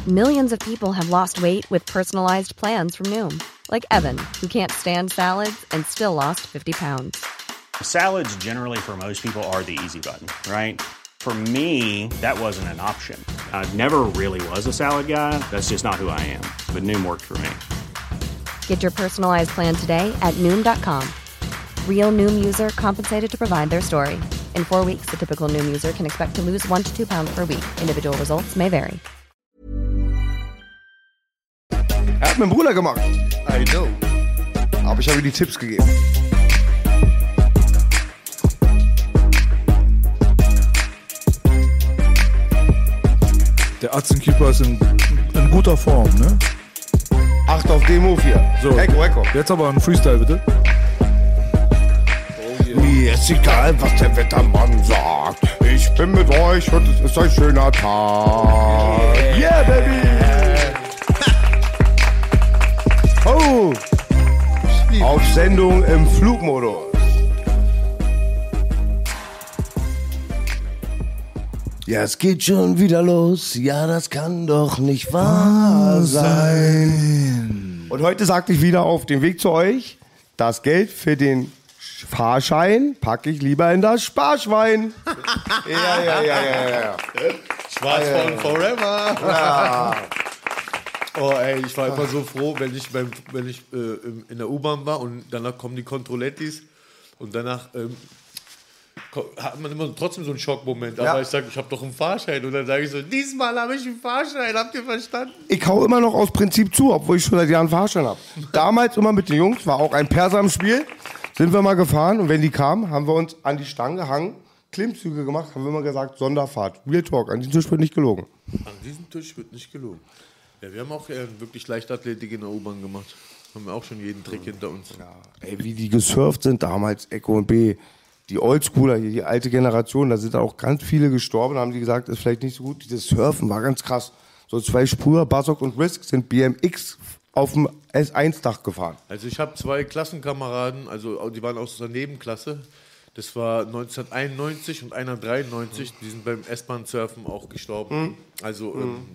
Millions of people have lost weight with personalized plans from Noom. Like Evan, who can't stand salads and still lost 50 pounds. Salads generally for most people are the easy button, right? For me, that wasn't an option. I never really was a salad guy. That's just not who I am. But Noom worked for me. Get your personalized plan today at Noom.com. Real Noom user compensated to provide their story. In 4 weeks, the typical Noom user can expect to lose 1 to 2 pounds per week. Individual results may vary. Er hat mit dem Bruder gemacht. I know. Aber ich habe ihm die Tipps gegeben. Der Atzenkeeper ist in guter Form, ne? Acht auf den Move hier. So. Echo. Jetzt aber ein Freestyle, bitte. Mir ist egal, was der Wettermann sagt. Ich bin mit euch und es ist ein schöner Tag. Yeah, baby! Oh! Auf Sendung im Flugmodus. Ja, es geht schon wieder los. Ja, das kann doch nicht wahr sein. Und heute sagte ich wieder auf dem Weg zu euch, das Geld für den Fahrschein packe ich lieber in das Sparschwein. Ja. Schwarzfahren forever. Ja. Oh ey, ich war immer so froh, wenn ich in der U-Bahn war und danach kommen die Controlettis und danach hat man immer trotzdem so einen Schockmoment. Aber ich sage, ich habe doch einen Fahrschein und dann sage ich so, diesmal habe ich einen Fahrschein, habt ihr verstanden? Ich hau immer noch aus Prinzip zu, obwohl ich schon seit Jahren einen Fahrschein habe. Damals immer mit den Jungs, war auch ein Perser im Spiel, sind wir mal gefahren und wenn die kamen, haben wir uns an die Stange gehangen, Klimmzüge gemacht, haben wir immer gesagt, Sonderfahrt. Real Talk, an diesem Tisch wird nicht gelogen. An diesem Tisch wird nicht gelogen. Ja, wir haben auch wirklich Leichtathletik in der U-Bahn gemacht. Haben wir auch schon jeden Trick hinter uns. Ja, ey, wie die gesurft sind damals, Echo und B. Die Oldschooler hier, die alte Generation, da sind auch ganz viele gestorben, haben die gesagt, ist vielleicht nicht so gut. Dieses Surfen war ganz krass. So 2 Spur, Basok und Risk sind BMX auf dem S1-Dach gefahren. Also ich habe 2 Klassenkameraden, also die waren aus der Nebenklasse. Das war 1991 und einer 93. Die sind beim S-Bahn-Surfen auch gestorben. Also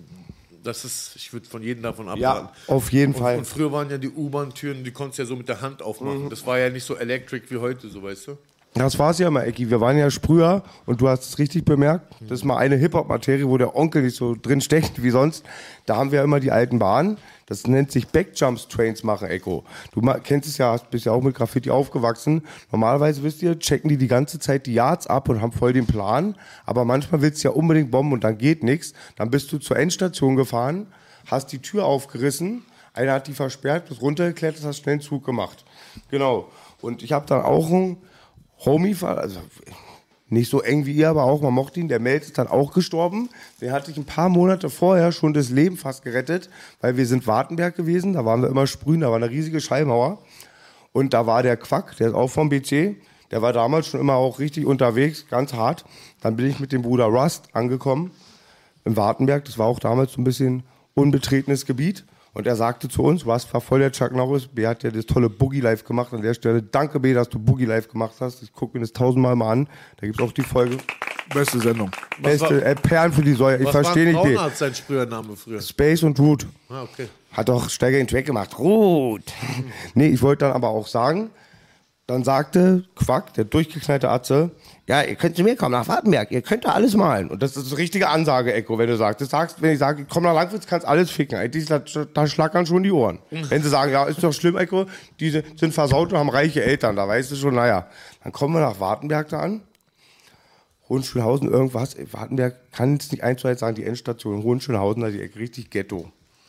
das ist, ich würde von jedem davon abraten. Ja, auf jeden Fall. Und früher waren ja die U-Bahn-Türen, die konntest du ja so mit der Hand aufmachen. Das war ja nicht so electric wie heute, so weißt du. Das war's ja immer, Ecki. Wir waren ja Sprüher und du hast es richtig bemerkt. Das ist mal eine Hip-Hop-Materie, wo der Onkel nicht so drin steckt wie sonst. Da haben wir ja immer die alten Bahnen. Das nennt sich Backjumps-Trains machen, Echo. Du kennst es ja, bist ja auch mit Graffiti aufgewachsen. Normalerweise, wisst ihr, checken die ganze Zeit die Yards ab und haben voll den Plan. Aber manchmal willst du ja unbedingt bomben und dann geht nichts. Dann bist du zur Endstation gefahren, hast die Tür aufgerissen, einer hat die versperrt, bist runtergeklettert, hast schnell einen Zug gemacht. Genau. Und ich habe dann auch einen Homie, also nicht so eng wie ihr, aber auch, man mochte ihn, der Mels ist dann auch gestorben. Den hatte ich ein paar Monate vorher schon das Leben fast gerettet, weil wir sind Wartenberg gewesen, da waren wir immer sprühen, da war eine riesige Schallmauer. Und da war der Quack, der ist auch vom BC, der war damals schon immer auch richtig unterwegs, ganz hart. Dann bin ich mit dem Bruder Rust angekommen im Wartenberg, das war auch damals so ein bisschen unbetretenes Gebiet. Und er sagte zu uns, Rust war voll der Chuck Norris, B hat ja das tolle Boogie Live gemacht. An der Stelle, danke B, dass du Boogie Live gemacht hast. Ich gucke mir das 1000-mal mal an. Da gibt es auch die Folge. Beste Sendung. Beste Perlen für die Säue. Ich verstehe nicht B. Was war sein Sprühername früher? Space und Root. Ah, okay. Hat doch Steiger den Track gemacht. Root. Nee, ich wollte dann aber auch sagen, dann sagte Quack, der durchgeknallte Atze, ja, ihr könnt zu mir kommen, nach Wartenberg, ihr könnt da alles malen. Und das ist eine richtige Ansage, Echo, wenn du sagst. Das sagst, wenn ich sage, komm nach Langwitz, kannst alles ficken. Eigentlich, da schlackern schon die Ohren. Wenn sie sagen, ja, ist doch schlimm, Echo, die sind versaut und haben reiche Eltern, da weißt du schon, naja. Dann kommen wir nach Wartenberg da an. Hohenschönhausen, irgendwas. Wartenberg kann jetzt nicht 1 zu 1 sagen, die Endstation. Hohenschönhausen, da die Ecke, richtig Ghetto.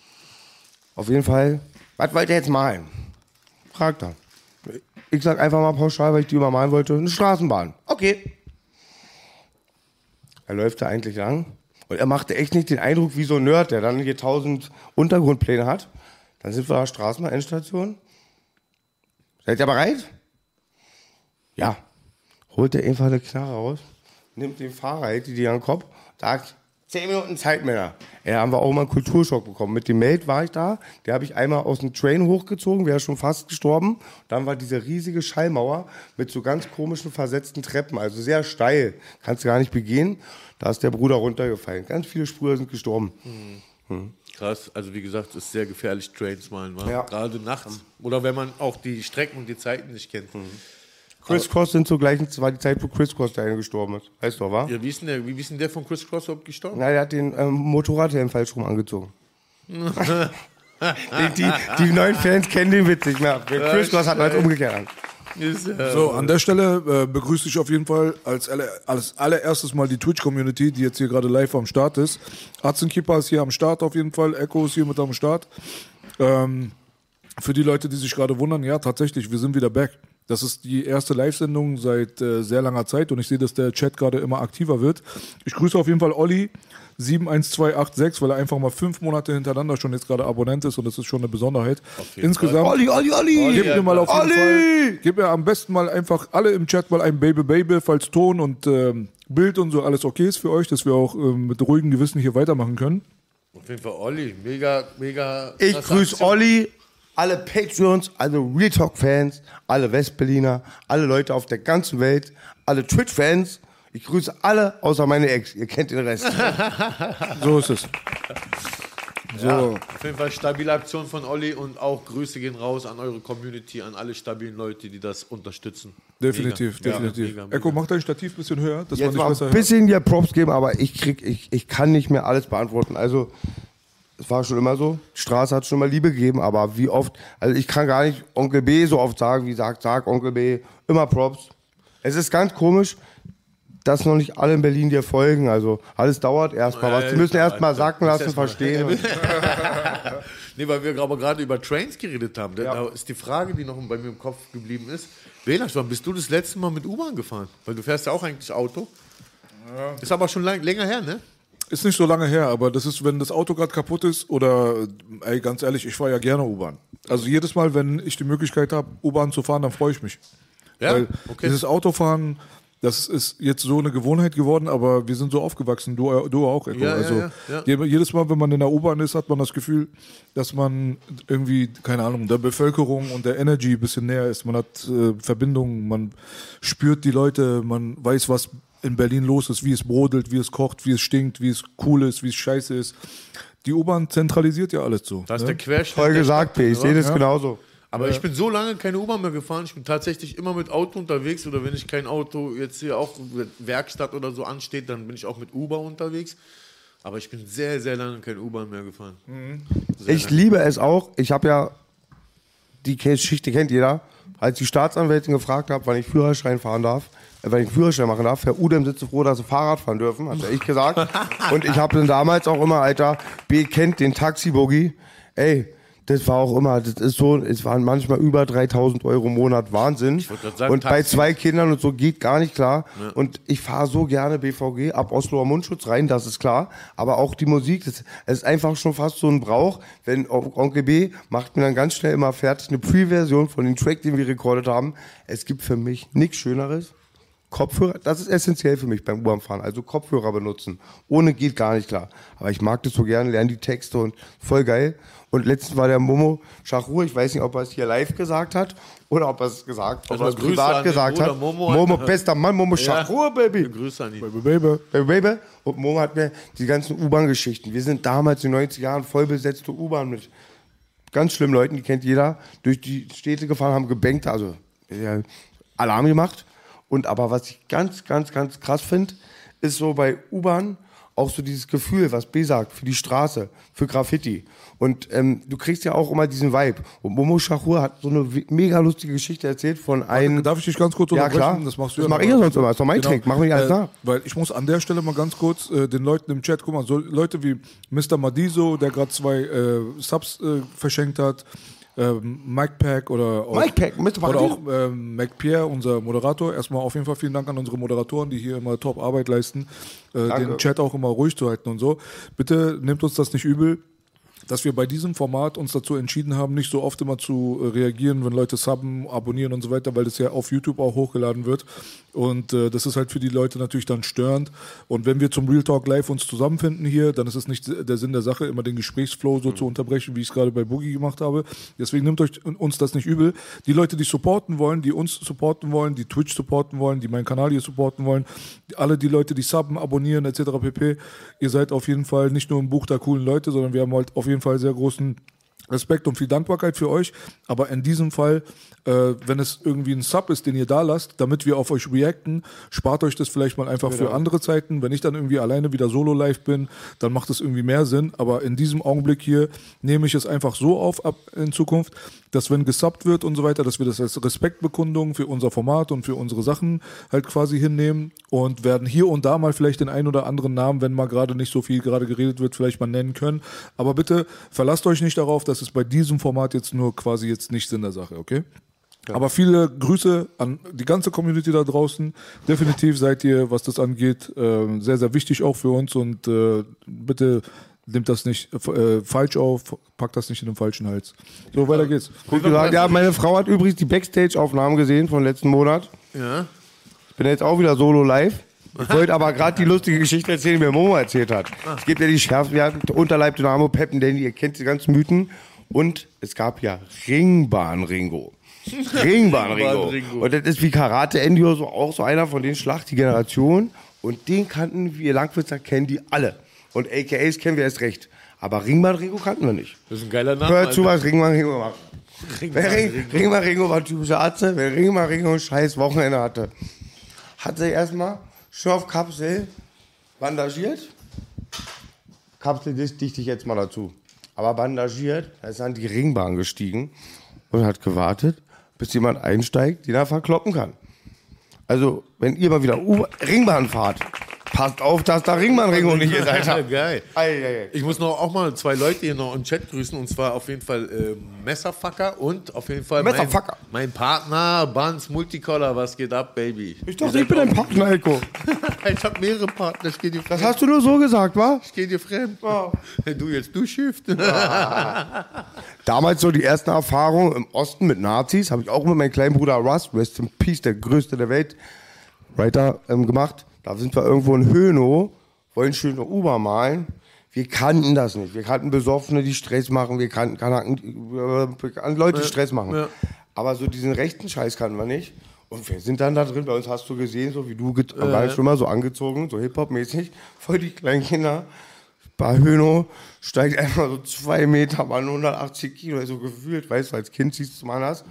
Auf jeden Fall, was wollt ihr jetzt malen? Fragt er. Ich sag einfach mal pauschal, weil ich die übermalen wollte, eine Straßenbahn. Okay. Er läuft da eigentlich lang und er machte echt nicht den Eindruck wie so ein Nerd, der dann hier 1000 Untergrundpläne hat. Dann sind wir da Straßenbahn, Endstation. Seid ihr bereit? Ja. Holt er einfach eine Knarre raus, nimmt den Fahrer, hält die an den Kopf, sagt, 10 Minuten Zeit, Männer. Da haben wir auch mal einen Kulturschock bekommen. Mit dem Mate war ich da, der habe ich einmal aus dem Train hochgezogen, wäre schon fast gestorben. Dann war diese riesige Schallmauer mit so ganz komischen versetzten Treppen, also sehr steil, kannst du gar nicht begehen. Da ist der Bruder runtergefallen. Ganz viele Sprüher sind gestorben. Krass, also wie gesagt, ist sehr gefährlich, Trains malen, wa? Ja. Gerade nachts. Oder wenn man auch die Strecken und die Zeiten nicht kennt. Chris Cross sind zur gleichen Zeit, war die Zeit, wo Chris Cross der eine gestorben ist. Weißt du, wa? Ja, wie ist denn der von Chris Cross überhaupt gestorben? Na, der hat den Motorradhelm falsch rum angezogen. die neuen Fans kennen den Witz nicht mehr. Der Chris Cross hat als umgekehrt an. So, an der Stelle begrüße ich auf jeden Fall als allererstes mal die Twitch-Community, die jetzt hier gerade live am Start ist. Atzenkeeper ist hier am Start auf jeden Fall, Echo ist hier mit am Start. Für die Leute, die sich gerade wundern, ja, tatsächlich, wir sind wieder back. Das ist die erste Live-Sendung seit sehr langer Zeit und ich sehe, dass der Chat gerade immer aktiver wird. Ich grüße auf jeden Fall Olli 71286, weil er einfach mal 5 Monate hintereinander schon jetzt gerade Abonnent ist und das ist schon eine Besonderheit. Insgesamt, Olli! gib mir mal auf jeden Fall, gib mir am besten mal einfach alle im Chat mal ein Baby, falls Ton und Bild und so alles okay ist für euch, dass wir auch mit ruhigem Gewissen hier weitermachen können. Auf jeden Fall Olli, mega. Ich grüße Olli, alle Patreons, alle Real Talk-Fans, alle Westberliner, alle Leute auf der ganzen Welt, alle Twitch-Fans. Ich grüße alle, außer meine Ex. Ihr kennt den Rest. So ist es. So. Ja, auf jeden Fall stabile Aktion von Olli und auch Grüße gehen raus an eure Community, an alle stabilen Leute, die das unterstützen. Definitiv. Mega. Echo, mach dein Stativ ein bisschen höher, dass Jetzt man mal nicht besser ein hört. bisschen dir Props geben, aber ich kann nicht mehr alles beantworten. Also, es war schon immer so. Die Straße hat schon immer Liebe gegeben, aber wie oft, also ich kann gar nicht Onkel B so oft sagen, wie sag Onkel B, immer Props. Es ist ganz komisch, dass noch nicht alle in Berlin dir folgen. Also alles dauert erstmal was. Sie müssen erstmal sacken lassen, verstehen. Nee, weil wir aber gerade über Trains geredet haben. Da ist die Frage, die noch bei mir im Kopf geblieben ist. Belasch, wann bist du das letzte Mal mit U-Bahn gefahren? Weil du fährst ja auch eigentlich Auto. Ja. Ist aber schon länger her, ne? Ist nicht so lange her, aber das ist, wenn das Auto gerade kaputt ist oder, ey, ganz ehrlich, ich fahre ja gerne U-Bahn. Also jedes Mal, wenn ich die Möglichkeit habe, U-Bahn zu fahren, dann freue ich mich. Ja, weil okay. dieses Autofahren, das ist jetzt so eine Gewohnheit geworden, aber wir sind so aufgewachsen, du auch, Echo. Ja, also ja. jedes Mal, wenn man in der U-Bahn ist, hat man das Gefühl, dass man irgendwie, keine Ahnung, der Bevölkerung und der Energy ein bisschen näher ist. Man hat Verbindungen, man spürt die Leute, man weiß, was in Berlin los ist, wie es brodelt, wie es kocht, wie es stinkt, wie es cool ist, wie es scheiße ist. Die U-Bahn zentralisiert ja alles so. Das ist der Querschnitt. Voll gesagt, P. Ich sehe das genauso. Aber ich bin so lange keine U-Bahn mehr gefahren. Ich bin tatsächlich immer mit Auto unterwegs. Oder wenn ich kein Auto jetzt hier auch Werkstatt oder so ansteht, dann bin ich auch mit Uber unterwegs. Aber ich bin sehr, sehr lange kein U-Bahn mehr gefahren. Ich liebe es auch. Ich habe ja, die Geschichte kennt jeder, als die Staatsanwältin gefragt habe, wann ich Führerschein fahren darf, wenn ich einen Führerschein machen darf, Herr Udem sitzt so froh, dass sie Fahrrad fahren dürfen, hat ja ich gesagt. Und ich habe dann damals auch immer, Alter, B kennt den Taxi-Boogie. Ey, das war auch immer, das ist so, es waren manchmal über 3.000 € im Monat, Wahnsinn. Sagen, und bei Taxi. 2 Kindern und so geht gar nicht klar. Ja. Und ich fahre so gerne BVG ab Osloer Mundschutz rein, das ist klar. Aber auch die Musik, das ist einfach schon fast so ein Brauch. Wenn Onkel B macht mir dann ganz schnell immer fertig eine Pre-Version von dem Track, den wir recorded haben. Es gibt für mich nichts Schöneres. Kopfhörer, das ist essentiell für mich beim U-Bahn-Fahren. Also Kopfhörer benutzen. Ohne geht gar nicht klar. Aber ich mag das so gerne, lerne die Texte und voll geil. Und letztens war der Momo Schachur, ich weiß nicht, ob er es hier live gesagt hat oder ob er es gesagt, ob er es privat gesagt hat. Momo, bester Mann, Momo Schachur, Baby. Grüße an ihn. Baby. Und Momo hat mir die ganzen U-Bahn-Geschichten. Wir sind damals in den 90er Jahren voll besetzte U-Bahn mit ganz schlimmen Leuten, die kennt jeder, durch die Städte gefahren, haben gebankt, also Alarm gemacht. Und aber was ich ganz, ganz, ganz krass finde, ist so bei U-Bahn auch so dieses Gefühl, was B sagt, für die Straße, für Graffiti. Und du kriegst ja auch immer diesen Vibe. Und Momo Schachur hat so eine mega lustige Geschichte erzählt von einem... Darf ich dich ganz kurz Ja, unterbrechen? klar. Das machst du das ja mache ich ja sonst immer. Das ist doch mein Trick. Mach mich alles nach. Weil ich muss an der Stelle mal ganz kurz den Leuten im Chat, guck mal, so Leute wie Mr. Madiso, der gerade 2 Subs verschenkt hat, Mike Pack oder auch, Mac Pierre, unser Moderator. Erstmal auf jeden Fall vielen Dank an unsere Moderatoren, die hier immer top Arbeit leisten, den Chat auch immer ruhig zu halten und so. Bitte nehmt uns das nicht übel. dass wir bei diesem Format uns dazu entschieden haben, nicht so oft immer zu reagieren, wenn Leute subben, abonnieren und so weiter, weil das ja auf YouTube auch hochgeladen wird. Und das ist halt für die Leute natürlich dann störend. Und wenn wir zum Real Talk Live uns zusammenfinden hier, dann ist es nicht der Sinn der Sache, immer den Gesprächsflow so zu unterbrechen, wie ich es gerade bei Boogie gemacht habe. Deswegen nehmt euch uns das nicht übel. Die Leute, die supporten wollen, die uns supporten wollen, die Twitch supporten wollen, die meinen Kanal hier supporten wollen, alle die Leute, die subben, abonnieren etc. pp. Ihr seid auf jeden Fall nicht nur im Buch der coolen Leute, sondern wir haben halt auf jeden Fall sehr großen Respekt und viel Dankbarkeit für euch, aber in diesem Fall, wenn es irgendwie ein Sub ist, den ihr da lasst, damit wir auf euch reacten, spart euch das vielleicht mal einfach für andere Zeiten. Wenn ich dann irgendwie alleine wieder solo live bin, dann macht es irgendwie mehr Sinn, aber in diesem Augenblick hier nehme ich es einfach so auf ab in Zukunft, dass wenn gesubbt wird und so weiter, dass wir das als Respektbekundung für unser Format und für unsere Sachen halt quasi hinnehmen und werden hier und da mal vielleicht den einen oder anderen Namen, wenn mal gerade nicht so viel gerade geredet wird, vielleicht mal nennen können. Aber bitte verlasst euch nicht darauf, dass es bei diesem Format jetzt nur quasi jetzt nicht Sinn der Sache, okay? Ja. Aber viele Grüße an die ganze Community da draußen. Definitiv seid ihr, was das angeht, sehr, sehr wichtig auch für uns und bitte nehmt das nicht falsch auf, packt das nicht in den falschen Hals. So, weiter geht's. Gut gesagt. Ja, meine Frau hat übrigens die Backstage-Aufnahmen gesehen von letzten Monat. Ja. Ich bin jetzt auch wieder solo live. Ich wollte aber gerade die lustige Geschichte erzählen, die mir Momo erzählt hat. Es gibt ja die Schärfe, wir hatten Unterleib Dynamo, Peppen, Danny, ihr kennt die ganzen Mythen. Und es gab ja Ringbahn Ringo. Ringbahn Ringo. Und das ist wie Karate Endio, so auch so einer von den Schlacht, die Generation. Und den kannten wir Langwitzer, kennen die alle. Und AKAs kennen wir erst recht. Aber Ringbahn Ringo kannten wir nicht. Das ist ein geiler Name. Hört zu, was Ringbahn Ringo macht. Ringbahn Ringo war ein typischer Arzt. Wenn Ringbahn Ringo ein scheiß Wochenende hatte, hat sich erstmal schön auf Kapsel bandagiert. Kapsel dichte ich jetzt mal dazu. Aber bandagiert, da ist an die Ringbahn gestiegen und hat gewartet, bis jemand einsteigt, den er verkloppen kann. Also, wenn ihr mal wieder Ringbahn fahrt, passt auf, dass da Ringbahn Ringo nicht ist, Alter. Geil. Ei. Ich muss noch auch mal 2 Leute hier noch im Chat grüßen, und zwar auf jeden Fall Messerfucker und auf jeden Fall mein Partner Buns Multicolor. Was geht ab, Baby? Ich dachte, ich bin dein Partner, Heiko. Ich hab mehrere Partner, ich geh dir fremd. Das hast du nur so gesagt, wa? Ich geh dir fremd. Oh. Du Shift. Damals so die ersten Erfahrungen im Osten mit Nazis, habe ich auch mit meinem kleinen Bruder Russ, Rest in Peace, der größte der Welt, Writer, gemacht. Da sind wir irgendwo in Hönow, wollen schöne U-Bahn malen. Wir kannten das nicht. Wir kannten Besoffene, die Stress machen. Wir kannten Leute, die Stress machen. Ja. Aber so diesen rechten Scheiß kannten wir nicht. Und wir sind dann da drin. Bei uns hast du gesehen, so wie du war schon mal so angezogen, so Hip-Hop-mäßig. Voll die kleinen Kinder. Bei Hönow steigt einfach so 2 Meter, mal 180 Kilo, so gefühlt. Weißt du, als Kind siehst du mal das.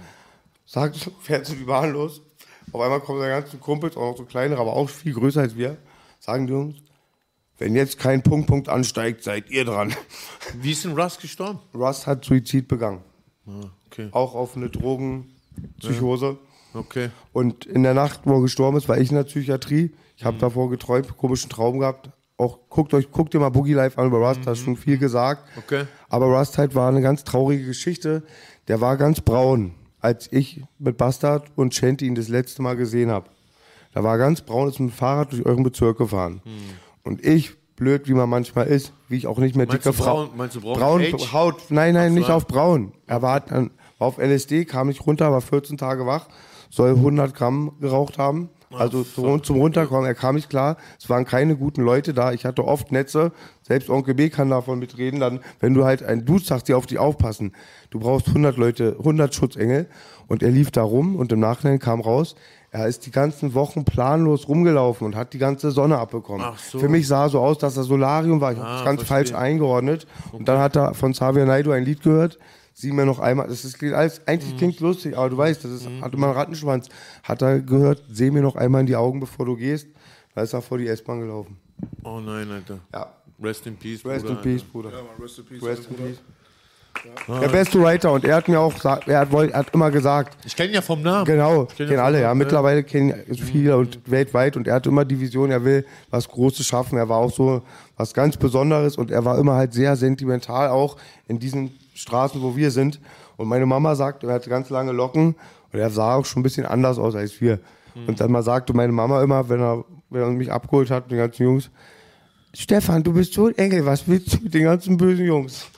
Fährt so die Bahn los. Auf einmal kommen seine ganzen Kumpels, auch noch so kleinere, aber auch viel größer als wir, sagen die uns, wenn jetzt kein Punkt ansteigt, seid ihr dran. Wie ist denn Russ gestorben? Russ hat Suizid begangen. Okay. Auch auf eine Drogenpsychose. Ja. Okay. Und in der Nacht, wo er gestorben ist, war ich in der Psychiatrie. Ich habe davor geträumt, komischen Traum gehabt. Auch guckt dir mal Boogie Live an über Rust, da ist schon viel gesagt. Okay. Aber Rust halt war eine ganz traurige Geschichte. Der war ganz braun, als ich mit Bastard und Shanty ihn das letzte Mal gesehen habe. Da war ganz braun, ist mit dem Fahrrad durch euren Bezirk gefahren. Und ich, blöd wie man manchmal ist, wie ich auch nicht mehr dicke Frau. Meinst du braun Haut? Nein, nicht auf braun. Er war auf LSD, kam nicht runter, war 14 Tage wach, soll 100 Gramm geraucht haben. Also zum Runterkommen, er kam nicht klar. Es waren keine guten Leute da. Ich hatte oft Netze. Selbst Onkel B kann davon mitreden. Dann, wenn du halt du sagst, die auf dich aufpassen. Du brauchst 100 Leute, 100 Schutzengel. Und er lief da rum und im Nachhinein kam raus, er ist die ganzen Wochen planlos rumgelaufen und hat die ganze Sonne abbekommen. Ach so. Für mich sah so aus, dass er Solarium war. Ich habe das ganz falsch eingeordnet. Okay. Und dann hat er von Xavier Naidoo ein Lied gehört. Sieh mir noch einmal, eigentlich klingt lustig, aber du weißt, hat immer einen Rattenschwanz. Hat er gehört, seh mir noch einmal in die Augen, bevor du gehst. Da ist er vor die S-Bahn gelaufen. Oh nein, Alter. Ja. Rest in Peace, Bruder. Rest in Peace, Bruder. Ja, man, rest in Peace. Rest in Peace. Ja. Der beste Writer, und er hat mir auch gesagt, er hat immer gesagt. Ich kenne ihn ja vom Namen. Genau, kennen alle, ja. Mittlerweile kennen viele und weltweit, und er hatte immer die Vision, er will was Großes schaffen. Er war auch so was ganz Besonderes und er war immer halt sehr sentimental, auch in diesen Straßen, wo wir sind. Und meine Mama sagt, er hatte ganz lange Locken und er sah auch schon ein bisschen anders aus als wir. Und dann mal sagte meine Mama immer, wenn er mich abgeholt hat, die ganzen Jungs, Stefan, du bist so ein Engel, was willst du mit den ganzen bösen Jungs?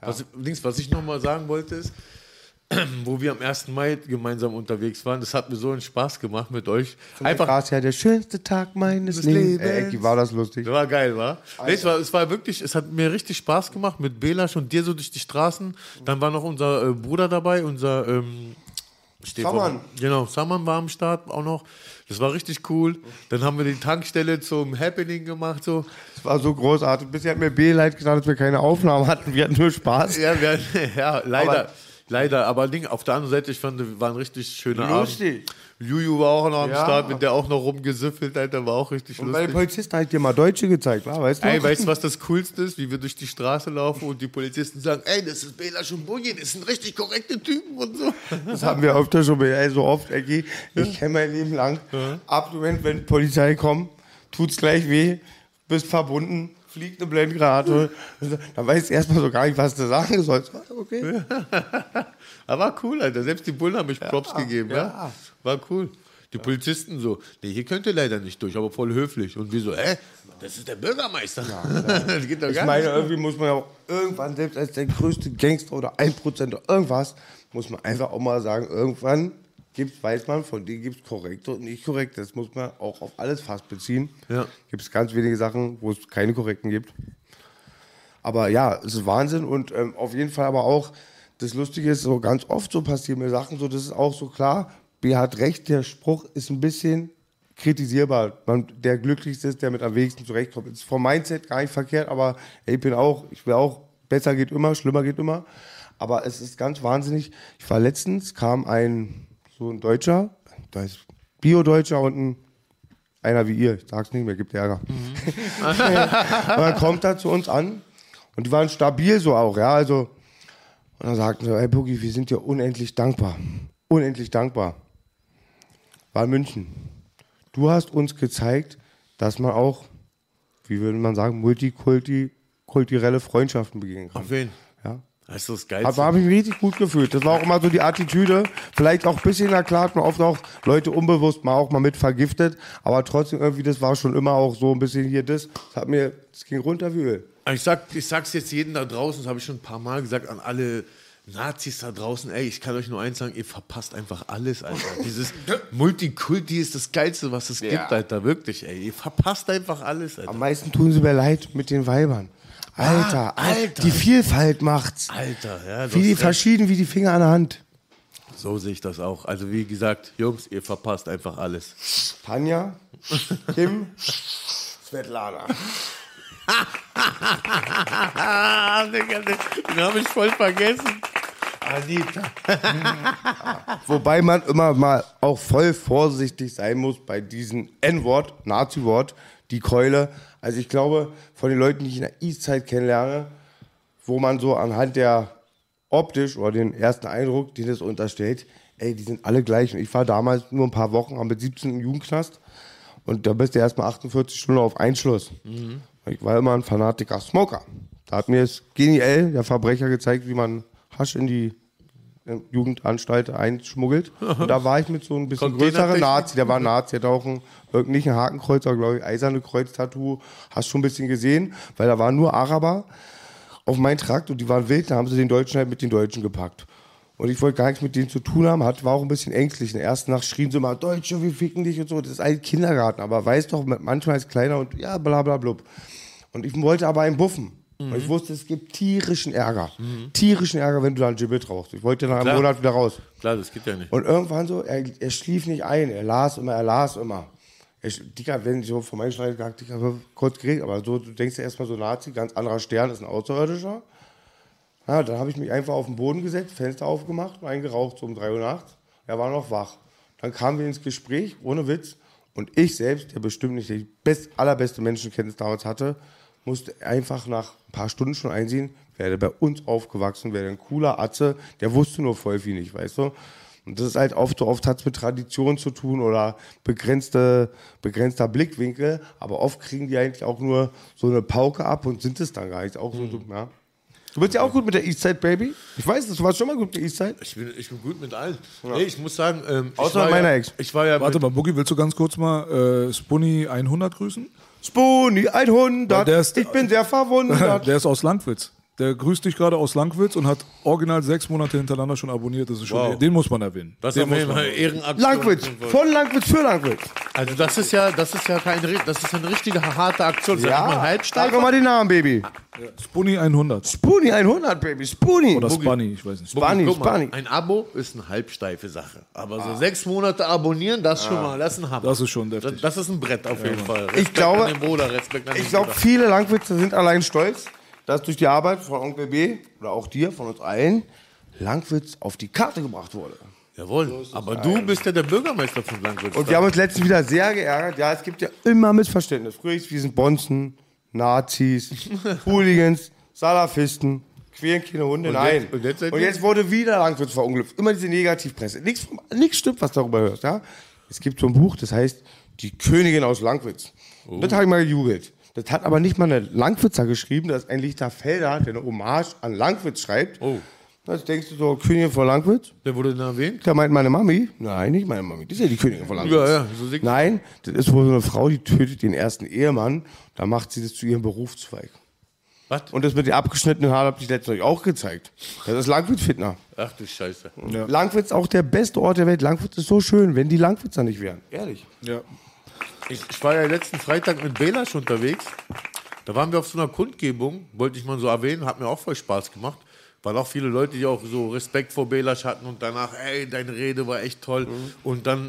Was ich nochmal sagen wollte ist, wo wir am 1. Mai gemeinsam unterwegs waren, das hat mir so einen Spaß gemacht mit euch. Einfach war es ja der schönste Tag meines Lebens. Wie war das lustig? Das war geil, war? Nee, es war wirklich, es hat mir richtig Spaß gemacht mit Belasch und dir so durch die Straßen. Dann war noch unser Bruder dabei, unser Saman. Genau, Saman war am Start auch noch. Das war richtig cool. Dann haben wir die Tankstelle zum Happening gemacht. So. Das war so großartig. Bisher hat mir B leid gesagt, dass wir keine Aufnahmen hatten. Wir hatten nur Spaß. Ja, leider. Aber auf der anderen Seite, ich fand, war ein richtig schöner Lustig. Abend. Juju war auch noch am Start, mit der auch noch rumgesüffelt, Alter, war auch richtig lustig. Bei den Polizisten habe ich dir mal Deutsche gezeigt, weißt du? Ey, weißt du, was das Coolste ist? Wie wir durch die Straße laufen und die Polizisten sagen, ey, das ist Belasch und Boogie, das sind richtig korrekte Typen und so. Das haben wir öfter schon, so oft, Ecki. Ich kenne mein Leben lang. Wenn Polizei kommt, tut's gleich weh, bist verbunden, fliegt eine Blendgrate. Dann weißt du erstmal so gar nicht, was du sagen sollst. Okay. Aber war cool, Alter. Selbst die Bullen haben mich Props gegeben. Ja. War cool. Die Polizisten so, nee, hier könnt ihr leider nicht durch, aber voll höflich. Und wir so, das ist der Bürgermeister. Das geht doch ich gar meine, nicht. irgendwie muss man ja auch irgendwann, selbst als der größte Gangster oder 1% oder irgendwas, muss man einfach auch mal sagen, irgendwann weiß man, von denen gibt es korrekte und nicht korrekte. Das muss man auch auf alles fast beziehen. Ja. Gibt es ganz wenige Sachen, wo es keine korrekten gibt. Aber ja, es ist Wahnsinn und auf jeden Fall aber auch, das Lustige ist, so ganz oft so passieren mir Sachen, so das ist auch so klar, B hat recht, der Spruch ist ein bisschen kritisierbar. Der Glücklichste ist, der mit am wenigsten zurechtkommt. Ist vom Mindset gar nicht verkehrt, aber ich will auch, besser geht immer, schlimmer geht immer. Aber es ist ganz wahnsinnig. Ich war letztens, kam ein Deutscher, da ist Bio-Deutscher und einer wie ihr, ich sag's nicht mehr, gibt Ärger. Aber er kommt da zu uns an und die waren stabil so auch, ja, also. Und dann sagten sie, hey Boogie, wir sind dir unendlich dankbar. Unendlich dankbar. War in München. Du hast uns gezeigt, dass man auch, wie würde man sagen, multikulturelle Freundschaften begehen kann. Auf wen? Ja. Das ist das Geilste. Aber habe ich mich richtig gut gefühlt. Das war auch immer so die Attitüde. Vielleicht auch ein bisschen, na klar, hat man oft auch Leute unbewusst auch mal mit vergiftet. Aber trotzdem irgendwie, das war schon immer auch so ein bisschen hier das. Das ging runter wie Öl. Ich sag's jetzt jedem da draußen, das habe ich schon ein paar Mal gesagt, an alle Nazis da draußen, ey, ich kann euch nur eins sagen, ihr verpasst einfach alles, Alter. Dieses Multikulti ist das Geilste, was es gibt, Alter, wirklich, ey. Ihr verpasst einfach alles, Alter. Am meisten tun sie mir leid mit den Weibern. Alter, die Vielfalt macht's. Alter, ja. Wie verschieden wie die Finger an der Hand. So sehe ich das auch. Also wie gesagt, Jungs, ihr verpasst einfach alles. Tanja, Kim, Svetlana. Den habe ich voll vergessen. Anita. Wobei man immer mal auch voll vorsichtig sein muss bei diesem N-Wort, Nazi-Wort, die Keule. Also ich glaube, von den Leuten, die ich in der Eastside kennenlerne, wo man so anhand der optisch oder den ersten Eindruck, den das unterstellt, ey, die sind alle gleich. Und ich war damals nur ein paar Wochen, haben mit 17 im Jugendknast und da bist du erstmal 48 Stunden auf Einschluss. Mhm. Ich war immer ein Fanatiker Smoker. Da hat mir es genial der Verbrecher gezeigt, wie man Hasch in die Jugendanstalt einschmuggelt. Und da war ich mit so ein bisschen größeren Nazi. Der war Nazi, der hat auch nicht ein Hakenkreuz, aber glaube ich eiserne Kreuz-Tattoo. Hast schon ein bisschen gesehen, weil da waren nur Araber auf meinen Trakt und die waren wild. Da haben sie den Deutschen halt mit den Deutschen gepackt. Und ich wollte gar nichts mit denen zu tun haben, war auch ein bisschen ängstlich. In der ersten Nacht schrien sie immer, Deutsche, wir ficken dich und so. Das ist ein Kindergarten, aber weiß doch, manchmal ist kleiner und ja, bla bla blub. Und ich wollte aber einen buffen. Weil ich wusste, es gibt tierischen Ärger. Tierischen Ärger, wenn du da ein Gibbet rauchst. Ich wollte nach einem Monat wieder raus. Klar, das geht ja nicht. Und irgendwann so, er schlief nicht ein, er las immer. Dicker, wenn ich so von meinen Schneiden gesagt, Dicker, so kurz geredet, aber so, du denkst ja erstmal so Nazi, ganz anderer Stern, ist ein Außerirdischer. Ja, dann habe ich mich einfach auf den Boden gesetzt, Fenster aufgemacht und eingeraucht, so um 3 Uhr nachts. Er war noch wach. Dann kamen wir ins Gespräch, ohne Witz. Und ich selbst, der bestimmt nicht die allerbeste Menschenkenntnis damals hatte, musste einfach nach ein paar Stunden schon einsehen, wäre bei uns aufgewachsen, wäre ein cooler Atze, der wusste nur voll viel nicht, weißt du? Und das ist halt oft hat es mit Tradition zu tun oder begrenzter Blickwinkel, aber oft kriegen die eigentlich auch nur so eine Pauke ab und sind es dann gar nicht. Auch so, ja. Du bist ja auch gut mit der Eastside, Baby. Ich weiß es, du warst schon mal gut mit der Eastside. Ich bin gut mit allen. Ja. Hey, ich muss sagen, außer meiner Ex. Ich war ja warte mal, Boogie, willst du ganz kurz mal Spunny 100 grüßen? Spoonie 100, ich bin sehr verwundert. Der ist aus Langwitz. Der grüßt dich gerade aus Langwitz und hat original 6 Monate hintereinander schon abonniert. Das ist schon, Wow. den muss man erwähnen. Das Den ist auf muss jeden man Fall erwähnen. Ehrenaktion. Langwitz, von Langwitz für Langwitz. Also das ist ja das ist eine richtige harte Aktion. Das ist ja nicht mal Sag halbsteif. doch mal den Namen, Baby. Spoonie 100. Spoonie 100, Baby, Spoonie. Oder Spani, ich weiß nicht. Spani, Guck mal, Spani. ein Abo ist eine halbsteife Sache. Aber so 6 Monate abonnieren, das schon mal, das ist ein Hammer. Das ist schon deftig. Das ist ein Brett auf jeden Fall. Ich glaube- an den Bruder, Respekt an den Ich glaube, Bruder. viele Langwitzer sind allein stolz, dass durch die Arbeit von Onkel B oder auch dir, von uns allen, Langwitz auf die Karte gebracht wurde. Jawohl, aber du bist ja der Bürgermeister von Langwitz. Und wir haben uns letztens wieder sehr geärgert. Ja, es gibt ja immer Missverständnisse. Früher hieß es, wir sind Bonzen, Nazis, Hooligans, Salafisten, quälen keine Hunde. Nein. und jetzt seid Und ihr- jetzt wurde wieder Langwitz verunglückt. Immer diese Negativpresse. Nichts stimmt, was du darüber hörst. Ja? Es gibt so ein Buch, das heißt Die Königin aus Langwitz. Das habe ich mal gegoogelt. Das hat aber nicht mal eine Langwitzer geschrieben, das ist ein Lichterfelder, der eine Hommage an Langwitz schreibt. Oh. Das denkst du so, Königin von Langwitz? Der wurde denn erwähnt? Da meint meine Mami, nein, nicht meine Mami, das ist ja die Königin von Langwitz. Ja, so sieht Nein, das ist wohl so eine Frau, die tötet den ersten Ehemann, da macht sie das zu ihrem Berufszweig. Was? Und das mit den abgeschnittenen Haaren habe ich letztens auch gezeigt. Das ist Langwitz-Fitner. Ach du Scheiße. Ja. Langwitz auch der beste Ort der Welt. Langwitz ist so schön, wenn die Langwitzer nicht wären. Ehrlich. Ja. Ich war ja letzten Freitag mit Belasch unterwegs. Da waren wir auf so einer Kundgebung, wollte ich mal so erwähnen, hat mir auch voll Spaß gemacht. Waren auch viele Leute, die auch so Respekt vor Belasch hatten und danach, ey, deine Rede war echt toll. Und dann,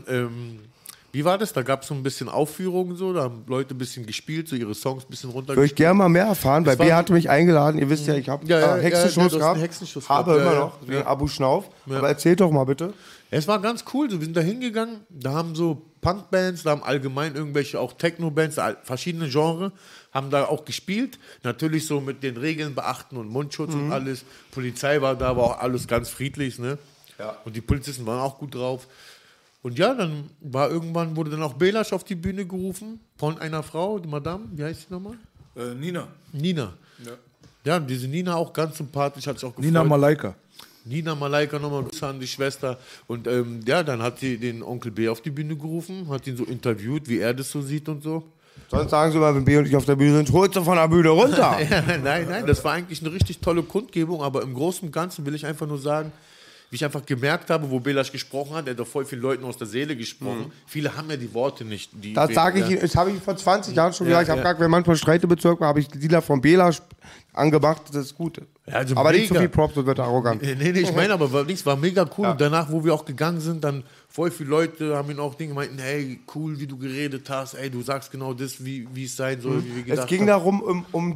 wie war das? Da gab es so ein bisschen Aufführungen, so, da haben Leute ein bisschen gespielt, so ihre Songs ein bisschen Würde ich runtergespielt. gerne mal mehr erfahren, weil war- B hatte mich eingeladen. Ihr wisst ja, ich habe Ja, ja, Hexenschuss ja, du hast gehabt. einen Hexenschuss Habe gehabt, immer ja, noch, ja. wegen Abu Schnauf. Aber erzähl doch mal bitte. Es war ganz cool, so, wir sind da hingegangen, da haben so Punkbands, da haben allgemein irgendwelche auch Techno-Bands, verschiedene Genres, haben da auch gespielt. Natürlich so mit den Regeln beachten und Mundschutz und alles. Polizei war da, aber auch alles ganz friedlich, ne? Ja. Und die Polizisten waren auch gut drauf. Und ja, dann wurde dann auch Belasch auf die Bühne gerufen von einer Frau, die Madame, wie heißt sie nochmal? Nina. Nina. Ja, diese Nina auch ganz sympathisch, hat sich auch gefreut. Nina Malaika. Nina Malaika, nochmal Grüße an die Schwester. Und ja, dann hat sie den Onkel B auf die Bühne gerufen, hat ihn so interviewt, wie er das so sieht und so. Sonst sagen sie mal, wenn B und ich auf der Bühne sind, holst du von der Bühne runter. Nein, das war eigentlich eine richtig tolle Kundgebung, aber im Großen und Ganzen will ich einfach nur sagen, wie ich einfach gemerkt habe, wo Belasch gesprochen hat, er hat doch voll vielen Leuten aus der Seele gesprochen. Viele haben ja die Worte nicht. Das sage ich Ihnen, das habe ich vor 20 Jahren schon Ja, gesagt. Ich habe ja. gesagt, wenn manchmal Streite bezirkt, habe ich die Dealer von Bela angemacht, das ist gut. Ja, also aber nicht zu mega. viel Props, das wird arrogant. Nee, ich meine aber, war mega cool. Und danach, wo wir auch gegangen sind, dann voll viele Leute haben ihn auch Dinge meinten, hey, cool, wie du geredet hast, ey, du sagst genau das, wie es sein soll, wie wir gedacht Es ging haben. darum, um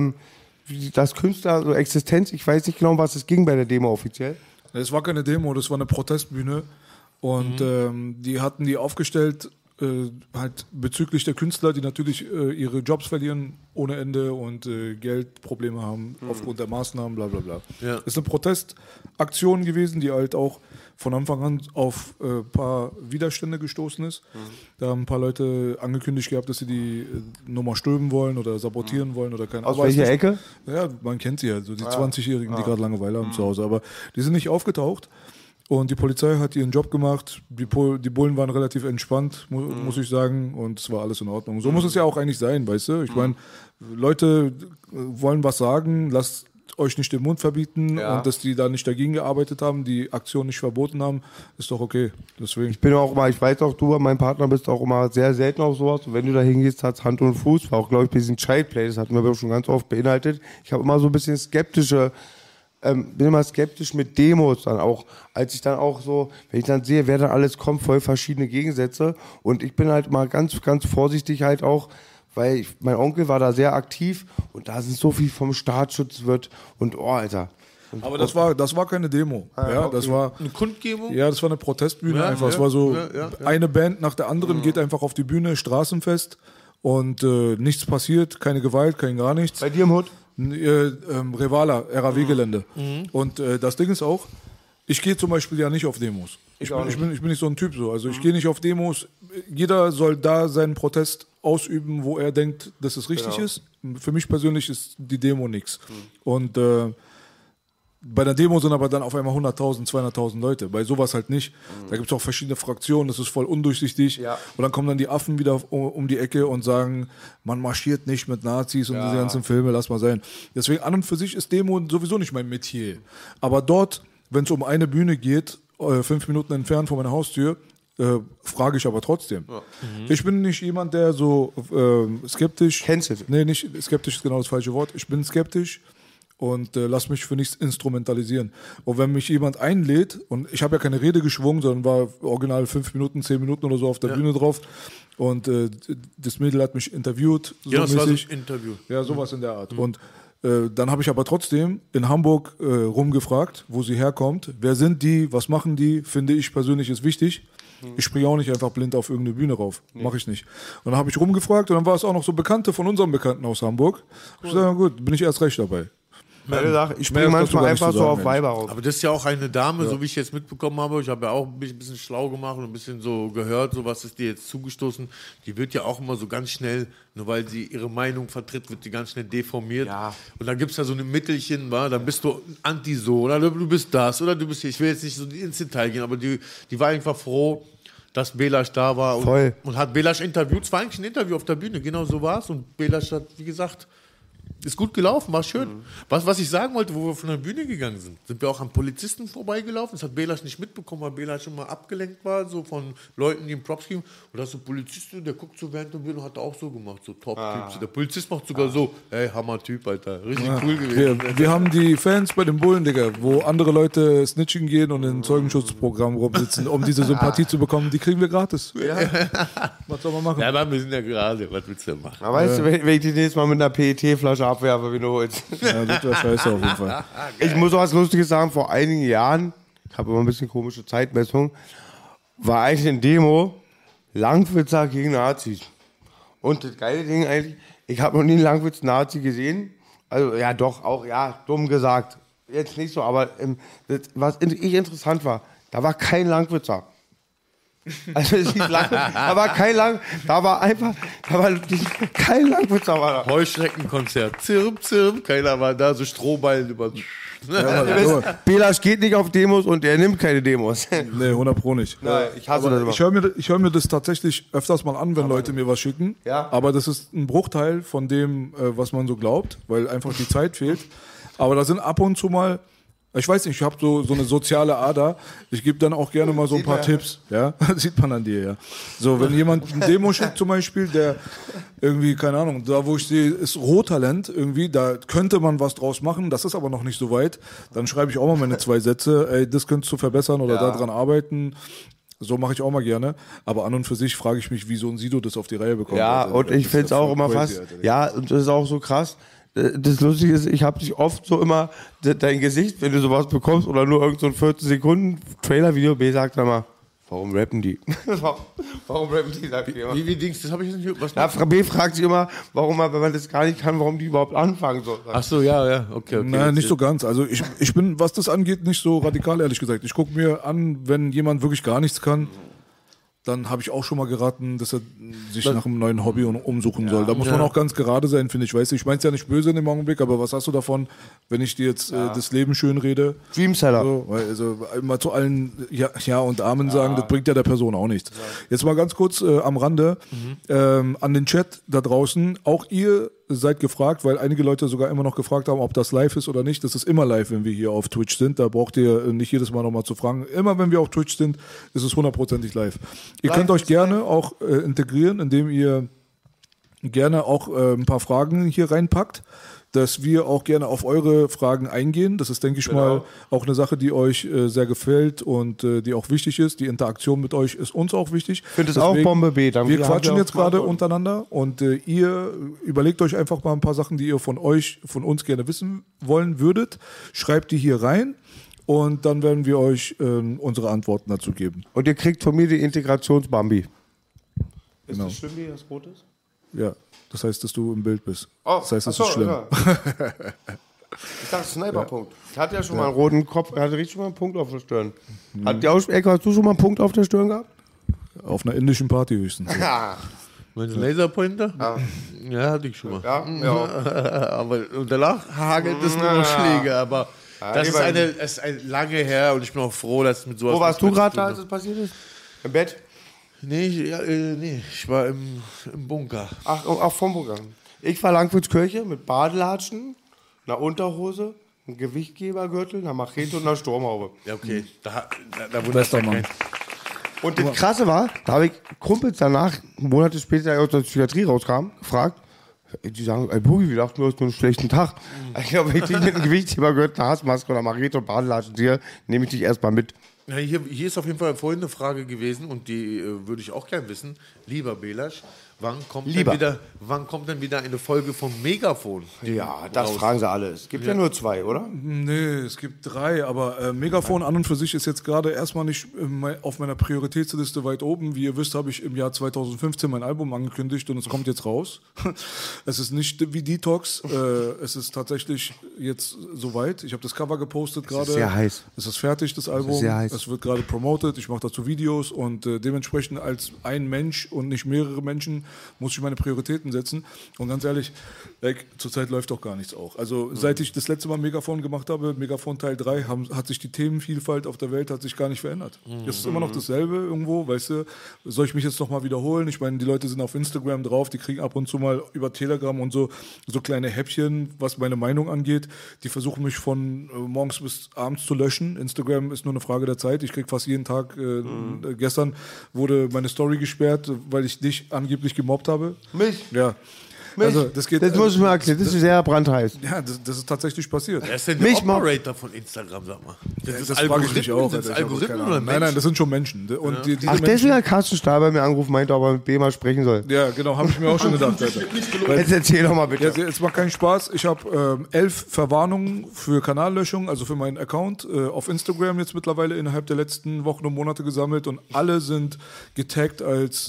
das Künstler, so Existenz, ich weiß nicht genau, um was es ging bei der Demo offiziell. Es war keine Demo, das war eine Protestbühne. Und die hatten die aufgestellt, halt bezüglich der Künstler, die natürlich ihre Jobs verlieren ohne Ende und Geldprobleme haben aufgrund der Maßnahmen, bla bla bla. Ja. Ist eine Protestaktion gewesen, die halt auch von Anfang an auf ein paar Widerstände gestoßen ist. Da haben ein paar Leute angekündigt gehabt, dass sie die Nummer stürmen wollen oder sabotieren wollen oder keine Aus Ahnung. welcher Ecke? Ja, man kennt sie ja, so die 20-Jährigen, die gerade Langeweile haben zu Hause. Aber die sind nicht aufgetaucht. Und die Polizei hat ihren Job gemacht. Die Bullen waren relativ entspannt, muss ich sagen. Und es war alles in Ordnung. So muss es ja auch eigentlich sein, weißt du? Ich meine, Leute wollen was sagen, lasst euch nicht den Mund verbieten. Ja. Und dass die da nicht dagegen gearbeitet haben, die Aktion nicht verboten haben, ist doch okay. Deswegen. Ich bin auch mal, ich weiß auch, du, mein Partner, bist auch immer sehr selten auf sowas. Und wenn du da hingehst, hat es Hand und Fuß. War auch, glaube ich, bei diesem Childplay, das hatten wir schon ganz oft beinhaltet. Ich habe immer so ein bisschen bin immer skeptisch mit Demos dann auch, als ich dann auch so, wenn ich dann sehe, wer da alles kommt, voll verschiedene Gegensätze und ich bin halt mal ganz, ganz vorsichtig halt auch, weil mein Onkel war da sehr aktiv und da sind so viel vom Staatsschutz wird und oh, Alter. Und Aber das war keine Demo. Ja, das war Eine Kundgebung? Ja, das war eine Protestbühne Ja, einfach. Es ja, war so, ja. eine Band nach der anderen geht einfach auf die Bühne, Straßenfest und nichts passiert, keine Gewalt, kein gar nichts. bei dir im Hut? Revala, RAW-Gelände. Und das Ding ist auch, ich gehe zum Beispiel ja nicht auf Demos. Ich bin nicht so ein Typ so. Also ich gehe nicht auf Demos. Jeder soll da seinen Protest ausüben, wo er denkt, dass es richtig ist. Für mich persönlich ist die Demo nichts. Und Bei der Demo sind aber dann auf einmal 100.000, 200.000 Leute. Bei sowas halt nicht. Da gibt es auch verschiedene Fraktionen, das ist voll undurchsichtig. Ja. Und dann kommen dann die Affen wieder um die Ecke und sagen, man marschiert nicht mit Nazis und diese ganzen Filme, lass mal sein. Deswegen an und für sich ist Demo sowieso nicht mein Metier. Aber dort, wenn es um eine Bühne geht, 5 Minuten entfernt von meiner Haustür, frage ich aber trotzdem. Ja. Ich bin nicht jemand, der so skeptisch... Nee, nicht skeptisch ist genau das falsche Wort. Ich bin skeptisch und lass mich für nichts instrumentalisieren. Und wenn mich jemand einlädt, und ich habe ja keine Rede geschwungen, sondern war original 5 Minuten, 10 Minuten oder so auf der Bühne drauf, und das Mädel hat mich interviewt. So das war so ein mäßig. Interview. Ja, sowas in der Art. Und dann habe ich aber trotzdem in Hamburg rumgefragt, wo sie herkommt. Wer sind die? Was machen die? Finde ich persönlich ist wichtig. Ich springe auch nicht einfach blind auf irgendeine Bühne rauf. Mache ich nicht. Und dann habe ich rumgefragt und dann war es auch noch so Bekannte von unserem Bekannten aus Hamburg. Cool. Ich sage, gut, bin ich erst recht dabei. Ich springe manchmal einfach so auf Weiber rauf. Aber das ist ja auch eine Dame, so wie ich jetzt mitbekommen habe. Ich habe ja auch ein bisschen schlau gemacht und ein bisschen so gehört, so was ist dir jetzt zugestoßen. Die wird ja auch immer so ganz schnell, nur weil sie ihre Meinung vertritt, wird die ganz schnell deformiert. Ja. Und dann gibt es ja so ein Mittelchen, dann bist du anti so, oder du bist das, oder du bist hier. Ich will jetzt nicht so ins Detail gehen, aber die war einfach froh, dass Belasch da war und hat Belasch interviewt. Es war eigentlich ein Interview auf der Bühne, genau so war es. Und Belasch hat, wie gesagt, ist gut gelaufen, war schön. Was ich sagen wollte, wo wir von der Bühne gegangen sind wir auch an Polizisten vorbeigelaufen. Das hat Belasch nicht mitbekommen, weil Belasch schon mal abgelenkt war, so von Leuten, die ihm Props geben. Und da ist ein Polizist, der guckt so während der Bühne und hat auch so gemacht, so Top-Typ. Der Polizist macht sogar so, ey, Hammer-Typ, Alter. Richtig cool gewesen. Wir haben die Fans bei den Bullen, Digga, wo andere Leute snitchen gehen und in Zeugenschutzprogramm rumsitzen, um diese Sympathie zu bekommen. Die kriegen wir gratis. Ja. Was soll man machen? Ja, aber wir sind ja gerade, was willst du denn machen? Aber weißt du, wenn ich die nächste Mal mit einer PET-Flasche abwerfe, wie du holst. Ja, das wäre scheiße auf jeden Fall. Ich muss auch was Lustiges sagen, vor einigen Jahren, ich habe immer ein bisschen komische Zeitmessung, war eigentlich eine Demo Langwitzer gegen Nazis. Und das geile Ding eigentlich, ich habe noch nie einen Langwitz-Nazi gesehen. Also ja doch, auch ja, dumm gesagt. Jetzt nicht so, aber was interessant war, da war kein Langwitzer. Also es hieß da war kein Langwitzer war da. Heuschreckenkonzert, Zirp, Zirp, keiner war da, so Strohballen über. Belasch geht nicht auf Demos und er nimmt keine Demos. Nee, 100 Pro nicht. Nein, ich hasse das immer. Ich hör mir das tatsächlich öfters mal an, wenn Leute mir was schicken. Ja. Aber das ist ein Bruchteil von dem, was man so glaubt, weil einfach die Zeit fehlt. Aber da sind ab und zu mal, ich weiß nicht, ich habe so eine soziale Ader. Ich gebe dann auch gerne mal so ein paar Tipps. Ja, sieht man an dir, ja. So, wenn jemand eine Demo schickt zum Beispiel, der irgendwie, keine Ahnung, da wo ich sehe, ist Rohtalent irgendwie, da könnte man was draus machen, das ist aber noch nicht so weit. Dann schreibe ich auch mal meine 2 Sätze, ey, das könntest du verbessern oder daran arbeiten. So mache ich auch mal gerne. Aber an und für sich frage ich mich, wie so ein Sido das auf die Reihe bekommt. Ja, also, und ich finde es auch immer crazy, fast, Alter. ja, und das ist auch so krass. Das Lustige ist, ich habe dich oft so immer, dein Gesicht, wenn du sowas bekommst oder nur irgend so ein 14 Sekunden Trailer-Video, B sagt dann mal, warum rappen die? Warum rappen die, sagt die immer. Wie Dings, das habe ich nicht. Was B fragt sich immer, warum, wenn man das gar nicht kann, warum die überhaupt anfangen soll. Ach so, ja, okay. Nein, nicht so ganz. Also ich bin, was das angeht, nicht so radikal, ehrlich gesagt. Ich gucke mir an, wenn jemand wirklich gar nichts kann, dann habe ich auch schon mal geraten, dass er sich nach einem neuen Hobby umsuchen soll. Da muss man auch ganz gerade sein, finde ich. Weißt du, ich meine es ja nicht böse in dem Augenblick, aber was hast du davon, wenn ich dir jetzt das Leben schön rede? Dreamseller. So, also immer zu allen Ja und Amen sagen, das bringt ja der Person auch nichts. Jetzt mal ganz kurz am Rande an den Chat da draußen. Auch ihr seid gefragt, weil einige Leute sogar immer noch gefragt haben, ob das live ist oder nicht. Das ist immer live, wenn wir hier auf Twitch sind. Da braucht ihr nicht jedes Mal nochmal zu fragen. Immer wenn wir auf Twitch sind, ist es 100%ig live. Ihr könnt euch gerne auch integrieren, indem ihr gerne auch ein paar Fragen hier reinpackt, dass wir auch gerne auf eure Fragen eingehen. Das ist, denke ich mal, auch eine Sache, die euch sehr gefällt und die auch wichtig ist. Die Interaktion mit euch ist uns auch wichtig. Ich finde es auch Bombe B. Wir quatschen jetzt gerade untereinander und ihr überlegt euch einfach mal ein paar Sachen, die ihr von uns gerne wissen wollen würdet. Schreibt die hier rein. Und dann werden wir euch unsere Antworten dazu geben. Und ihr kriegt von mir die Integrationsbambi. Ist Genau. das schlimm, wie das rot ist? Ja, das heißt, dass du im Bild bist. Oh, das heißt, das achso, ist schlimm. Ja. Ich dachte, Sniper-Punkt. Ich hatte ja schon mal einen roten Kopf, er hatte richtig schon mal einen Punkt auf der Stirn. Ecko, hast du schon mal einen Punkt auf der Stirn gehabt? Auf einer indischen Party höchstens. Ja. Meinst du Laserpointer? Ja, hatte ich schon mal. Ja. Aber und danach hagelt es nur noch Schläge, aber Das ist lange her und ich bin auch froh, dass mit sowas. Wo warst du nichts gerade, zu tun als es passiert ist? Im Bett? Nee, ich war im Bunker. Ach, auch vom Programm. Ich war Langwitzkirche mit Badelatschen, einer Unterhose, einem Gewichtgebergürtel, einer Machete und einer Sturmhaube. Ja, okay. Da wundert Bester Mann. Und das Krasse war, da habe ich Kumpels danach, Monate später, als ich aus der Psychiatrie rauskam, gefragt. Die sagen, ey Boogie, wir dachten, du hast nur einen schlechten Tag. Ich glaube, wenn ich dich mit einem Gewichtgebergürtel, einer Hassmaske oder Machete und Badelatschen sehe, nehme ich dich erstmal mit. Ja, hier ist auf jeden Fall vorhin eine Frage gewesen und die würde ich auch gern wissen. Lieber Belasch, wann kommt denn wieder eine Folge vom Megafon? Ja, das fragen sie alle. Es gibt ja nur 2, oder? Nee, es gibt 3, aber Megafon an und für sich ist jetzt gerade erstmal nicht auf meiner Prioritätsliste weit oben. Wie ihr wisst, habe ich im Jahr 2015 mein Album angekündigt und es kommt jetzt raus. Es ist nicht wie Detox, es ist tatsächlich jetzt soweit. Ich habe das Cover gepostet gerade. Es ist sehr heiß. Es ist fertig, das Album. Es ist sehr heiß. Es wird gerade promoted, ich mache dazu Videos und dementsprechend als ein Mensch und nicht mehrere Menschen muss ich meine Prioritäten setzen. Und ganz ehrlich, zurzeit läuft doch gar nichts auch. Also seit ich das letzte Mal Megafon gemacht habe, Megafon Teil 3, hat sich die Themenvielfalt auf der Welt hat sich gar nicht verändert. Es ist immer noch dasselbe irgendwo, weißt du, soll ich mich jetzt noch mal wiederholen? Ich meine, die Leute sind auf Instagram drauf, die kriegen ab und zu mal über Telegram und so kleine Häppchen, was meine Meinung angeht. Die versuchen mich von morgens bis abends zu löschen. Instagram ist nur eine Frage der Zeit. Ich kriege fast jeden Tag, gestern wurde meine Story gesperrt, weil ich dich angeblich gemobbt habe. Mich? Ja. Mich? Also, das geht. Das muss ich mal erklären, das ist sehr brandheiß. Ja, das ist tatsächlich passiert. Wer ist denn der Operator von Instagram, sag mal? Das frage ich mich auch. Sind das Alter, Algorithmen keine oder Ahnung. Menschen? Nein, das sind schon Menschen. Und diese Ach, Menschen, deswegen hat Carsten Stahl bei mir angerufen, meinte, ob er mit Bema sprechen soll. ja, genau, habe ich mir auch schon gedacht. Alter. Jetzt erzähl doch mal bitte. Ja, es macht keinen Spaß. Ich habe 11 Verwarnungen für Kanallöschung, also für meinen Account auf Instagram jetzt mittlerweile innerhalb der letzten Wochen und Monate gesammelt und alle sind getaggt als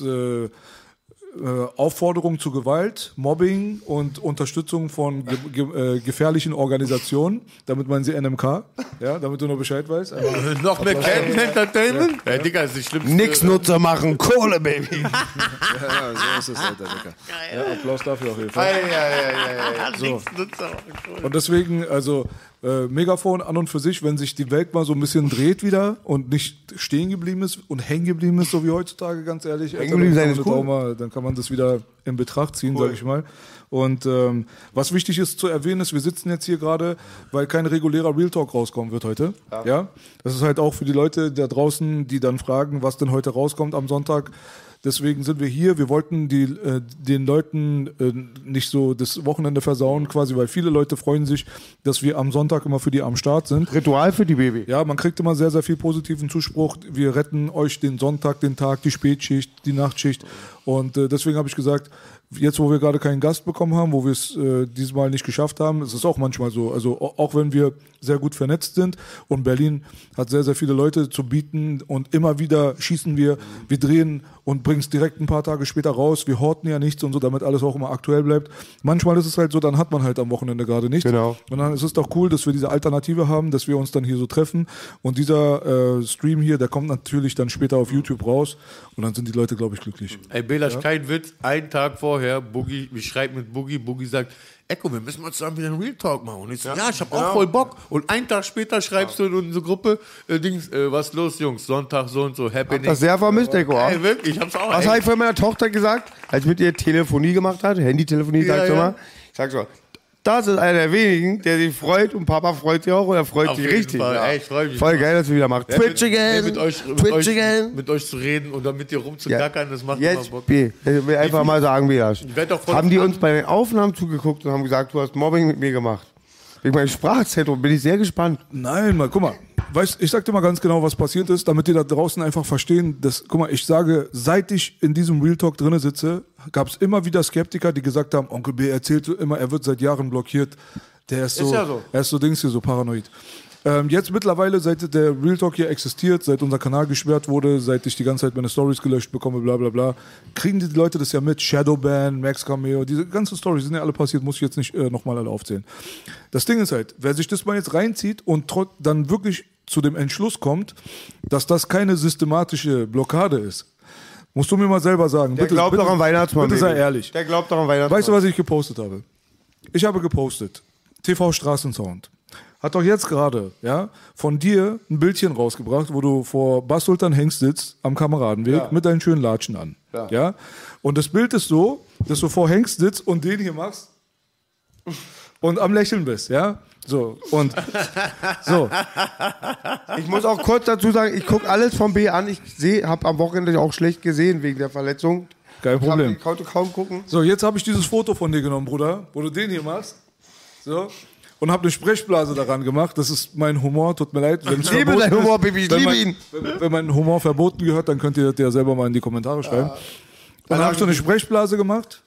Aufforderung zu Gewalt, Mobbing und Unterstützung von gefährlichen Organisationen. Damit meinen sie NMK, ja, damit du nur Bescheid weißt. Noch mehr Camp Entertainment? Ja, Digga, ist nicht schlimm. Nix Nutzer machen, Kohle, Baby. Ja, so ist es, Alter, Digga. Ja, Applaus dafür auf jeden Fall. So. Und deswegen, also Megafon an und für sich, wenn sich die Welt mal so ein bisschen dreht wieder und nicht stehen geblieben ist und hängen geblieben ist, so wie heutzutage, ganz ehrlich, Hängen geblieben sein ist cool. dann kann man das wieder in Betracht ziehen, sag ich mal. Und was wichtig ist zu erwähnen ist, wir sitzen jetzt hier gerade, weil kein regulärer Real Talk rauskommen wird heute. Ja. Das ist halt auch für die Leute da draußen, die dann fragen, was denn heute rauskommt am Sonntag. Deswegen sind wir hier. Wir wollten den Leuten nicht so das Wochenende versauen, quasi, weil viele Leute freuen sich, dass wir am Sonntag immer für die am Start sind. Ritual für die Baby. Ja, man kriegt immer sehr, sehr viel positiven Zuspruch. Wir retten euch den Sonntag, den Tag, die Spätschicht, die Nachtschicht. Und deswegen habe ich gesagt, jetzt, wo wir gerade keinen Gast bekommen haben, wo wir es diesmal nicht geschafft haben, ist es auch manchmal so. Also auch wenn wir sehr gut vernetzt sind und Berlin hat sehr, sehr viele Leute zu bieten und immer wieder schießen wir drehen und bringen es direkt ein paar Tage später raus. Wir horten ja nichts und so, damit alles auch immer aktuell bleibt. Manchmal ist es halt so, dann hat man halt am Wochenende gerade nichts. Genau. Und dann ist es doch cool, dass wir diese Alternative haben, dass wir uns dann hier so treffen. Und dieser Stream hier, der kommt natürlich dann später auf YouTube raus und dann sind die Leute, glaube ich, glücklich. Ey, Belasch, kein Witz, einen Tag vorher, Boogie, ich schreibe mit Boogie sagt, Echo, wir müssen mal zusammen wieder einen Real Talk machen. Und ich so, ja, ich habe auch voll Bock. Und einen Tag später schreibst du in unsere Gruppe, was ist los, Jungs, Sonntag so und so, Happening. Das sehr vermisst, Echo. Ey, wirklich, ich hab's auch. Was habe ich von meiner Tochter gesagt, als ich mit ihr Telefonie gemacht hat, Handytelefonie, sagt sie mal. Ich sag so, das ist einer der wenigen, der sich freut und Papa freut sich auch und er freut Auf sich jeden richtig. Fall. Ja. Ey, ich freu mich. Voll geil, dass wir wieder machen. Ja, Twitch again, mit euch zu reden und dann mit dir rumzugackern, das macht immer Jetzt, Bock. B, ich will einfach mal sagen, Belasch. werd doch voll Haben die an- uns bei den Aufnahmen zugeguckt und haben gesagt, du hast Mobbing mit mir gemacht. Wegen meinem Sprachzentrum bin ich sehr gespannt. Nein, mal, guck mal. Weißt, ich sag dir mal ganz genau, was passiert ist, damit die da draußen einfach verstehen, dass, guck mal, ich sage, seit ich in diesem Real Talk drinne sitze, gab es immer wieder Skeptiker, die gesagt haben, Onkel B erzählt immer, er wird seit Jahren blockiert. Der ist so, ja so. er ist so Dings hier, so paranoid. Jetzt mittlerweile, seit der Real Talk hier existiert, seit unser Kanal gesperrt wurde, seit ich die ganze Zeit meine Stories gelöscht bekomme, bla bla bla, kriegen die Leute das ja mit. Shadowban, Max Cameo, diese ganzen Stories sind ja alle passiert, muss ich jetzt nicht nochmal alle aufzählen. Das Ding ist halt, wer sich das mal jetzt reinzieht und dann wirklich zu dem Entschluss kommt, dass das keine systematische Blockade ist, musst du mir mal selber sagen. Der glaubt doch am Weihnachtsmann. Bitte sei Baby. ehrlich. Der glaubt doch am Weihnachtsmann. Weißt du, was ich gepostet habe? Ich habe gepostet, TV Straßensound hat doch jetzt gerade, ja, von dir ein Bildchen rausgebracht, wo du vor Bas Sultan Hengst sitzt am Kameradenweg mit deinen schönen Latschen an. Ja. Und das Bild ist so, dass du vor Hengst sitzt und den hier machst und am Lächeln bist, ja. So, und so. Ich muss auch kurz dazu sagen, ich gucke alles vom B an. Ich habe am Wochenende auch schlecht gesehen wegen der Verletzung. Kein Problem. Ich konnte kaum gucken. So, jetzt habe ich dieses Foto von dir genommen, Bruder, wo du den hier machst. So. Und habe eine Sprechblase daran gemacht. Das ist mein Humor, tut mir leid. Ich liebe deinen Humor, Baby, ich liebe ihn. Wenn mein Humor verboten gehört, dann könnt ihr das ja selber mal in die Kommentare schreiben. Und dann habe ich so eine Sprechblase gemacht.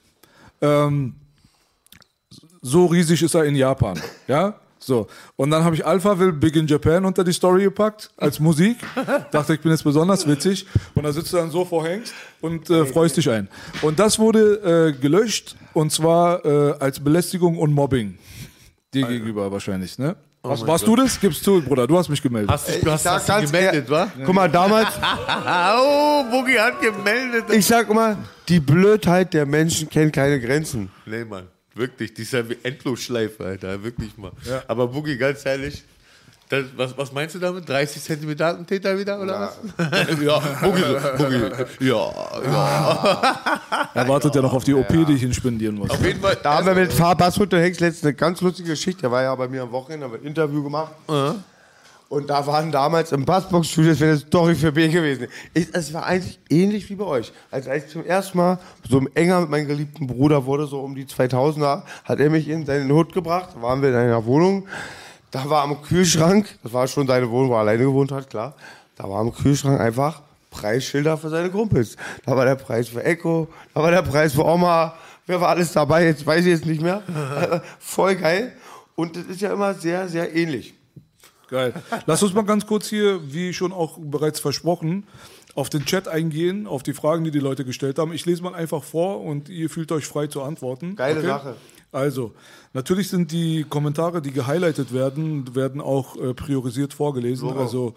So riesig ist er in Japan. Ja? So. Und dann habe ich Alpha Will Big in Japan unter die Story gepackt, als Musik. Dachte, ich bin jetzt besonders witzig. Und da sitzt du dann so vor Hengst und freust dich ein. Und das wurde gelöscht, und zwar als Belästigung und Mobbing. Dir gegenüber wahrscheinlich, ne? Warst du das? Gibst du, Bruder, du hast mich gemeldet. Hast dich gemeldet, wa? Guck mal, damals, Oh, Boogie hat gemeldet. ich sag immer, die Blödheit der Menschen kennt keine Grenzen. Nee, Mann. Wirklich, die ist ja wie Endlosschleife, Alter. Wirklich mal. Ja. Aber Boogie, ganz ehrlich, was meinst du damit? 30 cm Attentäter wieder, oder was? Ja, Boogie. Ja. Er wartet ja noch auf die OP, die ich ihn spendieren muss. Auf jeden Fall. Da haben wir mit Bas Sultan Hengst letztens eine ganz lustige Geschichte. Der war ja bei mir am Wochenende, haben wir ein Interview gemacht. Und da waren damals im Bassbox-Studio, das wäre eine Story für B gewesen. Es war eigentlich ähnlich wie bei euch. Als ich zum ersten Mal so enger mit meinem geliebten Bruder wurde, so um die 2000er, hat er mich in seinen Hut gebracht. Da waren wir in einer Wohnung. Da war am Kühlschrank, das war schon seine Wohnung, wo er alleine gewohnt hat, klar. Da war am Kühlschrank einfach Preisschilder für seine Kumpels. Da war der Preis für Echo, da war der Preis für Oma. Wer war alles dabei? Jetzt weiß ich jetzt nicht mehr. Voll geil. Und das ist ja immer sehr, sehr ähnlich. Geil. Lass uns mal ganz kurz hier, wie schon auch bereits versprochen, auf den Chat eingehen, auf die Fragen, die die Leute gestellt haben. Ich lese mal einfach vor und ihr fühlt euch frei zu antworten. Geile Sache. Also, natürlich sind die Kommentare, die gehighlightet werden auch priorisiert vorgelesen. Logo. Also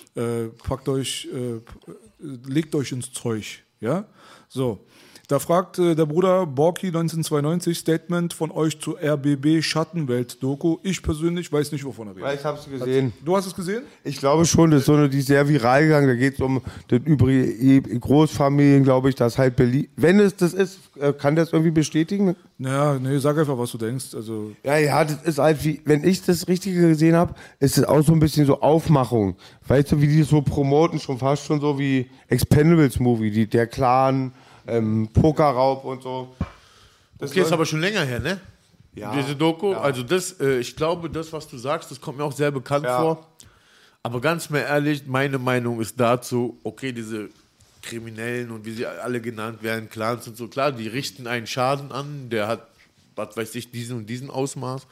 legt euch ins Zeug. Ja? So. Da fragt der Bruder Borki 1992, Statement von euch zur RBB Schattenwelt-Doku. Ich persönlich weiß nicht, wovon er redet. Ja, ich hab's gesehen. Du hast es gesehen? Ich glaube schon, das ist so eine, die ist sehr viral gegangen. Da geht es um das übrige Großfamilien, glaube ich, das halt Berlin. Wenn es das ist, kann das irgendwie bestätigen? Naja, nee, sag einfach, was du denkst. Also Ja, das ist halt wie, wenn ich das Richtige gesehen habe, ist es auch so ein bisschen so Aufmachung. Weißt du, wie die das so promoten, schon fast schon so wie Expendables Movie, der Clan, Pokerraub und so. Das ist aber schon länger her, ne? Ja. Diese Doku. Ja. Also ich glaube, das, was du sagst, das kommt mir auch sehr bekannt vor. Aber ganz mal ehrlich, meine Meinung ist dazu, okay, diese Kriminellen und wie sie alle genannt werden, Clans und so, klar, die richten einen Schaden an, der hat, was weiß ich, diesen und diesen Ausmaß.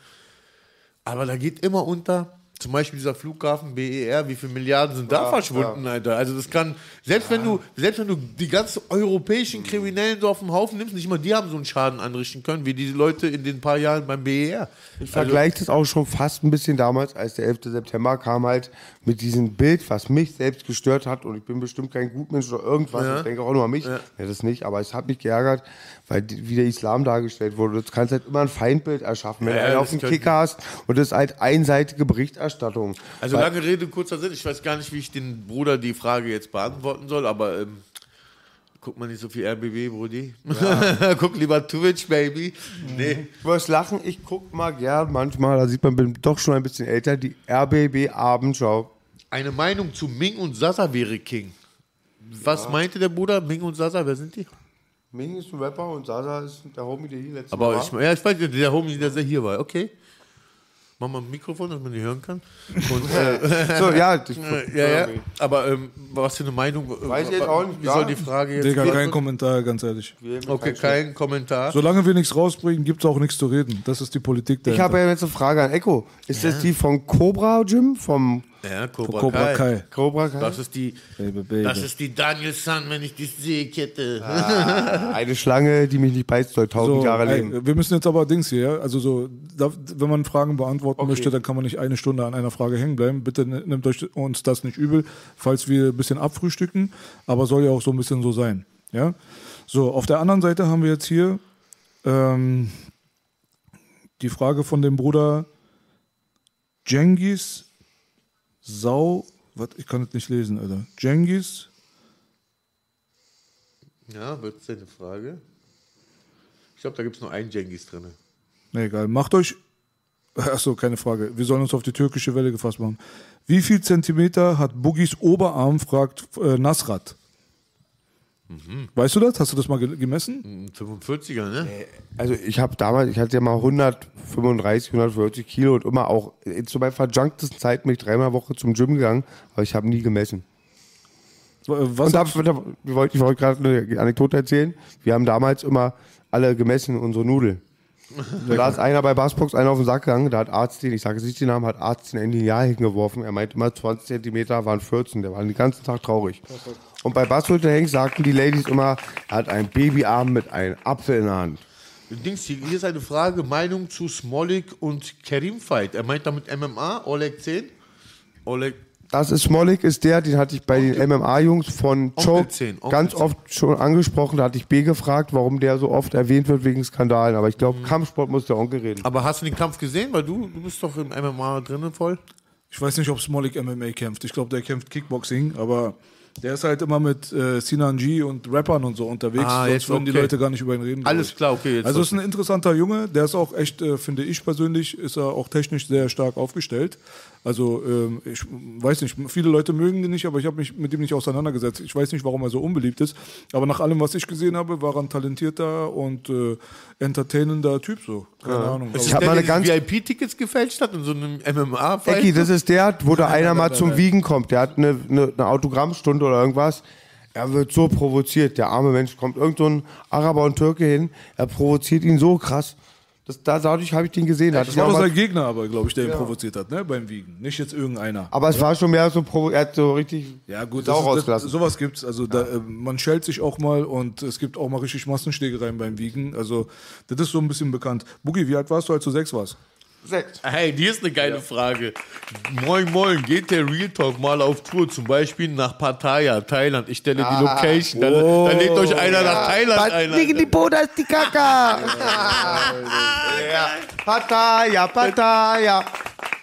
Aber da geht immer unter, zum Beispiel dieser Flughafen BER, wie viele Milliarden sind da verschwunden, Alter? Also das kann, selbst wenn du die ganzen europäischen Kriminellen so auf dem Haufen nimmst, nicht mal die haben so einen Schaden anrichten können, wie diese Leute in den paar Jahren beim BER. Ich vergleiche das auch schon fast ein bisschen damals, als der 11. September kam halt mit diesem Bild, was mich selbst gestört hat, und ich bin bestimmt kein Gutmensch oder irgendwas, ich denke auch nur an mich, das nicht, aber es hat mich geärgert, weil wie der Islam dargestellt wurde. Du kannst halt immer ein Feindbild erschaffen, wenn du einen auf den Kicker hast, und das ist halt einseitige Berichterstattung. Also lange Rede, kurzer Sinn, ich weiß gar nicht, wie ich den Bruder die Frage jetzt beantworten soll, aber guck mal nicht so viel RBB, Brudi. Ja. Guck lieber Twitch, Baby. Nee. Du wirst lachen, ich guck mal gern manchmal, da sieht man, bin doch schon ein bisschen älter, die RBB Abendschau. Eine Meinung zu Ming und Sasa wäre King. Was meinte der Bruder? Ming und Sasa, wer sind die? Ming ist ein Rapper und Sasa ist der Homie, der hier letztes Aber Mal war. ich weiß, der Homie, der hier war. Okay. Mach mal ein Mikrofon, dass man die hören kann. Und, So, ja. ja. Aber was für eine Meinung? Weiß ich jetzt auch nicht. Wie soll die Frage jetzt? Digga, kein Kommentar, ganz ehrlich. Okay, kein Kommentar. Solange wir nichts rausbringen, gibt es auch nichts zu reden. Das ist die Politik Ich dahinter. habe ja jetzt eine Frage an Echo. Ist das die von Cobra Gym? Vom Ja, Cobra Kai. Cobra Kai? Das ist die, das ist die Daniel San, wenn ich die sehe, Kette. Eine Schlange, die mich nicht beißt, soll 1000 Jahre ey, leben. wir müssen jetzt aber Dings hier, also so, wenn man Fragen beantworten möchte, dann kann man nicht eine Stunde an einer Frage hängen bleiben. Bitte nehmt euch uns das nicht übel, falls wir ein bisschen abfrühstücken, aber soll ja auch so ein bisschen so sein. Ja? So, auf der anderen Seite haben wir jetzt hier die Frage von dem Bruder Cengiz Sau. Was? Ich kann das nicht lesen, Alter. Cengiz. Ja, wird es eine Frage? Ich glaube, da gibt es nur einen Cengiz drin. Ne, egal. Macht euch. Achso, keine Frage. Wir sollen uns auf die türkische Welle gefasst machen. Wie viel Zentimeter hat Boogies Oberarm, fragt Nasrat. Weißt du das? Hast du das mal gemessen? 45er, ne? Also ich hatte ja mal 135, 140 Kilo und immer auch zu meiner verjunktesten Zeit bin ich 3-mal die Woche zum Gym gegangen, aber ich habe nie gemessen. Was? Und ich wollte gerade eine Anekdote erzählen. Wir haben damals immer alle gemessen, unsere Nudeln. Und da ist einer bei Bassbox einer auf den Sack gegangen, da hat Arzt ich sage jetzt nicht den Namen, hat Arzt den in die Jahr hingeworfen. Er meinte immer 20 Zentimeter waren 14, der war den ganzen Tag traurig. Und bei Basshütte Hengst sagten die Ladies immer, er hat einen Babyarm mit einem Apfel in der Hand. Dings, hier ist eine Frage, Meinung zu Smolik und Kerim Fight. Er meint damit MMA, Oleg 10. Oleg. Das ist Smolik, den hatte ich bei den MMA-Jungs von Choke ganz oft schon angesprochen. Da hatte ich B gefragt, warum der so oft erwähnt wird wegen Skandalen. Aber ich glaube, Kampfsport muss der Onkel reden. Aber hast du den Kampf gesehen? Weil du bist doch im MMA drinnen voll. Ich weiß nicht, ob Smolik MMA kämpft. Ich glaube, der kämpft Kickboxing, aber der ist halt immer mit Sinan G und Rappern und so unterwegs. Sonst würden die Leute gar nicht über ihn reden. Alles klar, okay. Jetzt also ist ein interessanter Junge. Der ist auch echt, finde ich persönlich, ist er auch technisch sehr stark aufgestellt. Also ich weiß nicht, viele Leute mögen den nicht, aber ich habe mich mit ihm nicht auseinandergesetzt. Ich weiß nicht, warum er so unbeliebt ist. Aber nach allem, was ich gesehen habe, war er ein talentierter und entertainender Typ so. Keine Ahnung. Ich habe mal eine ganz VIP-Tickets gefälscht hat in so einem MMA-Fight. Ecki, das ist der, wo da einer mal zum Wiegen kommt. Der hat eine Autogrammstunde oder irgendwas. Er wird so provoziert. Der arme Mensch kommt irgend so ein Araber und Türke hin. Er provoziert ihn so krass. Dadurch habe ich den gesehen. Das war doch sein Gegner, aber glaube ich, der ihn provoziert hat, ne? Beim Wiegen. Nicht jetzt irgendeiner. Aber es war schon mehr so, er hat so richtig Sau rausgelassen. Sowas gibt's. Also man schält sich auch mal und es gibt auch mal richtig Massenschlägereien beim Wiegen. Also das ist so ein bisschen bekannt. Boogie, wie alt warst du, als du 6 warst? 6. Hey, die ist eine geile Frage. Moin, moin, geht der Real Talk mal auf Tour, zum Beispiel nach Pattaya, Thailand? Ich stelle die Location. Da lädt euch einer nach Thailand ein. Liegen die Boda ist die Kaka. Pattaya.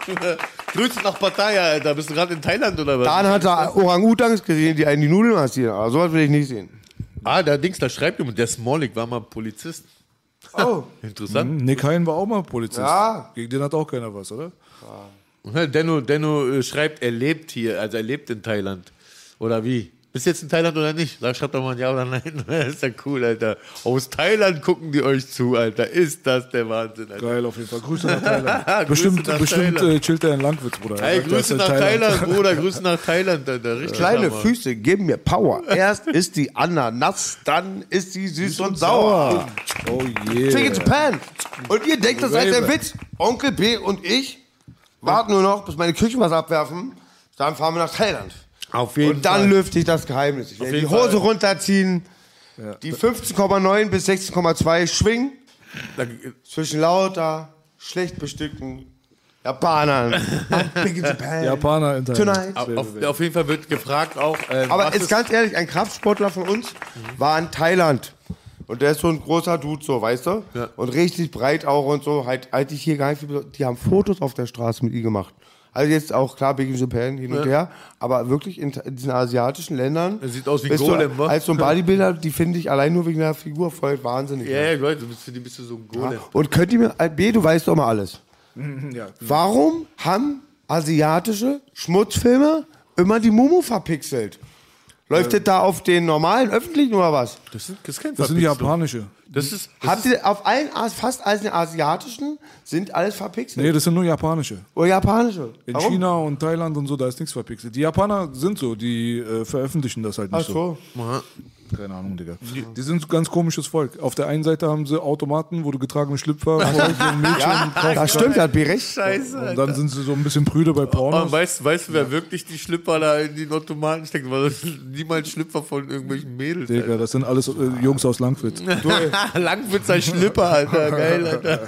Grüße nach Pattaya, Alter. Bist du gerade in Thailand oder was? Dann hat er Orang-Utans gesehen, die einen die Nudeln massieren. Aber sowas will ich nicht sehen. Da schreibt jemand, der Smolik war mal Polizist. Oh. Interessant. Nick Hein war auch mal Polizist. Ja. Gegen den hat auch keiner was, oder? Ja. Denno schreibt, er lebt hier, also er lebt in Thailand. Oder wie? Bist du jetzt in Thailand oder nicht? Schreibt doch mal ein Ja oder Nein. Das ist ja cool, Alter. Aus Thailand gucken die euch zu, Alter. Ist das der Wahnsinn, Alter. Geil, auf jeden Fall. Grüße nach Thailand. bestimmt chillt er in Langwitz, Bruder. Hey, Grüße nach Thailand, Bruder. Grüße nach Thailand, Alter. Richtig Kleine Hammer. Füße geben mir Power. Erst ist die Ananas, dann ist sie süß und sauer. Oh yeah. Take it to Japan. Und ihr denkt, das sei ein Witz. Onkel B und ich warten nur noch, bis meine Küchen was abwerfen. Dann fahren wir nach Thailand. Auf jeden Und dann Fall. lüfte ich das Geheimnis. Ich werde die Hose runterziehen, die 15,9 bis 16,2 schwingen, zwischen lauter, schlecht bestückten Japanern. Big in Japan. Japaner in Thailand. Tonight. Auf jeden Fall wird gefragt auch. Aber was jetzt ganz ehrlich, ein Kraftsportler von uns war in Thailand. Und der ist so ein großer Dude, so, weißt du? Ja. Und richtig breit auch und so. Halt ich hier gar nicht viel. Die haben Fotos auf der Straße mit ihm gemacht. Also jetzt auch klar, Big in Japan hin und her, aber wirklich in diesen asiatischen Ländern. Er sieht aus wie bist Golem, du, wa? als so ein Bodybuilder, die finde ich allein nur wegen der Figur voll wahnsinnig. Ja, Leute, für die bist du so ein Golem. Und könnt ihr mir, B, du weißt doch mal alles. Ja. Warum haben asiatische Schmutzfilme immer die Mumu verpixelt? Läuft das da auf den normalen öffentlichen oder was? Das ist kein Das sind die Verpixelung. japanische. Habt ihr auf fast allen asiatischen sind alles verpixelt? Nee, das sind nur japanische. Oder japanische? In Warum? China und Thailand und so, da ist nichts verpixelt. Die Japaner sind so, die veröffentlichen das halt nicht Ach so. Keine Ahnung, Digga. Die sind so ein ganz komisches Volk. Auf der einen Seite haben sie Automaten, wo du getragene Schlüpfer vor so ein Mädchen kaufst. Das stimmt, hat B recht. Scheiße, Und Alter. dann sind sie so ein bisschen prüde bei Pornos. Und weißt du, wer wirklich die Schlüpper da in die Automaten steckt? Weil das sind niemals Schlüpper von irgendwelchen Mädels. Digga, das sind alles Jungs aus Langwitz. Langwitzer Schlüpper, Alter. Geil, Alter.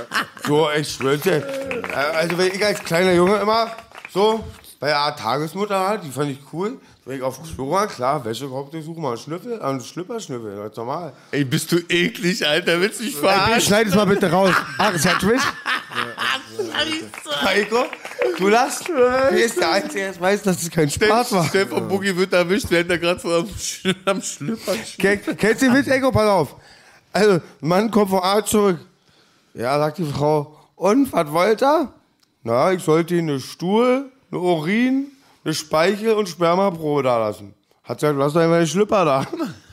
So, ich schwöre dir. Also, wenn ich als kleiner Junge immer so bei der Tagesmutter, die fand ich cool. Wenn ich auf Klo war, klar, Wäschekorb suchen, mal einen Schlüpper-Schnüffel, das ist normal. Ey, bist du eklig, Alter. Willst du mich B, verarschen? schneid es mal bitte raus. Ach, ist ja Twitch? Heiko? Du lachst. Wer ist der Einzige, der jetzt weiß, dass es kein Spaß war? Stefan Boogie wird erwischt, während er gerade so am Schlüppern steht. Kennst du den Witz, Echo? Pass auf. Also, ein Mann kommt vom Arzt zurück. Ja, sagt die Frau, und, was wollt ihr? Na, ich sollte Ihnen eine Stuhl, eine Urin, eine Speichel und Spermaprobe da lassen. Hat gesagt, lass doch einfach den Schlüpper da.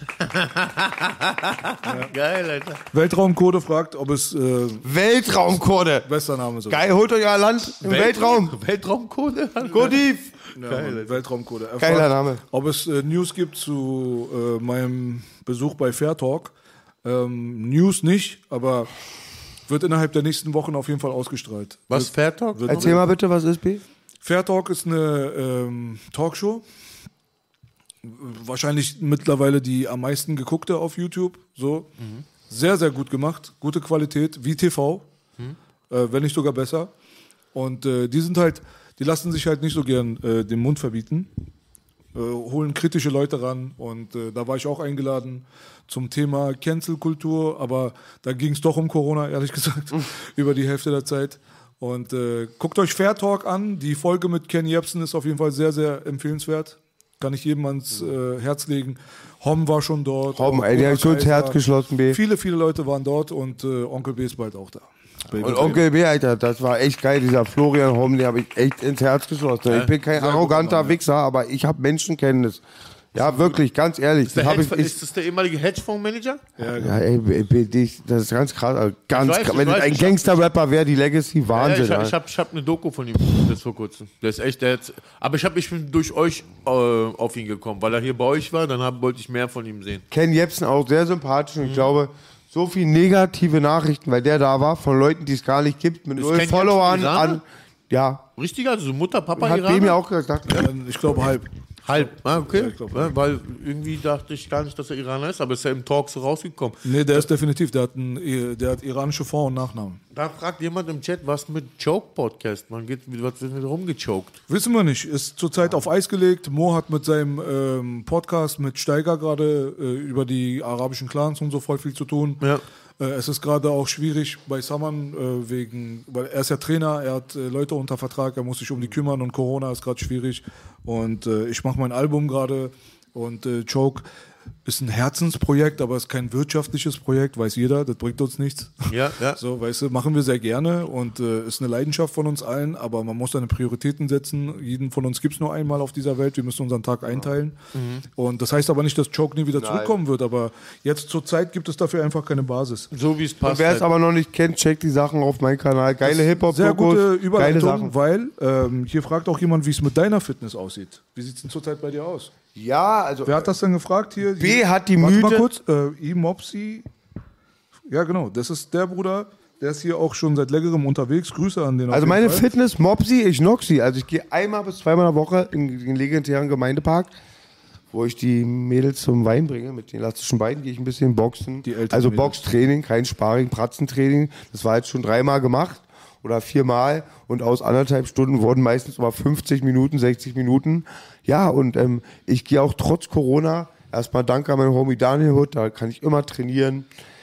Geil, Alter. Weltraumcode fragt, ob es Weltraumcode. bester Name ist. Geil, holt euch euer Land im Weltraum. Weltraumcode? Goodief. Ja, Mann, Weltraumcode. Er Geiler fragt, Name. ob es News gibt zu meinem Besuch bei Fair Talk. News nicht, aber wird innerhalb der nächsten Wochen auf jeden Fall ausgestrahlt. Was, Fair Talk? Erzähl mal bitte, was ist, B? Fair Talk ist eine Talkshow. Wahrscheinlich mittlerweile die am meisten geguckte auf YouTube. So. Sehr, sehr gut gemacht. Gute Qualität, wie TV. Wenn nicht sogar besser. Und die lassen sich halt nicht so gern den Mund verbieten. Holen kritische Leute ran. Und da war ich auch eingeladen zum Thema Cancel-Kultur. Aber da ging es doch um Corona, ehrlich gesagt, über die Hälfte der Zeit. Und guckt euch Fair Talk an. Die Folge mit Ken Jebsen ist auf jeden Fall sehr, sehr empfehlenswert. Kann ich jedem ans Herz legen. Hom war schon dort. Hom, ey, die hab ich so ins Herz geschlossen, B. Viele, viele Leute waren dort und Onkel B ist bald auch da. Und Onkel B, Alter, das war echt geil. Dieser Florian Hom, den habe ich echt ins Herz geschlossen. Ich bin kein arroganter Wichser, aber ich habe Menschenkenntnis. Ja, wirklich, ganz ehrlich. Ist das der ehemalige Hedgefondsmanager? Ja, ey, das ist ganz krass. Also wenn es ein Gangster-Rapper wäre, die Legacy, Wahnsinn. Ja, ich hab eine Doku von ihm jetzt vor kurzem. Der ist echt, aber ich bin durch euch auf ihn gekommen, weil er hier bei euch war, dann wollte ich mehr von ihm sehen. Ken Jebsen auch sehr sympathisch und ich glaube, so viele negative Nachrichten, weil der da war, von Leuten, die es gar nicht gibt, mit 0 Followern an. Ja. Richtig, also so Mutter, Papa, Hat Iraner? mir auch gesagt. Ich glaube halb. Halb, okay. Ja, ich glaub, ja, weil irgendwie dachte ich gar nicht, dass er Iraner ist, aber ist ja im Talk so rausgekommen. Nee, der ist definitiv, der hat iranische Vor- und Nachnamen. Da fragt jemand im Chat, was mit Joke-Podcast? Was wird mit rumgechoked? Wissen wir nicht, ist zurzeit auf Eis gelegt. Mo hat mit seinem Podcast mit Steiger gerade über die arabischen Clans und so voll viel zu tun. Ja. Es ist gerade auch schwierig bei Saman, weil er ist ja Trainer, er hat Leute unter Vertrag, er muss sich um die kümmern und Corona ist gerade schwierig. Und ich mache mein Album gerade und Choke ist ein Herzensprojekt, aber ist kein wirtschaftliches Projekt, weiß jeder, das bringt uns nichts. Ja, ja. So, weißt du, machen wir sehr gerne und ist eine Leidenschaft von uns allen, aber man muss seine Prioritäten setzen. Jeden von uns gibt es nur einmal auf dieser Welt, wir müssen unseren Tag einteilen. Und das heißt aber nicht, dass Choke nie wieder zurückkommen wird, aber jetzt zur Zeit gibt es dafür einfach keine Basis. So wie es passt. Und wer es aber noch nicht kennt, checkt die Sachen auf meinem Kanal. Geile Hip-Hop-Dokus. Sehr gute Überleitung, geile Sachen. weil hier fragt auch jemand, wie es mit deiner Fitness aussieht. Wie sieht es denn zurzeit bei dir aus? Ja, also Wer hat das denn gefragt hier? B hat die Warte Mythe. mal kurz, Mopsi. Ja, genau, das ist der Bruder, der ist hier auch schon seit längerem unterwegs. Grüße an den. Also meine Fitness, Mopsi, ich Noxi. Also ich gehe einmal bis zweimal in der Woche in den legendären Gemeindepark, wo ich die Mädels zum Wein bringe. Mit den elastischen Beinen gehe ich ein bisschen boxen. Die älteren also Mädels. Boxtraining, kein Sparring, Pratzentraining. Das war jetzt schon 3-mal gemacht oder 4-mal. Und aus 1,5 Stunden wurden meistens immer 50 Minuten, 60 Minuten. Ja, und ich gehe auch trotz Corona, erstmal danke an meinen Homie Daniel Hood, da kann ich immer trainieren.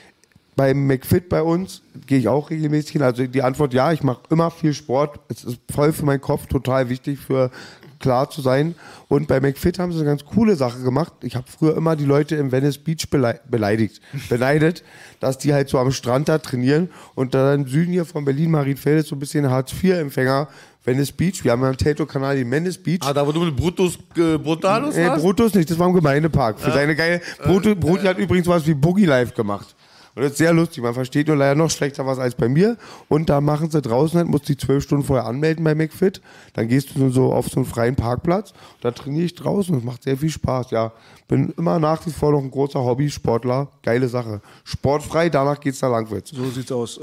Beim McFit bei uns gehe ich auch regelmäßig hin. Also die Antwort ja, ich mache immer viel Sport. Es ist voll für meinen Kopf total wichtig, für klar zu sein. Und bei McFit haben sie eine ganz coole Sache gemacht. Ich habe früher immer die Leute im Venice Beach beneidet, dass die halt so am Strand da trainieren. Und da im Süden hier von Berlin, Marienfelde, ist so ein bisschen Hartz-IV-Empfänger. Venice Beach, wir haben ja am Tato-Kanal den Venice Beach. Ah, da wo du mit Brutalus warst? Brutus nicht, das war im Gemeindepark. Für seine geile. Bruti hat übrigens was wie Boogie Life gemacht. Und das ist sehr lustig. Man versteht nur leider noch schlechter was als bei mir. Und da machen sie draußen halt, musst dich 12 Stunden vorher anmelden bei McFit. Dann gehst du so auf so einen freien Parkplatz. Da trainiere ich draußen. Das macht sehr viel Spaß. Ja, bin immer nach wie vor noch ein großer Hobbysportler. Geile Sache. Sportfrei, danach geht's da langwärts. So sieht's aus.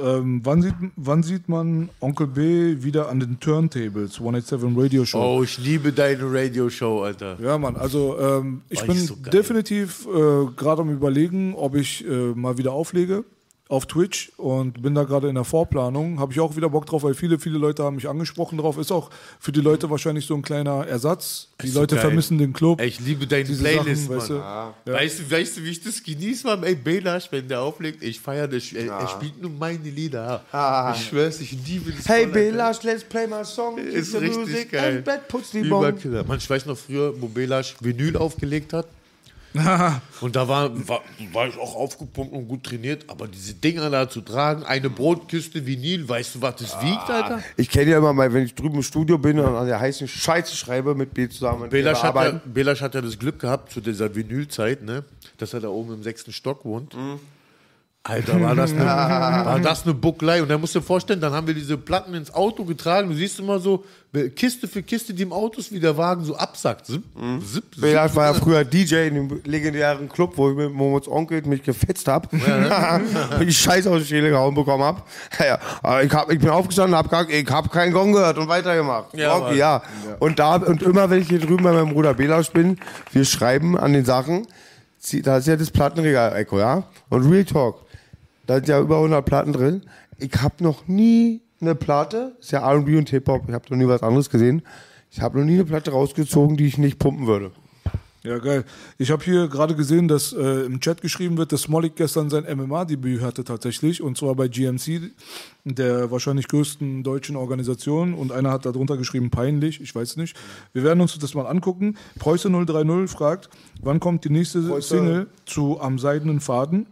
Wann sieht man Onkel B wieder an den Turntables? 187 Radio Show. Oh, ich liebe deine Radio-Show, Alter. Ja, Mann, also ich bin ist so geil. definitiv gerade am Überlegen, ob ich mal wieder auflege. auf Twitch und bin da gerade in der Vorplanung. Habe ich auch wieder Bock drauf, weil viele Leute haben mich angesprochen drauf. Ist auch für die Leute wahrscheinlich so ein kleiner Ersatz. Die Leute vermissen den Club. Ey, ich liebe deine Playlist, Sachen, weißt du? Mann. Weißt du, wie ich das genieße, Mann? Ey, Belash, wenn der auflegt, ich feiere das. Er spielt nur meine Lieder. Ich schwör's, ich liebe das. Hey Belash, let's play my song. Ist richtig geil. And bed puts the bomb. Überkiller. Man, ich weiß noch früher, wo Belash Vinyl aufgelegt hat. Und da war ich auch aufgepumpt und gut trainiert, aber diese Dinger da zu tragen, eine Brotkiste Vinyl, weißt du, was das wiegt, Alter? Ich kenne ja immer mal, wenn ich drüben im Studio bin und an der heißen Scheiße schreibe mit B zusammen. Belash hat ja das Glück gehabt zu dieser Vinylzeit, ne, dass er da oben im 6. Stock wohnt. Alter, war das eine Buckelei. Und da musst du dir vorstellen, dann haben wir diese Platten ins Auto getragen. Du siehst immer so Kiste für Kiste, die im Auto ist, wie der Wagen so absackt. Belash war ja früher DJ in dem legendären Club, wo ich mit Momos Onkel mich gefetzt habe. Und die Scheiße aus der Schäle gehauen bekommen habe. Ja, aber ich bin aufgestanden, ich habe keinen Gong gehört und weitergemacht. Ja, okay, ja. Und immer, wenn ich hier drüben bei meinem Bruder Belash bin, wir schreiben an den Sachen, da ist ja das Plattenregal, Echo, ja? Und Real Talk. Da sind ja über 100 Platten drin. Ich habe noch nie eine Platte, ist ja R&B und Hip-Hop, ich habe noch nie was anderes gesehen. Ich habe noch nie eine Platte rausgezogen, die ich nicht pumpen würde. Ja, geil. Ich habe hier gerade gesehen, dass im Chat geschrieben wird, dass Smolik gestern sein MMA-Debüt hatte tatsächlich. Und zwar bei GMC, der wahrscheinlich größten deutschen Organisation. Und einer hat darunter geschrieben, peinlich, ich weiß nicht. Wir werden uns das mal angucken. Preuße 030 fragt, wann kommt die nächste Single zu Am seidenen Faden?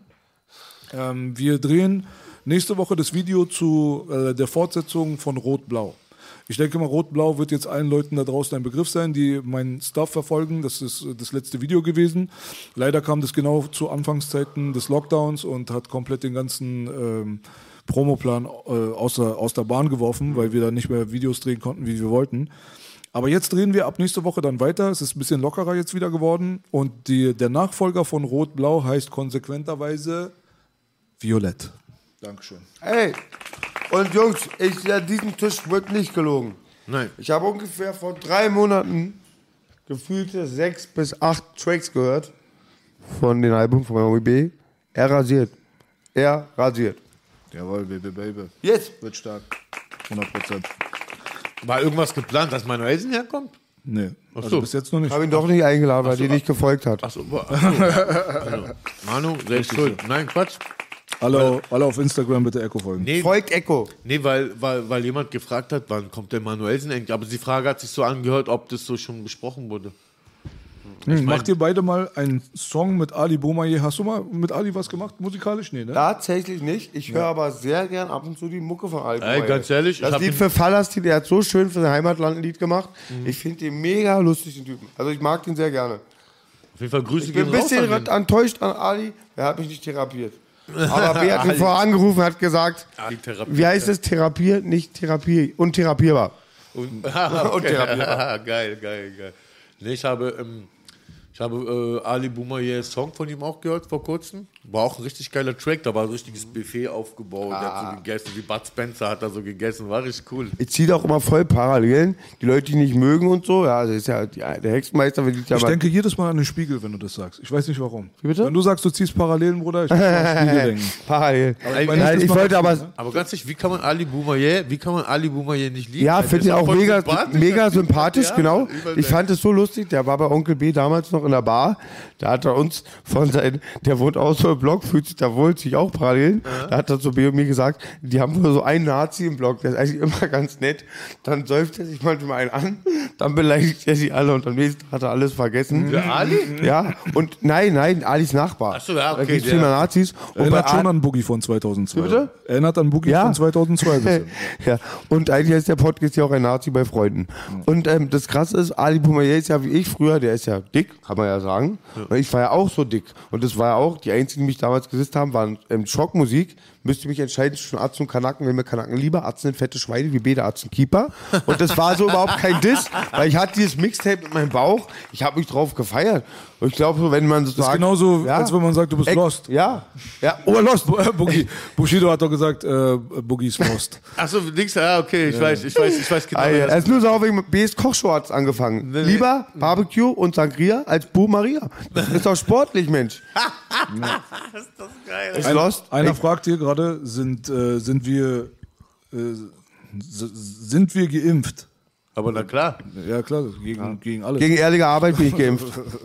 Wir drehen nächste Woche das Video zu der Fortsetzung von Rot-Blau. Ich denke mal, Rot-Blau wird jetzt allen Leuten da draußen ein Begriff sein, die meinen Stuff verfolgen. Das ist das letzte Video gewesen. Leider kam das genau zu Anfangszeiten des Lockdowns und hat komplett den ganzen Promoplan aus der Bahn geworfen, weil wir da nicht mehr Videos drehen konnten, wie wir wollten. Aber jetzt drehen wir ab nächste Woche dann weiter. Es ist ein bisschen lockerer jetzt wieder geworden. Und der Nachfolger von Rot-Blau heißt konsequenterweise Violett. Dankeschön. Ey, und Jungs, diesen Tisch wird nicht gelogen. Nein. Ich habe ungefähr vor 3 Monaten gefühlte 6 bis 8 Tracks gehört von den Alben von OEB. Er rasiert. Jawohl, Baby. Jetzt. Wird stark. 100%. War irgendwas geplant, dass Manuelsen herkommt? Nee, Ach also so. bis jetzt noch nicht. Ich habe ihn doch nicht eingeladen, weil die nicht gefolgt hat. Achso. Manu, selbst schuld. Nein, Quatsch. Alle auf Instagram bitte Echo folgen. Nee, Folgt Echo. nee weil jemand gefragt hat, wann kommt der Manuelsen endlich. Aber die Frage hat sich so angehört, ob das so schon besprochen wurde. Macht ihr beide mal einen Song mit Ali Boumaier? Hast du mal mit Ali was gemacht? Musikalisch? Nee, ne? Tatsächlich nicht. Ich höre aber sehr gern ab und zu die Mucke von Alben. Ey, ganz ehrlich, ich Das hab Lied ihn- für Fallastin, der hat so schön für sein Heimatland ein Lied gemacht. Ich finde den mega lustig, den Typen. Also ich mag den sehr gerne. Auf jeden Fall Grüße Ich bin ein gehen raus bisschen an den- enttäuscht an Ali, er hat mich nicht therapiert. Aber B hat mich vorher angerufen und hat gesagt, Ali therapiert. wie heißt es, therapiert, nicht Therapie, untherapierbar. Und, therapierbar. geil. Nee, ich habe Ali Boumaier Song von ihm auch gehört vor kurzem. War auch ein richtig geiler Track, da war ein richtiges Buffet aufgebaut. Der hat so gegessen, wie Bud Spencer hat da so gegessen, war richtig cool. Ich ziehe auch immer voll Parallelen. Die Leute, die nicht mögen und so, ja, das ist ja der Hexenmeister, wenn die Ich denke jedes Mal an den Spiegel, wenn du das sagst. Ich weiß nicht warum. Wie bitte? Wenn du sagst, du ziehst Parallelen, Bruder, ich muss an den Spiegel denken. Parallel. Nein, Ich wollte aber, Aber ganz ehrlich, wie kann man Ali Boumaier nicht lieben? ja, Alter? finde Der ich ist auch voll mega sympathisch, Ja, genau. überall Ich fand es so lustig, der war bei Onkel B damals noch in der Bar, da hat er uns der wohnt auch so im Block, fühlt sich da wohl, sich auch parallel, da hat er zu B und mir gesagt, die haben wohl so einen Nazi im Block, der ist eigentlich immer ganz nett, dann säuft er sich manchmal einen an, dann beleidigt er sie alle und am nächsten hat er alles vergessen. Der Ali? Ja, und nein, Alis Nachbar. Ach so, ja, okay, Da gibt's der- viel mehr Nazis. Und bei Erinnert schon A- an Boogie von 2002. Bitte? Erinnert an Boogie Ja. von 2002. Bisschen. Ja, und eigentlich ist der Podcast ja auch ein Nazi bei Freunden. Und das Krasse ist, Ali Boumaier ist ja wie ich früher, der ist ja dick, kann man ja sagen. Und ich war ja auch so dick. Und das war ja auch, die einzigen, die mich damals gesisst haben, waren Schockmusik. Müsste mich entscheiden zwischen Arzt und Kanaken, wenn mir Kanaken lieber, Arzt sind fette Schweine, wie Bede, Arzt und Keeper. Und das war so überhaupt kein Diss, weil ich hatte dieses Mixtape mit meinem Bauch, ich habe mich drauf gefeiert. Und ich glaube, so, wenn man so Das ist sagt... genauso, ja, als wenn man sagt, du bist lost. Ja, oh, Lost. Boogie. Bushido hat doch gesagt, Boogie ist lost. Achso, nix, okay, ich weiß genau. Er ist nur sauer wegen B's Kochshow hat's angefangen. Lieber Barbecue und Sangria als als Bu Maria. Das ist doch sportlich, Mensch. Das ist doch geil. Ich lost. Einer fragt hier gerade, sind wir geimpft? Aber na klar. Ja klar, gegen alles. Gegen ehrliche Arbeit bin ich geimpft.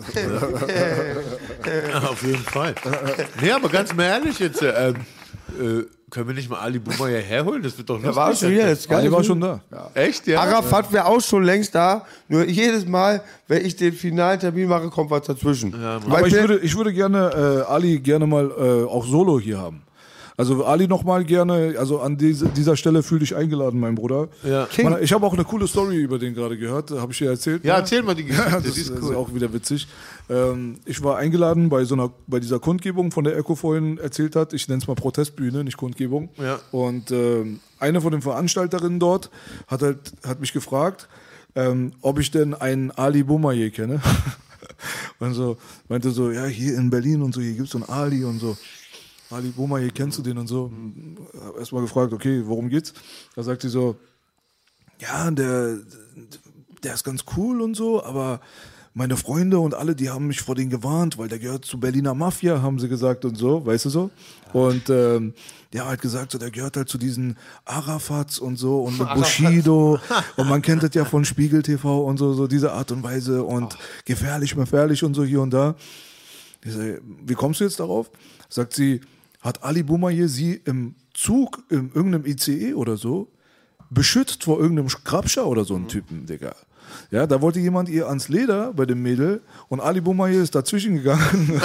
Ja, auf jeden Fall. Nee, aber ganz mal ehrlich jetzt, können wir nicht mal Ali Buma hierher holen? Das wird doch lustig. Der war schon hier, das ist geil. Der war schon da. Echt, ja? Arafat wäre auch schon längst da, nur jedes Mal, wenn ich den finalen Termin mache, kommt was dazwischen. Ja, Aber ich würde gerne Ali gerne mal auch solo hier haben. Also Ali nochmal gerne, also an dieser Stelle fühl dich eingeladen, mein Bruder. Ja. Ich habe auch eine coole Story über den gerade gehört, habe ich dir erzählt. Ja, erzähl mal die Geschichte, das ist auch wieder witzig. Ich war eingeladen bei dieser Kundgebung, von der Echo vorhin erzählt hat. Ich nenne es mal Protestbühne, nicht Kundgebung. Ja. Und eine von den Veranstalterinnen dort hat mich gefragt, ob ich denn einen Ali Boumaier kenne. Und so meinte so, ja, hier in Berlin und so, hier gibt es so einen Ali und so. Ali Boumaier, kennst du den und so? Hab erstmal gefragt, okay, worum geht's? Da sagt sie so, ja, der ist ganz cool und so, aber meine Freunde und alle, die haben mich vor denen gewarnt, weil der gehört zur Berliner Mafia, haben sie gesagt und so, weißt du so? Und der hat gesagt, so, der gehört halt zu diesen Arafats und so und mit Bushido und man kennt das ja von Spiegel TV und so diese Art und Weise und gefährlich und so hier und da. Ich sag, wie kommst du jetzt darauf? Sagt sie, hat Ali Boumaier sie im Zug, in irgendeinem ICE oder so, beschützt vor irgendeinem Grabscher oder so einen Typen, Digga. Ja, da wollte jemand ihr ans Leder bei dem Mädel und Ali Boumaier ist dazwischen gegangen.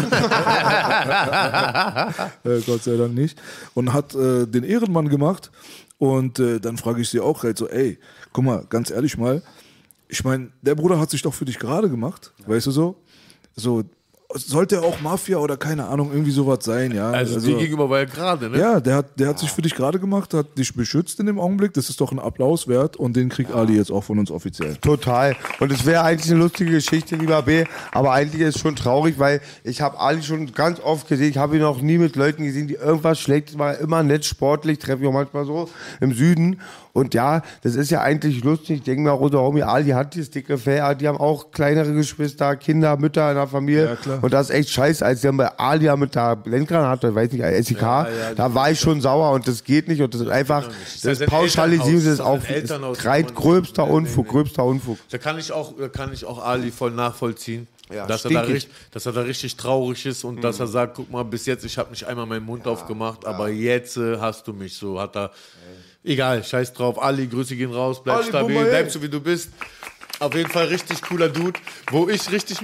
Gott sei Dank nicht. Und hat den Ehrenmann gemacht. Und dann frage ich sie auch halt so, ey, guck mal, ganz ehrlich mal, ich meine, der Bruder hat sich doch für dich gerade gemacht, weißt du so? So, sollte er auch Mafia oder keine Ahnung, irgendwie sowas sein, ja. Also dir gegenüber war er gerade, ne? Ja, der hat sich für dich gerade gemacht, hat dich beschützt in dem Augenblick, das ist doch ein Applaus wert und den kriegt Ali jetzt auch von uns offiziell. Total. Und es wäre eigentlich eine lustige Geschichte, lieber B, aber eigentlich ist es schon traurig, weil ich habe Ali schon ganz oft gesehen, ich habe ihn noch nie mit Leuten gesehen, die irgendwas schlägt, war immer nett, sportlich, treffe ich auch manchmal so im Süden. Und ja, das ist ja eigentlich lustig. Ich denke mir auch, unser Homie Ali hat dieses dicke Fell, die haben auch kleinere Geschwister, Kinder, Mütter in der Familie. Ja, klar. Und das ist echt scheiße, als der bei Ali mit der Blendgranate, weiß nicht, SEK, da war ich schon sauer und das geht nicht und das ist einfach, das Pauschalisieren ist auch gröbster Unfug. Da kann ich auch Ali voll nachvollziehen. Ja, dass er da richtig traurig ist und dass er sagt, guck mal, bis jetzt, ich habe nicht einmal meinen Mund aufgemacht, aber jetzt hast du mich, so hat er. Egal, scheiß drauf, Ali, Grüße gehen raus, bleib stabil, bleib so wie du bist. Auf jeden Fall richtig cooler Dude, wo ich richtig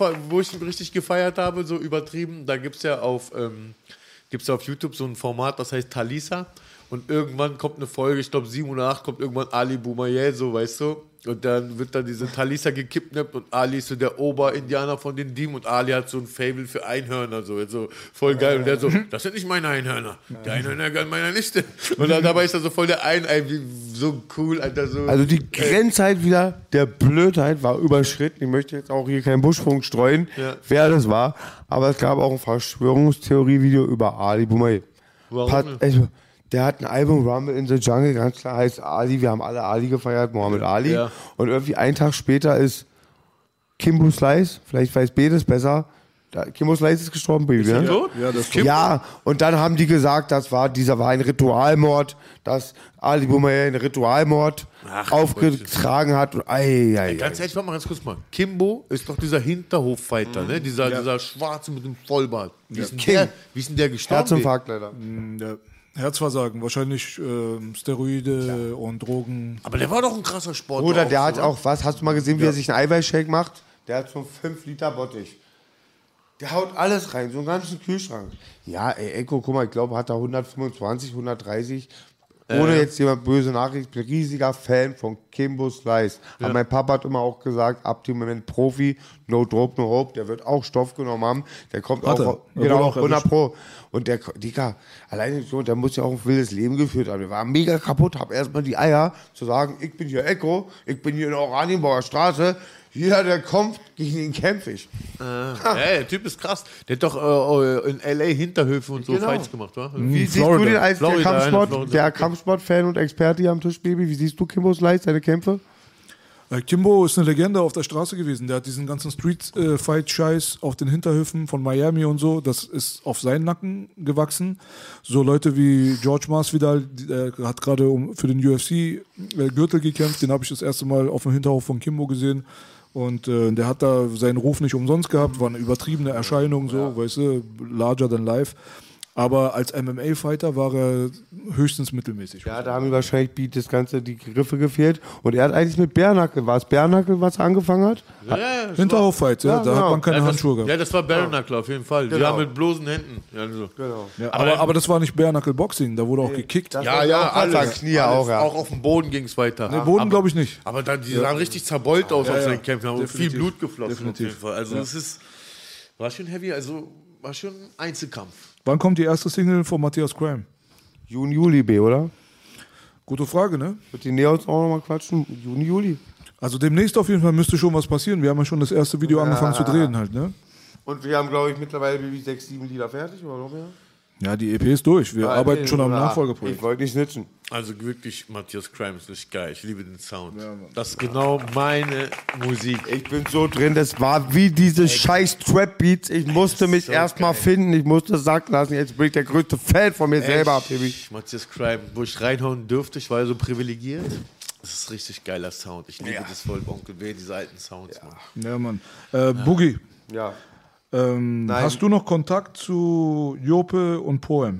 gefeiert habe, so übertrieben. Da gibt's ja auf YouTube so ein Format, das heißt Talisa. Und irgendwann kommt eine Folge, ich glaube 7 oder 8, kommt irgendwann Ali Boumaier, so, weißt du. Und dann wird dann diese Talisa gekidnappt und Ali ist so der Oberindianer von den Dieben und Ali hat so ein Faible für Einhörner, so voll geil. Und der so, das sind nicht meine Einhörner, die Einhörner gehören meiner Nichte. Und dann dabei ist er so voll der so cool, Alter. So, also die Grenzheit wieder der Blödheit war überschritten. Ich möchte jetzt auch hier keinen Buschfunk streuen, wer das war. Aber es gab auch ein Verschwörungstheorie-Video über Ali Boumaier. Warum? Der hat ein Album, Rumble in the Jungle, ganz klar heißt Ali. Wir haben alle Ali gefeiert, Muhammad Ali. Ja. Und irgendwie einen Tag später ist Kimbo Slice, vielleicht weiß B das besser. Kimbo Slice ist gestorben, Baby. Ist tot? Ja, das ja, und dann haben die gesagt, dieser war ein Ritualmord, dass Ali Boumaier einen Ritualmord aufgetragen hat. Und ganz ehrlich, warte mal ganz kurz mal. Kimbo ist doch dieser Hinterhoffighter, ne? Dieser Schwarze mit dem Vollbart. Wie ist denn der gestorben? Herzinfarkt leider. Herzversagen, wahrscheinlich Steroide und Drogen. Aber der war doch ein krasser Sportler. Oder der hat auch was, hast du mal gesehen, wie er sich einen Eiweißshake macht? Der hat so 5 Liter Bottich. Der haut alles rein, so einen ganzen Kühlschrank. Ja, ey, Echo, guck mal, ich glaube, hat er 125, 130. Ohne jetzt jemand böse Nachricht, ich bin riesiger Fan von Kimbo Slice. Aber mein Papa hat immer auch gesagt, ab dem Moment Profi, no dope, no hope, der wird auch Stoff genommen haben. Der kommt auch 100 Pro. Und der, Digga, alleine so, der muss ja auch ein wildes Leben geführt haben. Der war mega kaputt, hab erstmal die Eier zu sagen, ich bin hier Echo, ich bin hier in der Oranienbauer Straße. Jeder, der kommt, gegen den kämpfe ich. Der Typ ist krass. Der hat doch in L.A. Hinterhöfe und so Fights gemacht, wa? Wie siehst du den als der Kampfsport-Fan und Experte hier am Tisch, Baby? Wie siehst du Kimbo Slice, seine Kämpfe? Kimbo ist eine Legende auf der Straße gewesen. Der hat diesen ganzen Street-Fight-Scheiß auf den Hinterhöfen von Miami und so, das ist auf seinen Nacken gewachsen. So Leute wie George Masvidal, der hat gerade für den UFC-Gürtel gekämpft, den habe ich das erste Mal auf dem Hinterhof von Kimbo gesehen. Und der hat da seinen Ruf nicht umsonst gehabt, war eine übertriebene Erscheinung, so, weißt du, larger than life. Aber als MMA-Fighter war er höchstens mittelmäßig. Ja, da haben ihm wahrscheinlich die Griffe gefehlt. Und er hat eigentlich mit Bärnackel, war es Bärnackel, was er angefangen hat? Ja, Hinterhof-Fight, ja, da genau. hat man keine Handschuhe gehabt. Ja, das war Bare-Knuckle auf jeden Fall. Die haben mit bloßen Händen. Ja, so. Genau. Ja, aber das war nicht Bare-Knuckle-Boxing, da wurde auch gekickt. alles. Knie auch, ja. Auch auf dem Boden ging es weiter. Nee, Boden glaube ich nicht. Aber die sahen richtig zerbeult aus auf seinen Kämpfen. Und viel Definitiv. Blut geflossen Definitiv. auf jeden Fall. Also es war schon heavy, also war schon ein Einzelkampf. Wann kommt die erste Single von Matthias Crime? Juni, Juli, B, oder? Gute Frage, ne? Wird die Neons auch nochmal quatschen? Juni, Juli. Also demnächst auf jeden Fall müsste schon was passieren. Wir haben ja schon das erste Video angefangen zu drehen halt, ne? Und wir haben, glaube ich, mittlerweile 6, 7 Lieder fertig, oder noch mehr? Ja, die EP ist durch. Wir arbeiten schon am Nachfolgeprojekt. Ich wollte nicht snitchen. Also wirklich, Matthias Crime ist richtig geil. Ich liebe den Sound. Das ist genau meine Musik. Ich bin so drin, das war wie diese scheiß Trap-Beats. Ich musste mich so erstmal geil. finden, ich musste sacken lassen. Jetzt bin ich der größte Fan von mir selber ab, Baby. Matthias Crime, wo ich reinhauen dürfte, ich war ja so privilegiert. Das ist richtig geiler Sound. Ich liebe das voll, Onkel B, diese alten Sounds, Mann. Ja, Mann. Boogie, Ja. hast du noch Kontakt zu Jope und Poem?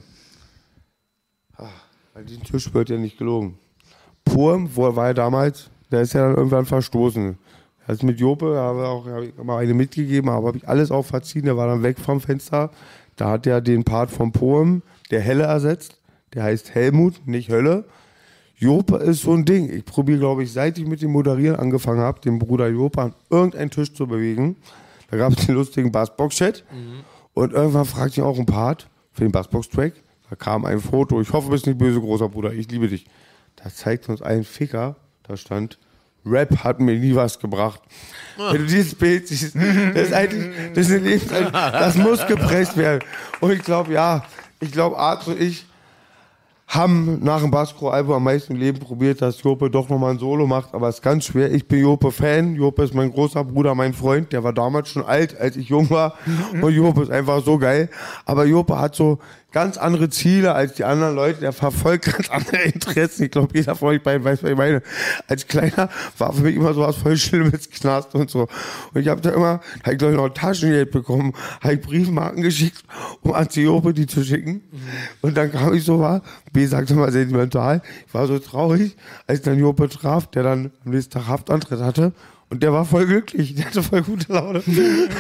Weil diesen Tisch wird ja nicht gelogen. Poem, wo er war ja damals, der ist ja dann irgendwann verstoßen. Er ist mit Jope, hab ich mal eine mitgegeben, aber habe ich alles auch verziehen. Der war dann weg vom Fenster. Da hat er den Part vom Poem, der Helle, ersetzt. Der heißt Helmut, nicht Hölle. Jope ist so ein Ding. Ich probiere, glaube ich, seit ich mit dem Moderieren angefangen habe, den Bruder Jope an irgendeinen Tisch zu bewegen. Da gab es den lustigen Bassbox-Chat. Und irgendwann fragte ich auch einen Part für den Bassbox-Track. Da kam ein Foto. Ich hoffe, du bist nicht böse, großer Bruder. Ich liebe dich. Da zeigt uns ein Ficker. Da stand, Rap hat mir nie was gebracht. Wenn du dieses Bild siehst, das ist eigentlich, das ist eine Lebenszeit, das muss gepresst werden. Und ich glaube, Arzt und ich haben nach dem Baskro-Album am meisten im Leben probiert, dass Jope doch nochmal ein Solo macht, aber es ist ganz schwer. Ich bin Jope-Fan, Jope ist mein großer Bruder, mein Freund, der war damals schon alt, als ich jung war, und Jope ist einfach so geil, aber Jope hat so ganz andere Ziele als die anderen Leute, der verfolgt ganz andere Interessen. Ich glaube, jeder von euch beiden weiß, was ich meine. Als Kleiner war für mich immer sowas voll Schlimmes, Knast und so. Und ich habe da immer, habe ich glaube ich noch Taschengeld bekommen, habe ich Briefmarken geschickt, um an Jope die zu schicken. Und dann kam ich so war, B sagte mal sentimental, ich war so traurig, als ich dann Jope traf, der dann am nächsten Tag Haftantritt hatte. Und der war voll glücklich, der hatte voll gute Laune. Ich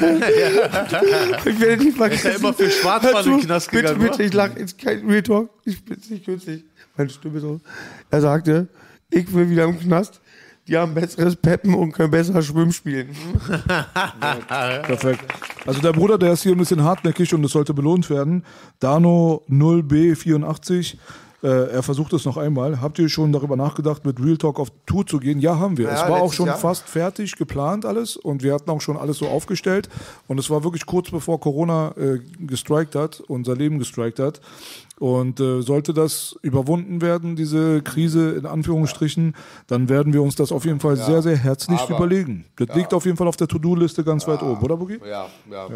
werde nicht vergessen. Ist ja immer für Schwarzfahren in den Knast gegangen, Bitte, ich lache, ist kein Real Talk, ich bin nicht künstlich. Meine Stimme so. Er sagte, ich will wieder im Knast, die haben besseres Peppen und können besser Schwimmen spielen. Perfekt. Also der Bruder, der ist hier ein bisschen hartnäckig und es sollte belohnt werden. Dano 0B84. Er versucht es noch einmal. Habt ihr schon darüber nachgedacht, mit Real Talk auf Tour zu gehen? Ja, haben wir. Ja, es war auch letztes schon Jahr. fast fertig geplant alles und wir hatten auch schon alles so aufgestellt und es war wirklich kurz bevor Corona gestrikt hat, unser Leben gestrikt hat. Und sollte das überwunden werden, diese Krise in Anführungsstrichen, dann werden wir uns das auf jeden Fall sehr, sehr herzlich aber- überlegen. Das liegt auf jeden Fall auf der To-Do-Liste ganz weit oben, oder Boogie? Ja.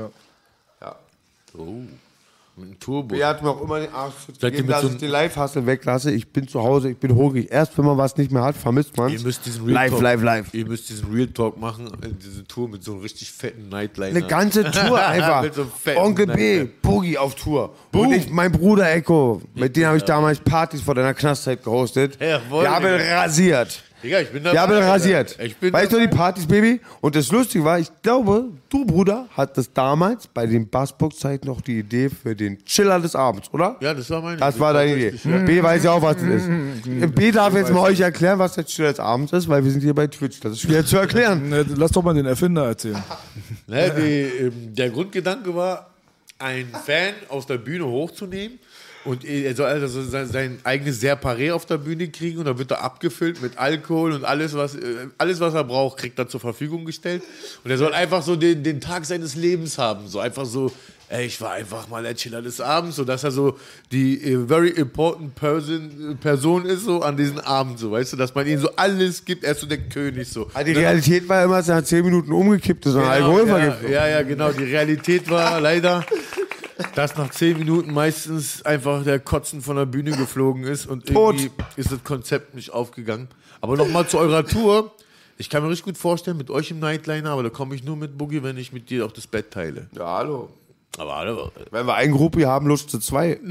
Oh, mit einem Turbo. Er hat mir auch immer den Arsch Seid ihr gegeben, mit dass so ich einem- den Live-Hustle weglasse. Ich bin zu Hause, ich bin hungrig. Erst wenn man was nicht mehr hat, vermisst man Ihr müsst diesen Real Live, Talk, live. Ihr müsst diesen Real Talk machen, diese Tour mit so einem richtig fetten Nightliner. Eine ganze Tour einfach. Mit so einem fetten Onkel B, Nightliner. Boogie auf Tour. Und ich, mein Bruder Echo, mit dem habe ich damals Partys vor deiner Knastzeit gehostet. Jawohl, Wir haben Digga. rasiert. Digga, ich bin dabei. Wir haben Alter. rasiert. Ich bin Weißt du die dabei. Partys, Baby? Und das Lustige war, ich glaube, du, Bruder, hattest damals bei den Bassbox-Zeiten noch die Idee für den Chiller des Abends, oder? Ja, das war meine Das Idee. war deine Idee. Tatsächlich, ja. B weiß ja auch, was das ist. B darf jetzt mal euch erklären, was der Chiller des Abends ist, weil wir sind hier bei Twitch. Das ist schwer zu erklären. Lass doch mal den Erfinder erzählen. Ne, der Grundgedanke war, einen Fan aus der Bühne hochzunehmen Und er soll also sein eigenes Serparé auf der Bühne kriegen und dann wird er abgefüllt mit Alkohol und alles, was er braucht, kriegt er zur Verfügung gestellt. Und er soll einfach so den Tag seines Lebens haben. So einfach so, ey, ich war einfach mal der Chiller des Abends, sodass er so die very important Person ist so an diesem Abend, so, weißt du, dass man ihm so alles gibt, er ist so der König so. Die Realität war immer, dass er nach 10 Minuten umgekippt ist und Alkoholvergiftung. Ja, genau, die Realität war leider, dass nach 10 Minuten meistens einfach der Kotzen von der Bühne geflogen ist und irgendwie ist das Konzept nicht aufgegangen. Aber nochmal zu eurer Tour. Ich kann mir richtig gut vorstellen, mit euch im Nightliner, aber da komme ich nur mit Boogie, wenn ich mit dir auch das Bett teile. Ja, hallo. Aber hallo. Wenn wir eine Gruppe haben, Lust zu 2.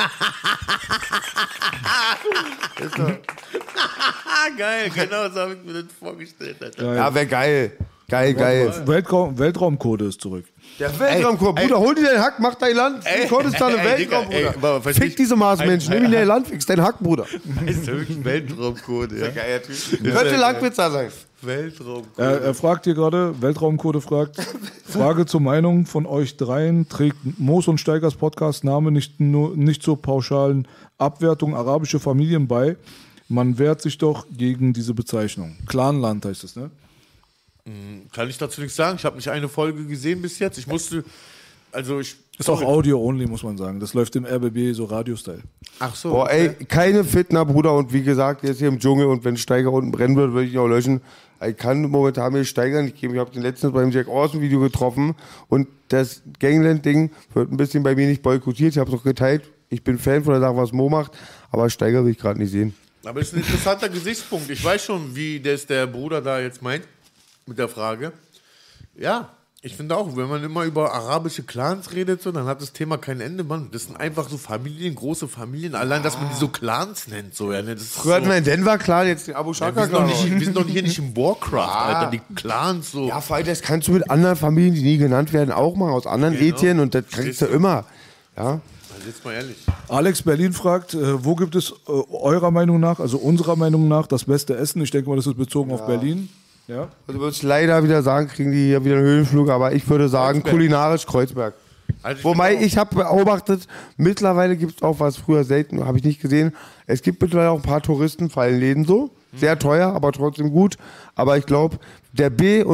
Geil, genau so habe ich mir das vorgestellt. Alter. Ja, wäre geil. Geil. Weltraumcode ist zurück. Der Weltraumcode, Bruder, hol dir deinen Hack, mach dein Land. Kurdistan im Weltraum, Bruder. Fick diese Marsmenschen, nimm ihn dein Land, fix dein Hack, Bruder. Ist wirklich Weltraumcode, ja. Geiler Typ. Könnte Langwitzer sein. Weltraumcode. Er fragt hier gerade, Weltraumcode fragt, Frage zur Meinung von euch dreien, trägt Moos und Steigers Podcast-Name nicht zur pauschalen Abwertung arabischer Familien bei? Man wehrt sich doch gegen diese Bezeichnung. Clanland heißt es, ne? Kann ich dazu nichts sagen. Ich habe nicht eine Folge gesehen bis jetzt. Ich musste, Ist auch Audio-only, muss man sagen. Das läuft im RBB so Radio-Style. Ach so. Boah, ey, keine Fitner, Bruder. Und wie gesagt, jetzt hier im Dschungel und wenn Steiger unten brennen wird, würde ich ihn auch löschen. Ich kann momentan mir Steiger nicht geben. Ich habe den letztens beim Jack Orson Video getroffen und das Gangland-Ding wird ein bisschen bei mir nicht boykottiert. Ich habe es auch geteilt. Ich bin Fan von der Sache, was Mo macht, aber Steiger will ich gerade nicht sehen. Aber es ist ein interessanter Gesichtspunkt. Ich weiß schon, wie das der Bruder da jetzt meint mit der Frage. Ja, ich finde auch, wenn man immer über arabische Clans redet, so, dann hat das Thema kein Ende, Mann. Das sind einfach so Familien, große Familien. Allein, dass man die so Clans nennt. So, ja, ne, das ist Früher hatten wir in Denver Clan, jetzt den Abu wir Shaka sind doch Clan. wir sind doch hier nicht im Warcraft, Alter. Die Clans so. Ja, vor allem, das kannst du mit anderen Familien, die nie genannt werden, auch machen, aus anderen Ethien und das kriegst du immer. Ja. Also jetzt mal ehrlich. Alex Berlin fragt, wo gibt es eurer Meinung nach, also unserer Meinung nach, das beste Essen? Ich denke mal, das ist bezogen auf Berlin. Ja. Also würde ich leider wieder sagen, kriegen die hier wieder einen Höhenflug, aber ich würde sagen, kulinarisch Kreuzberg. Also Wobei, ich habe beobachtet, mittlerweile gibt es auch, was früher selten, habe ich nicht gesehen, es gibt mittlerweile auch ein paar Touristenfallenläden so, sehr teuer, aber trotzdem gut, aber ich glaube, der B,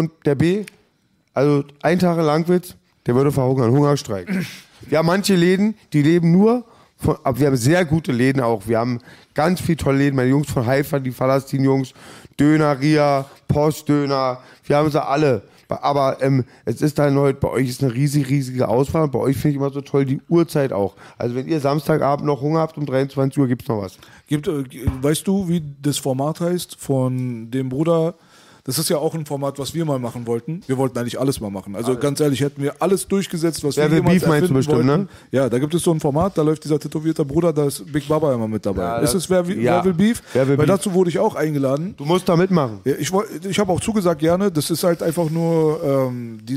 also ein Tag in Langwitz, der würde verhungern, Hungerstreik. Wir haben manche Läden, die leben nur von, aber wir haben sehr gute Läden auch, wir haben ganz viele tolle Läden, meine Jungs von Haifa, die Palästin-Jungs, Döneria, Postdöner, wir haben sie alle. Aber es ist dann heute, bei euch ist eine riesige Auswahl. Bei euch finde ich immer so toll die Uhrzeit auch. Also wenn ihr Samstagabend noch Hunger habt, um 23 Uhr gibt es noch was. Weißt du, wie das Format heißt von dem Bruder? Das ist ja auch ein Format, was wir mal machen wollten. Wir wollten eigentlich alles mal machen. Also ganz ehrlich, hätten wir alles durchgesetzt, was wir jemals Beef meinst du bestimmt, wollten. Ne? Ja, da gibt es so ein Format, da läuft dieser tätowierte Bruder, da ist Big Baba immer mit dabei. Ist es Wer will Beef? Weil dazu wurde ich auch eingeladen. Du musst da mitmachen. Ja, ich habe auch zugesagt gerne. Das ist halt einfach nur,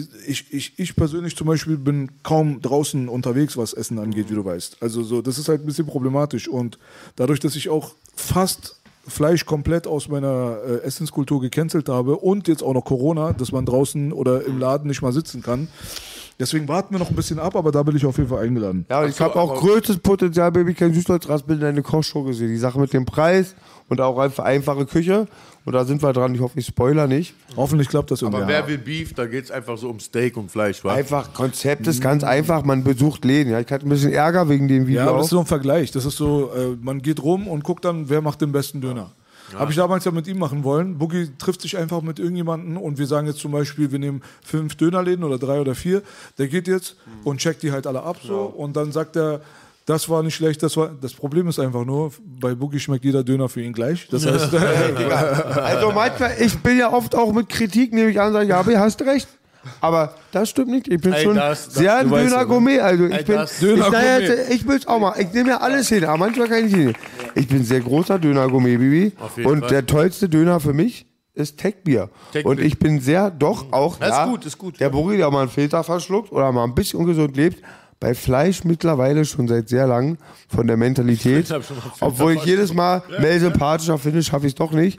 ich persönlich zum Beispiel bin kaum draußen unterwegs, was Essen angeht, wie du weißt. Also so, das ist halt ein bisschen problematisch. Und dadurch, dass ich auch fast Fleisch komplett aus meiner Essenskultur gecancelt habe und jetzt auch noch Corona, dass man draußen oder im Laden nicht mal sitzen kann. Deswegen warten wir noch ein bisschen ab, aber da bin ich auf jeden Fall eingeladen. Ja, ich habe auch größtes Potenzial, Baby, kein Süßholzraspel in deine Kochshow gesehen. Die Sache mit dem Preis und auch einfach einfache Küche. Und da sind wir dran. Ich hoffe, ich spoiler nicht. Hoffentlich klappt das irgendwie. Aber wer will Beef, da geht es einfach so um Steak und Fleisch, wa? Einfach, Konzept ist ganz einfach. Man besucht Läden. Ja, ich hatte ein bisschen Ärger wegen dem Video. Ja, aber auch. das ist so ein Vergleich. Das ist so, man geht rum und guckt dann, wer macht den besten Döner. Ja. Habe ich damals ja mit ihm machen wollen. Boogie trifft sich einfach mit irgendjemandem und wir sagen jetzt zum Beispiel, wir nehmen 5 Dönerläden oder 3 oder 4. Der geht jetzt und checkt die halt alle ab so und dann sagt er, das war nicht schlecht, das Problem ist einfach nur, bei Boogie schmeckt jeder Döner für ihn gleich. Das heißt, also manchmal, ich bin ja oft auch mit Kritik, nehme ich an, sage ich, ja, hast recht. Aber das stimmt nicht. Ich bin schon sehr ein Döner-Gourmet. Also ich will es auch mal. Ich nehme ja alles hin, aber manchmal kann ich nicht. Ich bin sehr großer Döner-Gourmet, Bibi. Und der tollste Döner für mich ist Techbier. Und ich bin sehr, auch, ist gut. Der Boogie, der mal einen Filter verschluckt oder mal ein bisschen ungesund lebt, bei Fleisch mittlerweile schon seit sehr lang von der Mentalität. Obwohl ich jedes Mal sympathischer finde, schaffe ich es doch nicht.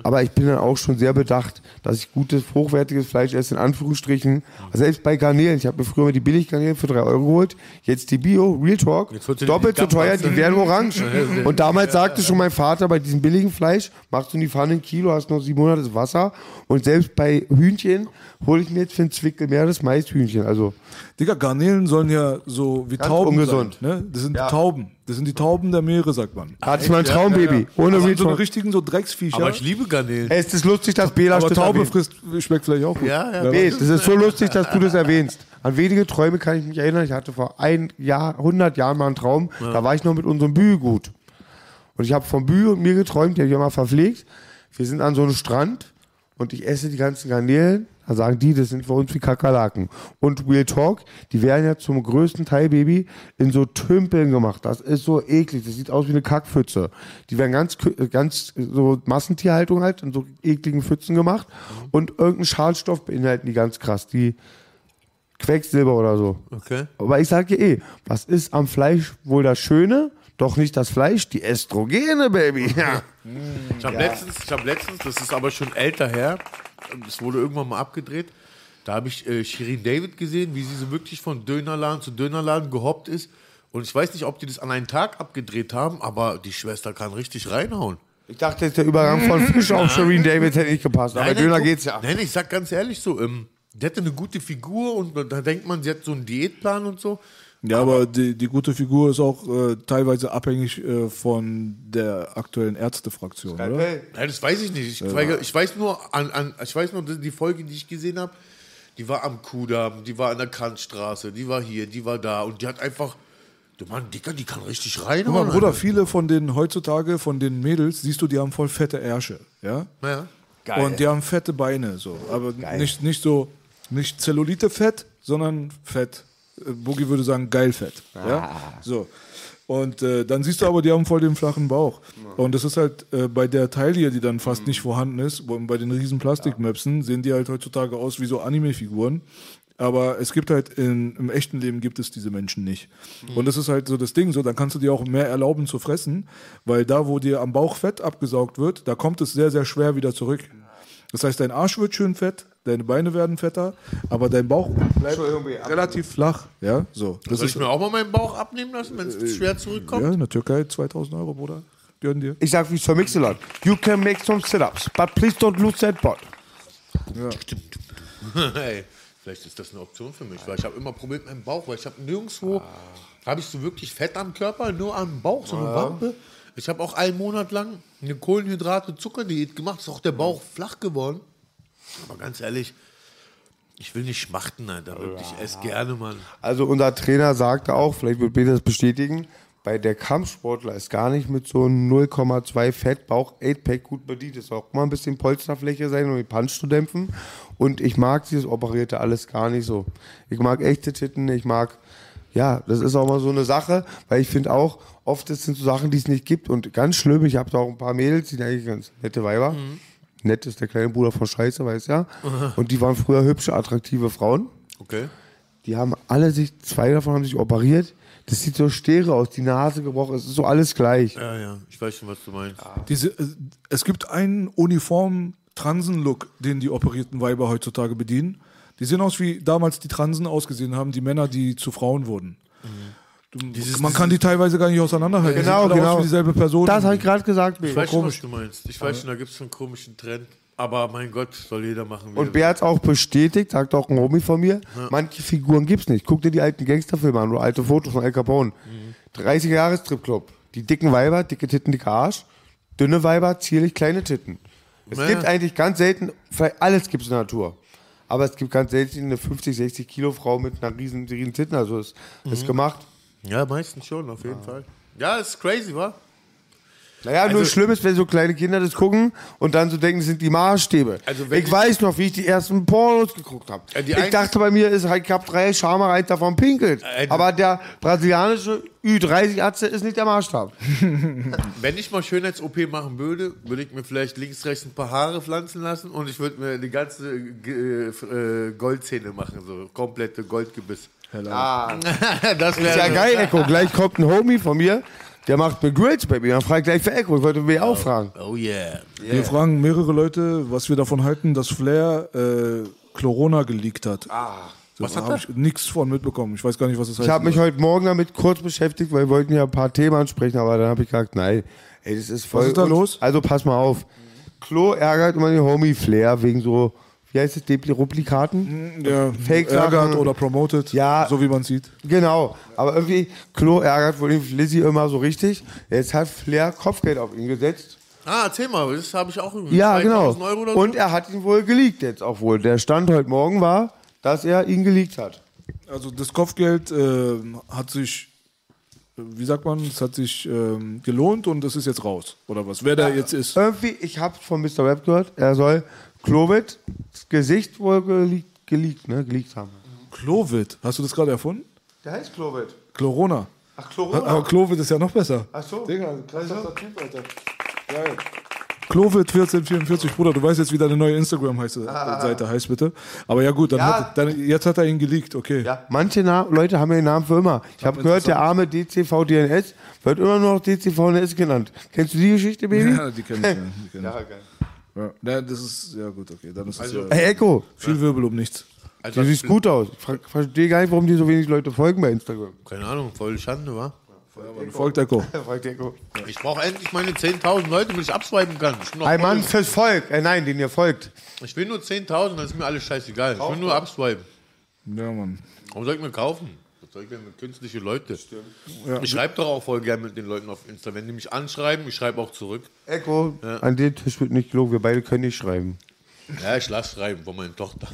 Aber ich bin dann auch schon sehr bedacht, dass ich gutes, hochwertiges Fleisch esse, in Anführungsstrichen. Selbst bei Garnelen. Ich habe mir früher mal die Billiggarnelen für 3 Euro geholt. Jetzt die Bio, Real Talk, doppelt so teuer, die werden orange. Und damals sagte schon mein Vater, bei diesem billigen Fleisch machst du in die Pfanne 1 Kilo, hast noch 700 Wasser. Und selbst bei Hühnchen hole ich mir jetzt für einen Zwickel mehr das Maishühnchen. Also Digga, Garnelen sollen ja so wie Ganz Tauben ungesund. sein. Ne? Das sind Tauben. Das sind die Tauben der Meere, sagt man. hatte ich mal ein Traumbaby. Ohne Also Real so eine Talk. richtigen so Drecksviecher. Aber ich liebe Garnelen. Es ist lustig, dass Bela Aber das Taube erwähnt. schmeckt vielleicht auch gut. Ja, ja. Nee, das ist so lustig, dass du das erwähnst. An wenige Träume kann ich mich erinnern. Ich hatte vor 100 Jahren mal einen Traum. Da war ich noch mit unserem Bü gut. Und ich habe vom Bü und mir geträumt, die habe ich immer verpflegt. Wir sind an so einem Strand und ich esse die ganzen Garnelen. Da sagen die, das sind für uns wie Kakerlaken. Und Real Talk, die werden ja zum größten Teil, Baby, in so Tümpeln gemacht. Das ist so eklig. Das sieht aus wie eine Kackpfütze. Die werden ganz so Massentierhaltung halt, in so ekligen Pfützen gemacht. Und irgendeinen Schadstoff beinhalten die ganz krass. Die Quecksilber oder so. Okay. Aber ich sage dir was ist am Fleisch wohl das Schöne? Doch nicht das Fleisch, die Östrogene, Baby. Ja. Ich habe letztens, das ist aber schon älter her, das wurde irgendwann mal abgedreht, da habe ich Shirin David gesehen, wie sie so wirklich von Dönerladen zu Dönerladen gehoppt ist. Und ich weiß nicht, ob die das an einem Tag abgedreht haben, aber die Schwester kann richtig reinhauen. Ich dachte jetzt, der Übergang von Fisch auf Shirin David hätte nicht gepasst. Aber bei Döner guck, geht's ja. Nein, ich sag ganz ehrlich so, die hatte eine gute Figur und da denkt man, sie hat so einen Diätplan und so. Ja, aber die gute Figur ist auch teilweise abhängig von der aktuellen Ärztefraktion, oder? Nein, das weiß ich nicht. Ich weiß nur, die Folge, die ich gesehen habe, die war am Kudamm, die war an der Kantstraße, die war hier, die war da und die hat einfach, du Mann, Dicker, die kann richtig reinhauen. Guck mal, Bruder, Alter. viele von denen heutzutage, von den Mädels, siehst du, die haben voll fette Ärsche, ja? Ja. Geil. Und die haben fette Beine, so. Aber nicht Zellulite-Fett, sondern Fett. Boogie würde sagen, geil Fett. Ja? So. Und dann siehst du aber, die haben voll den flachen Bauch. Und das ist halt bei der Taille, die dann fast nicht vorhanden ist, bei den riesen Plastikmöpsen, sehen die halt heutzutage aus wie so Anime-Figuren. Aber es gibt halt im echten Leben gibt es diese Menschen nicht. Und das ist halt so das Ding, so dann kannst du dir auch mehr erlauben zu fressen, weil da, wo dir am Bauch Fett abgesaugt wird, da kommt es sehr, sehr schwer wieder zurück. Das heißt, dein Arsch wird schön fett, deine Beine werden fetter, aber dein Bauch bleibt relativ flach. Ja, so. Das Soll ist ich mir auch mal meinen Bauch abnehmen lassen, wenn es schwer zurückkommt? ja, in der Türkei 2.000 Euro, Bruder. Gönn dir. Ich sag wie zur Mixelot. You can make some sit-ups, but please don't lose that bot. Hey, vielleicht ist das eine Option für mich, weil ich habe immer Probleme mit meinem Bauch, weil ich habe nirgendwo, habe ich so wirklich Fett am Körper, nur am Bauch, so eine Wampe. Ich habe auch 1 Monat lang eine Kohlenhydrate-Zuckerdiät gemacht, ist auch der Bauch flach geworden. Aber ganz ehrlich, ich will nicht schmachten, Alter, wirklich, ich esse gerne, Mann. Also unser Trainer sagte auch, vielleicht wird Peter das bestätigen, bei der Kampfsportler ist gar nicht mit so einem 0,2 Fettbauch 8-Pack gut bedient. Es soll auch mal ein bisschen Polsterfläche sein, um den Punch zu dämpfen. Und ich mag dieses Operierte alles gar nicht so. Ich mag echte Titten, ja, das ist auch mal so eine Sache, weil ich finde auch, oft sind so Sachen, die es nicht gibt. Und ganz schlimm, ich habe da auch ein paar Mädels, die sind eigentlich ganz nette Weiber. Nett ist der kleine Bruder von Scheiße, weißt ja. Und die waren früher hübsche, attraktive Frauen. Okay. Die haben alle 2 davon haben sich operiert. Das sieht so stere aus, die Nase gebrochen, es ist so alles gleich. Ja, ich weiß schon, was du meinst. Es gibt einen uniformen Transen-Look, den die operierten Weiber heutzutage bedienen. Die sehen aus, wie damals die Transen ausgesehen haben, die Männer, die zu Frauen wurden. Man kann die teilweise gar nicht auseinanderhalten. Genau, die sehen alle genau. aus wie dieselbe Person. Das habe ich gerade gesagt, Ich Baby. weiß schon, was du meinst. Ich weiß schon, da gibt es einen komischen Trend. Aber mein Gott, soll jeder machen. wie Und er Bär hat es auch bestätigt, sagt auch ein Homie von mir, manche Figuren gibt's nicht. Guck dir die alten Gangsterfilme an oder alte Fotos von Al Capone. 30er-Jahres-Stripclub. Die dicken Weiber, dicke Titten, dicker Arsch. Dünne Weiber, zierlich kleine Titten. Es gibt eigentlich ganz selten, alles gibt's in der Natur. Aber es gibt ganz selten eine 50, 60 Kilo Frau mit einer riesen Titten. Also ist gemacht. Ja, meistens schon, auf jeden Fall. Ja, ist crazy, wa? Naja, nur schlimm ist, wenn so kleine Kinder das gucken und dann so denken, das sind die Maßstäbe. Also wenn ich weiß noch, wie ich die ersten Pornos geguckt habe. Ich dachte, bei mir ist, ich habe 3 Schamreiter davon pinkelt. Aber der brasilianische Ü30-Atze ist nicht der Maßstab. Wenn ich mal Schönheits-OP machen würde, würde ich mir vielleicht links, rechts ein paar Haare pflanzen lassen und ich würde mir die ganze Goldzähne machen, so komplette Goldgebiss. Ah, Das ist ja geil, Echo. Gleich kommt ein Homie von mir, Der macht mir Grills, Baby. Dann frag ich gleich für Echo. Ich wollte mich auch fragen. Oh yeah. Wir fragen mehrere Leute, was wir davon halten, dass Flair Corona geleakt hat. Was hat Habe ich nichts von mitbekommen. Ich weiß gar nicht, was das heißt. Ich habe mich heute Morgen damit kurz beschäftigt, weil wir wollten ja ein paar Themen ansprechen, aber dann habe ich gesagt, nein, ey, das ist voll... Was ist da los? Also pass mal auf. Klo ärgert immer den Homie Flair wegen so, wie heißt es, Replikaten? Ja, Fake-Sachen. ärgert oder promoted, Ja. so wie man sieht. Genau, aber irgendwie, Klo ärgert wohl den Lizzy immer so richtig. Jetzt hat Flair Kopfgeld auf ihn gesetzt. Erzähl mal, das habe ich auch irgendwie. Ja, genau. 2000 Euro oder so? Und er hat ihn wohl geleakt jetzt auch wohl. Der Stand heute Morgen war, dass er ihn geleakt hat. Also das Kopfgeld hat sich, wie sagt man, es hat sich gelohnt und es ist jetzt raus. Oder was? Wer da jetzt ist. Irgendwie, ich habe von Mr. Web gehört, er soll Clovid das Gesicht wohl geleakt haben. Clovid, hast du das gerade erfunden? Der heißt Clovid. Corona. Ach, Corona. Aber Clovid ist ja noch besser. Ach so. Digga, krasser Typ, Alter. Geil. Clovid 1444, Bruder, du weißt jetzt, wie deine neue Instagram-Seite heißt, bitte. Aber ja gut, jetzt hat er ihn geleakt, okay. Ja, manche Leute haben ja den Namen für immer. Ich habe gehört, der arme DCV-DNS wird immer nur noch DCV-DNS genannt. Kennst du die Geschichte, Baby? Ja, die kenn ich. Ja, geil. Ja, das ist, ja gut, okay. Dann ist es ja Hey, Echo, viel Wirbel um nichts. Also, du siehst gut aus. Ich verstehe gar nicht, warum dir so wenig Leute folgen bei Instagram. Keine Ahnung, voll Schande, wa? Folgt Echo. Fragt Echo. Ich brauche endlich meine 10.000 Leute, damit ich abswipen kann. Ich, bin noch Ein Mann voll. fürs Volk. Nein, den ihr folgt. Ich will nur 10.000, dann ist mir alles scheißegal. Ich will nur abswipen. Ja, Mann. Warum soll ich mir kaufen? Was soll ich denn mit künstliche Leute? Ja. Ich schreibe doch auch voll gerne mit den Leuten auf Insta. Wenn die mich anschreiben, ich schreibe auch zurück. Echo, an den Tisch wird nicht gelogen. Wir beide können nicht schreiben. Ja, ich lasse schreiben von meiner Tochter.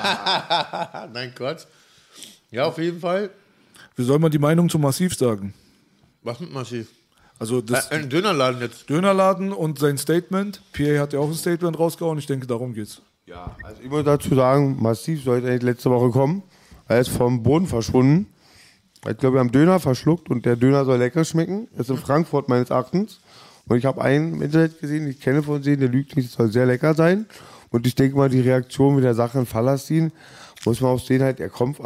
Nein, Quatsch. Ja, auf jeden Fall. Wie soll man die Meinung zu Massiv sagen? Was mit Massiv? Also das Ein Dönerladen jetzt. Dönerladen und sein Statement. Pierre hat ja auch ein Statement rausgehauen. Ich denke, darum geht's. Ja, also ich muss dazu sagen, Massiv sollte eigentlich letzte Woche kommen. Er ist vom Boden verschwunden. Ich glaube, wir haben Döner verschluckt und der Döner soll lecker schmecken. Das ist in Frankfurt meines Erachtens. Und ich habe einen im Internet gesehen, ich kenne von denen, der lügt nicht, es soll sehr lecker sein. Und ich denke mal, die Reaktion mit der Sache in Palästin, muss man auch sehen, halt,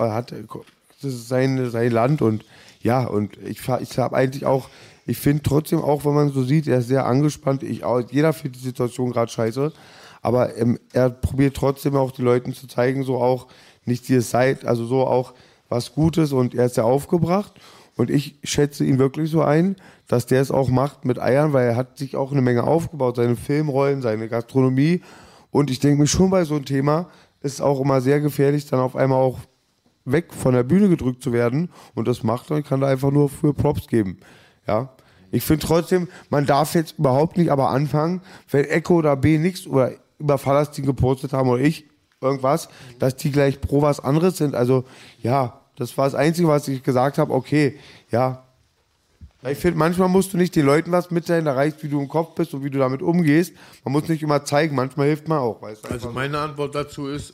das ist sein Land und ja, und ich habe eigentlich auch, ich finde trotzdem auch, wenn man so sieht, er ist sehr angespannt, jeder findet die Situation gerade scheiße, aber er probiert trotzdem auch den Leuten zu zeigen, so auch nicht dieses also so auch was Gutes und er ist sehr aufgebracht und ich schätze ihn wirklich so ein, dass der es auch macht mit Eiern, weil er hat sich auch eine Menge aufgebaut, seine Filmrollen, seine Gastronomie und ich denke mir schon bei so einem Thema ist auch immer sehr gefährlich, dann auf einmal auch weg von der Bühne gedrückt zu werden und das macht er, ich kann da einfach nur für Props geben. Ja, ich finde trotzdem, man darf jetzt überhaupt nicht aber anfangen, wenn Echo oder B nichts über Palästin gepostet haben oder ich irgendwas, dass die gleich pro was anderes sind. Also ja, das war das Einzige, was ich gesagt habe, okay, ja. Ich finde, manchmal musst du nicht den Leuten was mitteilen, da reicht, wie du im Kopf bist und wie du damit umgehst. Man muss nicht immer zeigen, manchmal hilft man auch. Weißt du? Also meine Antwort dazu ist,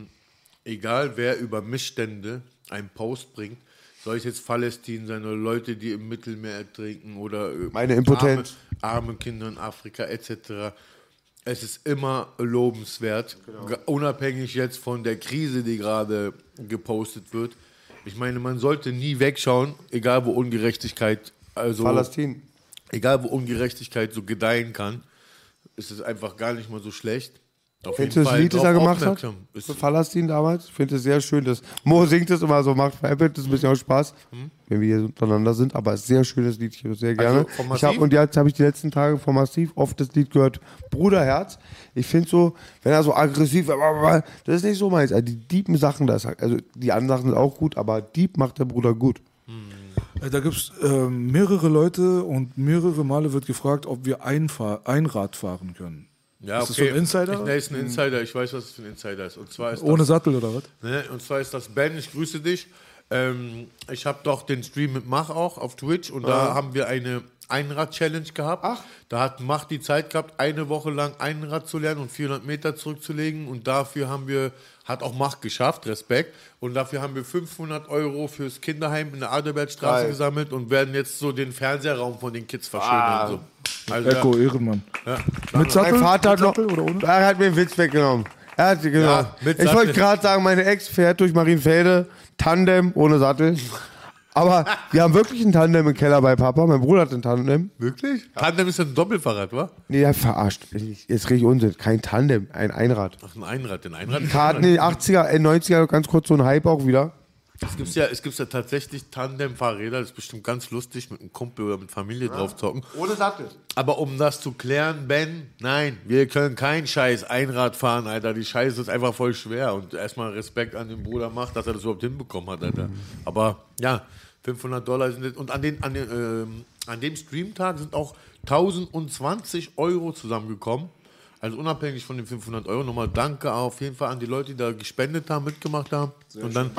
egal wer über Missstände einen Post bringt, soll es jetzt Palästin sein oder Leute, die im Mittelmeer ertrinken oder meine Impotenz. Arme Kinder in Afrika etc. Es ist immer lobenswert, unabhängig jetzt von der Krise, die gerade gepostet wird. Ich meine, man sollte nie wegschauen, egal wo Ungerechtigkeit, also Palästin. Egal wo Ungerechtigkeit so gedeihen kann, ist es einfach gar nicht mal so schlecht. Findest du das Lied, das er gemacht hat? Für Palästin damals? Ich finde es sehr schön. Mo singt es immer so, macht veräppelt, das ist ein bisschen auch Spaß, wenn wir hier untereinander sind. Aber es ist ein sehr schönes Lied, ich höre es sehr gerne. Also Jetzt habe ich die letzten Tage von Massiv oft das Lied gehört, Bruderherz. Ich finde so, wenn er so aggressiv, das ist nicht so meins. Also die deepen Sachen, also die anderen Sachen sind auch gut, aber deep macht der Bruder gut. Da gibt es mehrere Leute und mehrere Male wird gefragt, ob wir Einrad fahren können. Ja, ist das so ein Insider? Nee, ist ein Insider. Ich weiß, was es für ein Insider ist. Und zwar ist ohne Sattel oder was? Ne, und zwar ist das Ben, ich grüße dich. Ich habe doch den Stream mit Mach auch auf Twitch und da haben wir eine Einrad-Challenge gehabt. Ach. Da hat Mach die Zeit gehabt, eine Woche lang Einrad zu lernen und 400 Meter zurückzulegen und dafür hat auch Mach geschafft, Respekt. Und dafür haben wir 500 € fürs Kinderheim in der Adelbertstraße gesammelt und werden jetzt so den Fernsehraum von den Kids verschönern. So. Also, Echo, Ehrenmann. Ja. Mit Sattel? Mein Vater hat mit noch, Sattel oder ohne? er hat mir den Witz weggenommen. Ja, mit ich wollte Sattel. gerade sagen, meine Ex fährt durch Marienfelde, Tandem, ohne Sattel. Aber wir haben wirklich ein Tandem im Keller bei Papa. Mein Bruder hat ein Tandem. Wirklich? Tandem ist ein Doppelfahrrad, wa? Nee, der verarscht. Jetzt richtig Unsinn. Kein Tandem, ein Einrad. Ach, ein Einrad. Den Einrad. Karten in den 80er, 90er, ganz kurz so ein Hype auch wieder. Es gibt ja tatsächlich Tandem-Fahrräder, das ist bestimmt ganz lustig, mit einem Kumpel oder mit Familie drauf zocken. Ohne Sattel. Aber um das zu klären, Ben, nein, wir können kein scheiß Einrad fahren, Alter. Die Scheiße ist einfach voll schwer. Und erstmal Respekt an den Bruder macht, dass er das überhaupt hinbekommen hat, Alter. Aber ja, $500 sind das. Und an dem Streamtag sind auch 1020 € zusammengekommen. Also unabhängig von den 500 €, nochmal danke auf jeden Fall an die Leute, die da gespendet haben, mitgemacht haben. Und dann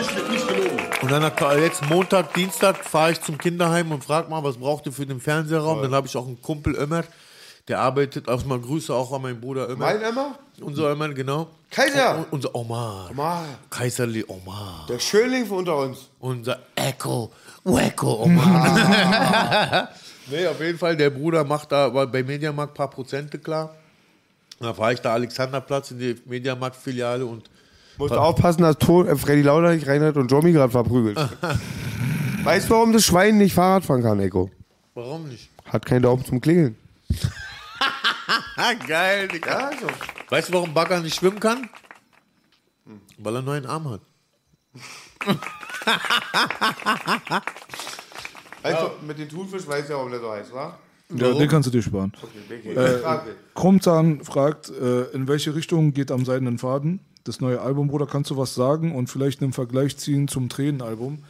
jetzt Montag, Dienstag fahre ich zum Kinderheim und frage mal, was braucht ihr für den Fernsehraum? Dann habe ich auch einen Kumpel Ömer, der arbeitet, auch mal Grüße auch an meinen Bruder Ömer. Mein Ömer? Unser Ömer, genau. Kaiser! Unser Omar. Kaiserli Omar. Der Schönling von unter uns. Unser Wacko Omar. Nee, auf jeden Fall, der Bruder macht da bei Mediamarkt ein paar Prozente klar. Da fahre ich da Alexanderplatz in die Mediamarkt-Filiale und... Musst aufpassen, dass Freddy Lauder nicht Reinhard und Jommi gerade verprügelt. Weißt du, warum das Schwein nicht Fahrrad fahren kann, Eko? Warum nicht? Hat keinen Daumen zum Klingeln. Geil, Digga. Ja, also. Weißt du, warum Bagger nicht schwimmen kann? Weil er nur einen Arm hat. Also, mit den Thunfisch weiß ja, warum der so heißt, wa? Ja, den kannst du dir sparen. Okay. Krummzahn fragt, in welche Richtung geht am seidenen Faden das neue Album, Bruder? Kannst du was sagen und vielleicht einen Vergleich ziehen zum Tränenalbum?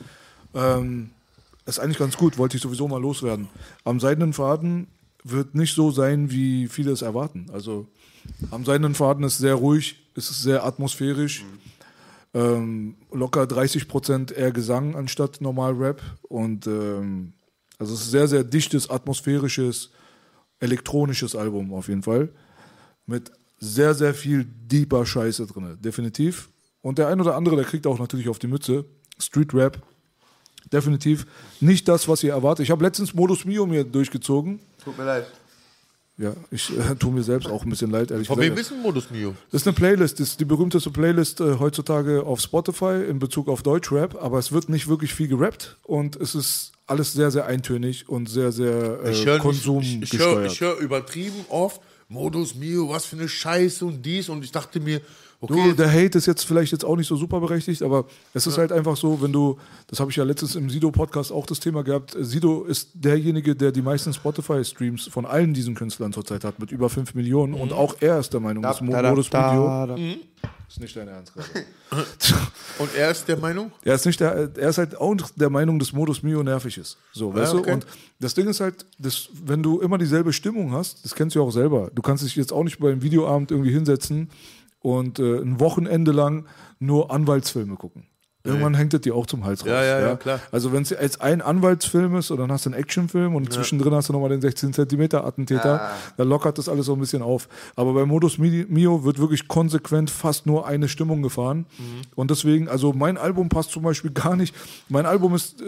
Ist eigentlich ganz gut, wollte ich sowieso mal loswerden. Am seidenen Faden wird nicht so sein, wie viele es erwarten. Also am seidenen Faden ist sehr ruhig, ist sehr atmosphärisch. Locker 30% eher Gesang anstatt normal Rap und also es ist sehr, sehr dichtes, atmosphärisches, elektronisches Album auf jeden Fall. Mit sehr, sehr viel deeper Scheiße drin, definitiv. Und der ein oder andere, der kriegt auch natürlich auf die Mütze. Street Rap, definitiv nicht das, was ihr erwartet. Ich habe letztens Modus Mio mir durchgezogen. Tut mir leid. Ja, ich tue mir selbst auch ein bisschen leid, ehrlich Von gesagt. wem ist ein Modus Mio? Das ist eine Playlist, das ist die berühmteste Playlist heutzutage auf Spotify in Bezug auf Deutschrap, aber es wird nicht wirklich viel gerappt und es ist alles sehr, sehr eintönig und sehr, sehr konsumgesteuert. Ich höre übertrieben oft, Modus Mio, was für eine Scheiße und dies und ich dachte mir, okay. Der Hate ist jetzt vielleicht jetzt auch nicht so super berechtigt, aber es ist halt einfach so, wenn du, das habe ich ja letztens im Sido-Podcast auch das Thema gehabt, Sido ist derjenige, der die meisten Spotify-Streams von allen diesen Künstlern zurzeit hat, mit über 5 Millionen und auch er ist der Meinung, dass Modus Mio... Ist nicht dein Ernst gerade. Und er ist der Meinung? Er ist halt auch der Meinung, dass Modus Mio nervig ist. So, weißt du? Und das Ding ist halt, wenn du immer dieselbe Stimmung hast, das kennst du ja auch selber, du kannst dich jetzt auch nicht beim Videoabend irgendwie hinsetzen und ein Wochenende lang nur Anwaltsfilme gucken. Irgendwann hängt es dir auch zum Hals raus. Ja, klar. Also wenn es jetzt ein Anwaltsfilm ist und dann hast du einen Actionfilm und zwischendrin hast du nochmal den 16 cm Attentäter, dann lockert das alles so ein bisschen auf. Aber bei Modus Mio wird wirklich konsequent fast nur eine Stimmung gefahren. Und deswegen, also mein Album passt zum Beispiel gar nicht. Mein Album ist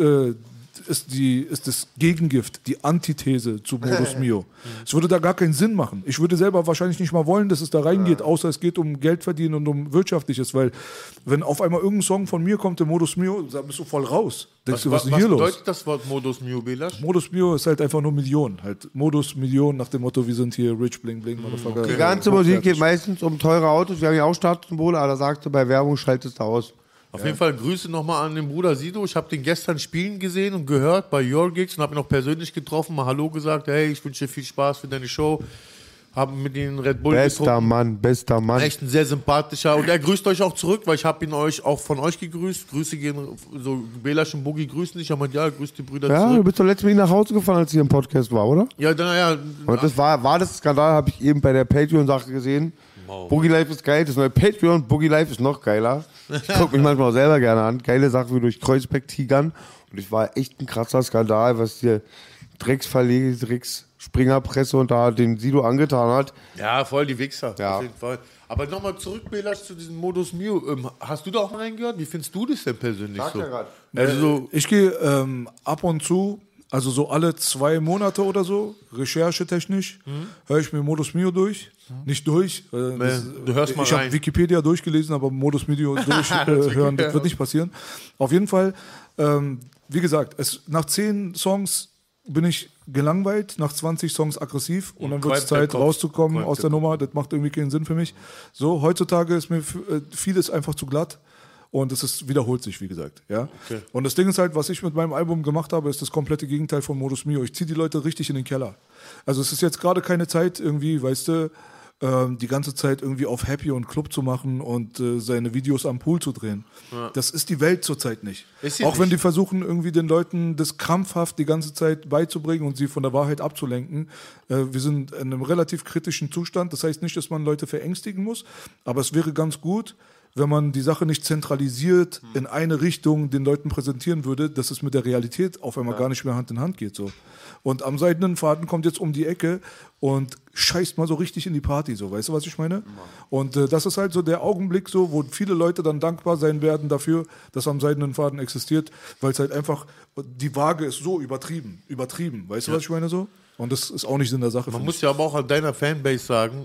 das Gegengift, die Antithese zu Modus Mio. Es würde da gar keinen Sinn machen. Ich würde selber wahrscheinlich nicht mal wollen, dass es da reingeht, außer es geht um Geld verdienen und um Wirtschaftliches, weil wenn auf einmal irgendein Song von mir kommt, der Modus Mio, da bist du voll raus. Denkst du, was ist hier los? Was bedeutet das Wort Modus Mio, Belasch? Modus Mio ist halt einfach nur Million. Halt Modus Million nach dem Motto, wir sind hier rich, bling, bling, Motherfucker. Die ganze Musik geht meistens um teure Autos. Wir haben ja auch Statussymbole, aber da sagst du, bei Werbung schaltest du aus. Auf jeden Fall Grüße nochmal an den Bruder Sido. Ich habe den gestern spielen gesehen und gehört bei Your Gigs und habe ihn auch persönlich getroffen, mal Hallo gesagt. Hey, ich wünsche dir viel Spaß für deine Show. Haben mit ihm Red Bull getrunken. Bester Mann. Echt ein sehr sympathischer. Und er grüßt euch auch zurück, weil ich habe ihn euch auch von euch gegrüßt. Grüße gehen, so Belasch und Boogie grüßen dich. Ich habe ja, grüß die Brüder zurück. Ja, du bist doch letztes Mal nach Hause gefahren, als hier im Podcast war, oder? Ja, naja. Und das war das Skandal, habe ich eben bei der Patreon-Sache gesehen. Wow. Boogie Life ist geil, das neue Patreon, Boogie Life ist noch geiler. Ich gucke mich manchmal auch selber gerne an. Geile Sache wie durch Kreuzberg tigern. Und es war echt ein krasser Skandal, was hier Drecksverleger, Springerpresse und da den Sido angetan hat. Ja, voll die Wichser, ja. Auf jeden Fall. Aber nochmal zurück, Belasch, zu diesem Modus Mio. Hast du da auch mal reingehört? Wie findest du das denn persönlich Sag so? ja grad. Also, ich gehe ab und zu, also so alle 2 Monate oder so, recherchetechnisch, höre ich mir Modus Mio durch. Nicht durch. du hörst mal ich habe Wikipedia durchgelesen, aber Modus Mio durchhören, das wird nicht passieren. Auf jeden Fall, wie gesagt, nach 10 Songs bin ich gelangweilt, nach 20 Songs aggressiv und dann wird es Zeit rauszukommen aus der Nummer. Das macht irgendwie keinen Sinn für mich. So, heutzutage ist mir vieles einfach zu glatt und wiederholt sich, wie gesagt. Ja? Okay. Und das Ding ist halt, was ich mit meinem Album gemacht habe, ist das komplette Gegenteil von Modus Mio. Ich ziehe die Leute richtig in den Keller. Also es ist jetzt gerade keine Zeit irgendwie, weißt du, die ganze Zeit irgendwie auf Happy und Club zu machen und seine Videos am Pool zu drehen. Ja. Das ist die Welt zurzeit nicht. Auch wenn die versuchen, irgendwie den Leuten das krampfhaft die ganze Zeit beizubringen und sie von der Wahrheit abzulenken. Wir sind in einem relativ kritischen Zustand. Das heißt nicht, dass man Leute verängstigen muss, aber es wäre ganz gut, wenn man die Sache nicht zentralisiert in eine Richtung den Leuten präsentieren würde, dass es mit der Realität auf einmal gar nicht mehr Hand in Hand geht. So. Und am seidenen Faden kommt jetzt um die Ecke und scheißt mal so richtig in die Party. So. Weißt du, was ich meine? Und das ist halt so der Augenblick, so, wo viele Leute dann dankbar sein werden dafür, dass am seidenen Faden existiert, weil es halt einfach, die Waage ist so übertrieben. Weißt du, was ich meine? So? Und das ist auch nicht Sinn der Sache. Man muss ja aber auch an deiner Fanbase sagen,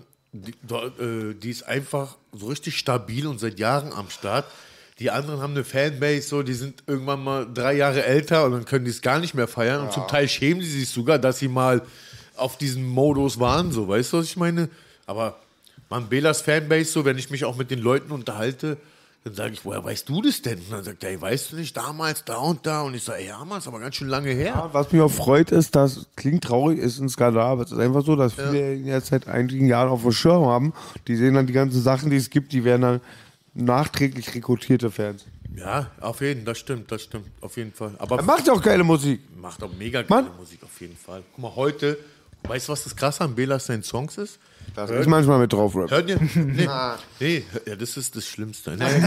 die ist einfach so richtig stabil und seit Jahren am Start. Die anderen haben eine Fanbase, so, die sind irgendwann mal 3 Jahre älter und dann können die es gar nicht mehr feiern. Und zum Teil schämen die sich sogar, dass sie mal auf diesem Modus waren, so, weißt du, was ich meine? Aber man, Belas Fanbase, so, wenn ich mich auch mit den Leuten unterhalte, dann sage ich, woher weißt du das denn? Und dann sagt er, ey, weißt du nicht, damals, da und da. Und ich sage, ja, Mann, ist aber ganz schön lange her. Ja, was mich auch freut, ist, dass, klingt traurig, ist ein Skandal, aber es ist einfach so, dass viele jetzt seit einigen Jahren auf dem Schirm haben. Die sehen dann die ganzen Sachen, die es gibt, die werden dann nachträglich rekrutierte Fans. Ja, auf jeden Fall, das stimmt, auf jeden Fall. Aber er macht ja auch geile Musik. Macht auch mega geile Musik, auf jeden Fall. Guck mal, heute, weißt du, was das Krasse an Belas seinen Songs ist? Das ist manchmal mit drauf, Rap. Hört ihr? Nee, ja, das ist das Schlimmste. Nee,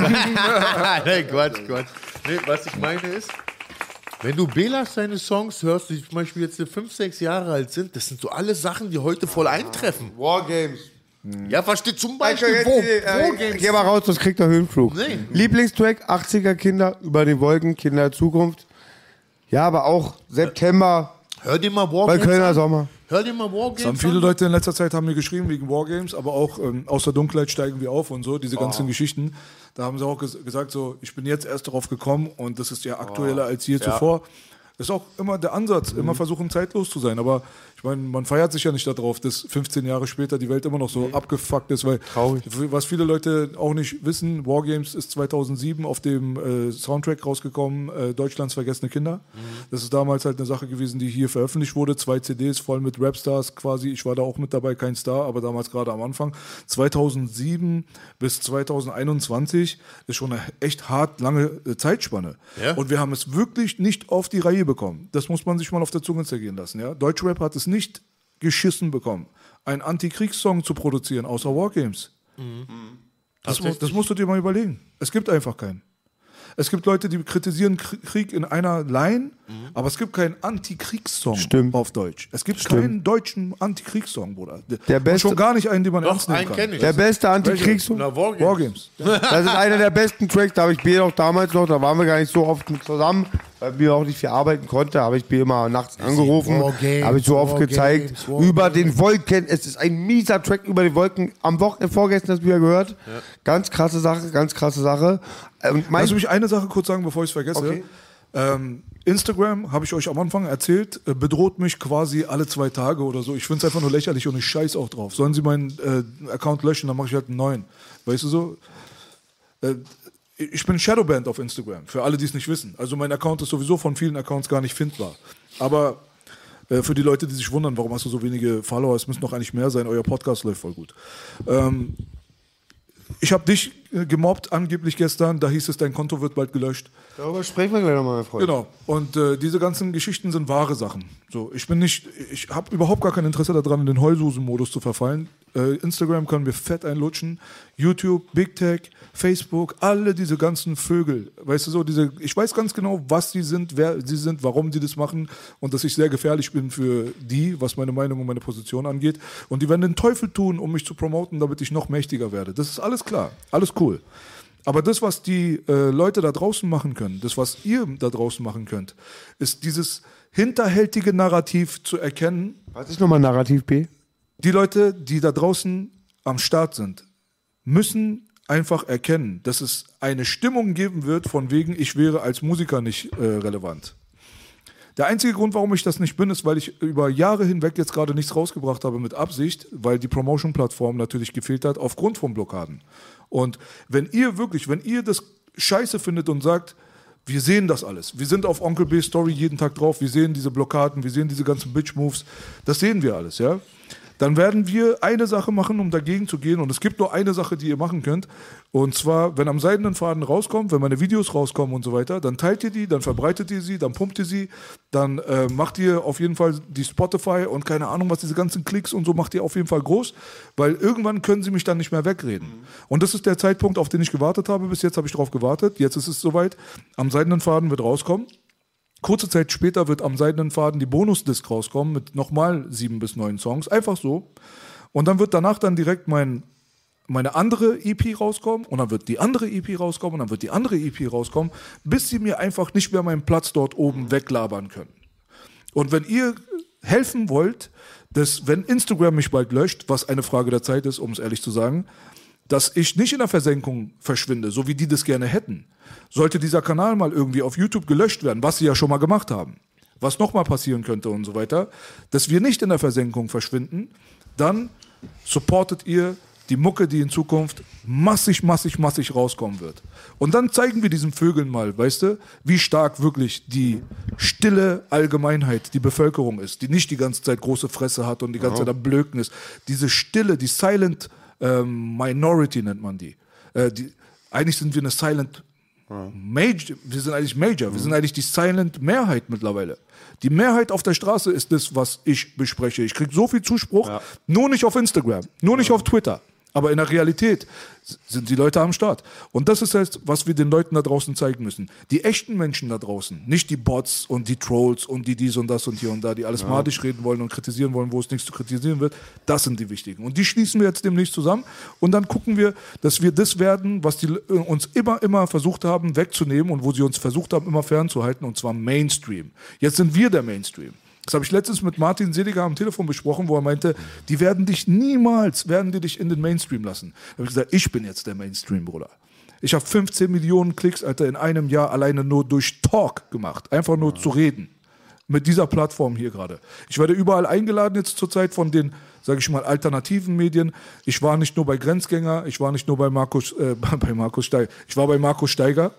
Quatsch. Nee, was ich meine ist, wenn du Belas seine Songs hörst, die zum Beispiel jetzt 5, 6 Jahre alt sind, das sind so alle Sachen, die heute voll eintreffen. Wargames. Ja, versteht zum Beispiel, Wargames. Geh mal raus, das kriegt der Höhenflug. Nee. Lieblingstrack, 80er Kinder, über die Wolken, Kinder der Zukunft. Ja, aber auch September. Hör dir mal Wargames bei Kölner Sommer. Hör dir mal Wargames an. Viele Leute in letzter Zeit haben mir geschrieben wegen Wargames, aber auch aus der Dunkelheit steigen wir auf und so, diese ganzen Geschichten. Da haben sie auch gesagt, so, ich bin jetzt erst darauf gekommen und das ist ja aktueller als je zuvor. Das ist auch immer der Ansatz, immer versuchen zeitlos zu sein, aber ich meine, man feiert sich ja nicht darauf, dass 15 Jahre später die Welt immer noch so abgefuckt ist, weil was viele Leute auch nicht wissen, Wargames ist 2007 auf dem Soundtrack rausgekommen, Deutschlands vergessene Kinder. Das ist damals halt eine Sache gewesen, die hier veröffentlicht wurde, 2 CDs voll mit Rapstars quasi, ich war da auch mit dabei, kein Star, aber damals gerade am Anfang. 2007 bis 2021 ist schon eine echt hart lange Zeitspanne. Ja? Und wir haben es wirklich nicht auf die Reihe bekommen. Das muss man sich mal auf der Zunge zergehen lassen. Ja? Deutschrap hat es nicht geschissen bekommen, einen Antikriegssong zu produzieren, außer Wargames. Das musst du dir mal überlegen. Es gibt einfach keinen. Es gibt Leute, die kritisieren Krieg in einer Line, aber es gibt keinen Antikriegssong auf Deutsch. Es gibt keinen deutschen Antikriegssong, Bruder. Der beste, schon gar nicht einen, den man ernst nehmen kann. Der beste Antikriegssong? Wargames. Das ist einer der besten Tracks, da habe ich B auch damals noch, da waren wir gar nicht so oft mit zusammen, weil mir auch nicht viel arbeiten konnte, habe ich B immer nachts angerufen, habe ich so oft gezeigt, über den Wolken, es ist ein mieser Track über die Wolken, am Wochenende vorgestern hast du wieder gehört, ganz krasse Sache. Lass mich eine Sache kurz sagen, bevor ich es vergesse. Okay. Instagram, habe ich euch am Anfang erzählt, bedroht mich quasi alle 2 Tage oder so. Ich finde es einfach nur lächerlich und ich scheiß auch drauf. Sollen sie meinen Account löschen, dann mache ich halt einen neuen. Weißt du so? Ich bin Shadowbanned auf Instagram, für alle, die es nicht wissen. Also mein Account ist sowieso von vielen Accounts gar nicht findbar. Aber für die Leute, die sich wundern, warum hast du so wenige Follower, es müssen noch eigentlich mehr sein, euer Podcast läuft voll gut. Ich habe dich gemobbt, angeblich gestern, da hieß es, dein Konto wird bald gelöscht. Darüber sprechen wir gleich nochmal, mein Freund. Genau, und diese ganzen Geschichten sind wahre Sachen. So, ich habe überhaupt gar kein Interesse daran, in den Heulsusen-Modus zu verfallen. Instagram können wir fett einlutschen, YouTube, Big Tech, Facebook, alle diese ganzen Vögel, weißt du so, ich weiß ganz genau, was sie sind, wer sie sind, warum die das machen und dass ich sehr gefährlich bin für die, was meine Meinung und meine Position angeht, und die werden den Teufel tun, um mich zu promoten, damit ich noch mächtiger werde. Das ist alles klar, alles cool. Aber das, was die Leute da draußen machen können, das, was ihr da draußen machen könnt, ist dieses hinterhältige Narrativ zu erkennen. Was ist nochmal Narrativ, B? Die Leute, die da draußen am Start sind, müssen einfach erkennen, dass es eine Stimmung geben wird, von wegen, ich wäre als Musiker nicht relevant. Der einzige Grund, warum ich das nicht bin, ist, weil ich über Jahre hinweg jetzt gerade nichts rausgebracht habe mit Absicht, weil die Promotion-Plattform natürlich gefehlt hat aufgrund von Blockaden. Und wenn ihr das scheiße findet und sagt, wir sehen das alles, wir sind auf Onkel B Story jeden Tag drauf, wir sehen diese Blockaden, wir sehen diese ganzen Bitch-Moves, das sehen wir alles, ja. Dann werden wir eine Sache machen, um dagegen zu gehen. Und es gibt nur eine Sache, die ihr machen könnt. Und zwar, wenn am Seidenen Faden rauskommt, wenn meine Videos rauskommen und so weiter, dann teilt ihr die, dann verbreitet ihr sie, dann pumpt ihr sie, dann macht ihr auf jeden Fall die Spotify und keine Ahnung was, diese ganzen Klicks und so macht ihr auf jeden Fall groß, weil irgendwann können sie mich dann nicht mehr wegreden. Und das ist der Zeitpunkt, auf den ich gewartet habe. Bis jetzt habe ich darauf gewartet. Jetzt ist es soweit. Am Seidenen Faden wird rauskommen. Kurze Zeit später wird am Seidenen Faden die Bonusdisc rauskommen mit nochmal 7 bis 9 Songs. Einfach so. Und dann wird danach dann direkt meine andere EP rauskommen und dann wird die andere EP rauskommen und dann wird die andere EP rauskommen, bis sie mir einfach nicht mehr meinen Platz dort oben weglabern können. Und wenn ihr helfen wollt, dass wenn Instagram mich bald löscht, was eine Frage der Zeit ist, um es ehrlich zu sagen, dass ich nicht in der Versenkung verschwinde, so wie die das gerne hätten. Sollte dieser Kanal mal irgendwie auf YouTube gelöscht werden, was sie ja schon mal gemacht haben, was nochmal passieren könnte und so weiter, dass wir nicht in der Versenkung verschwinden, dann supportet ihr die Mucke, die in Zukunft massig rauskommen wird. Und dann zeigen wir diesen Vögeln mal, weißt du, wie stark wirklich die stille Allgemeinheit, die Bevölkerung ist, die nicht die ganze Zeit große Fresse hat und die ganze Zeit am Blöken ist. Diese Stille, die Silent Minority nennt man die. Eigentlich sind wir eine Silent Major, wir sind eigentlich Major, wir sind eigentlich die Silent Mehrheit mittlerweile. Die Mehrheit auf der Straße ist das, was ich bespreche. Ich kriege so viel Zuspruch, nur nicht auf Instagram, nur nicht auf Twitter. Aber in der Realität sind die Leute am Start. Und das ist halt, was wir den Leuten da draußen zeigen müssen. Die echten Menschen da draußen, nicht die Bots und die Trolls und die dies und das und hier und da, die alles madisch reden wollen und kritisieren wollen, wo es nichts zu kritisieren wird, das sind die wichtigen. Und die schließen wir jetzt demnächst zusammen und dann gucken wir, dass wir das werden, was die uns immer versucht haben wegzunehmen und wo sie uns versucht haben, immer fernzuhalten, und zwar Mainstream. Jetzt sind wir der Mainstream. Das habe ich letztens mit Martin Seliger am Telefon besprochen, wo er meinte, die werden dich in den Mainstream lassen. Da habe ich gesagt, ich bin jetzt der Mainstream, Bruder. Ich habe 15 Millionen Klicks, Alter, in einem Jahr alleine nur durch Talk gemacht. Einfach nur zu reden. Mit dieser Plattform hier gerade. Ich werde überall eingeladen jetzt zurzeit von den, sage ich mal, alternativen Medien. Ich war nicht nur bei Grenzgänger, ich war nicht nur bei Markus Steiger. Ich war bei Markus Steiger.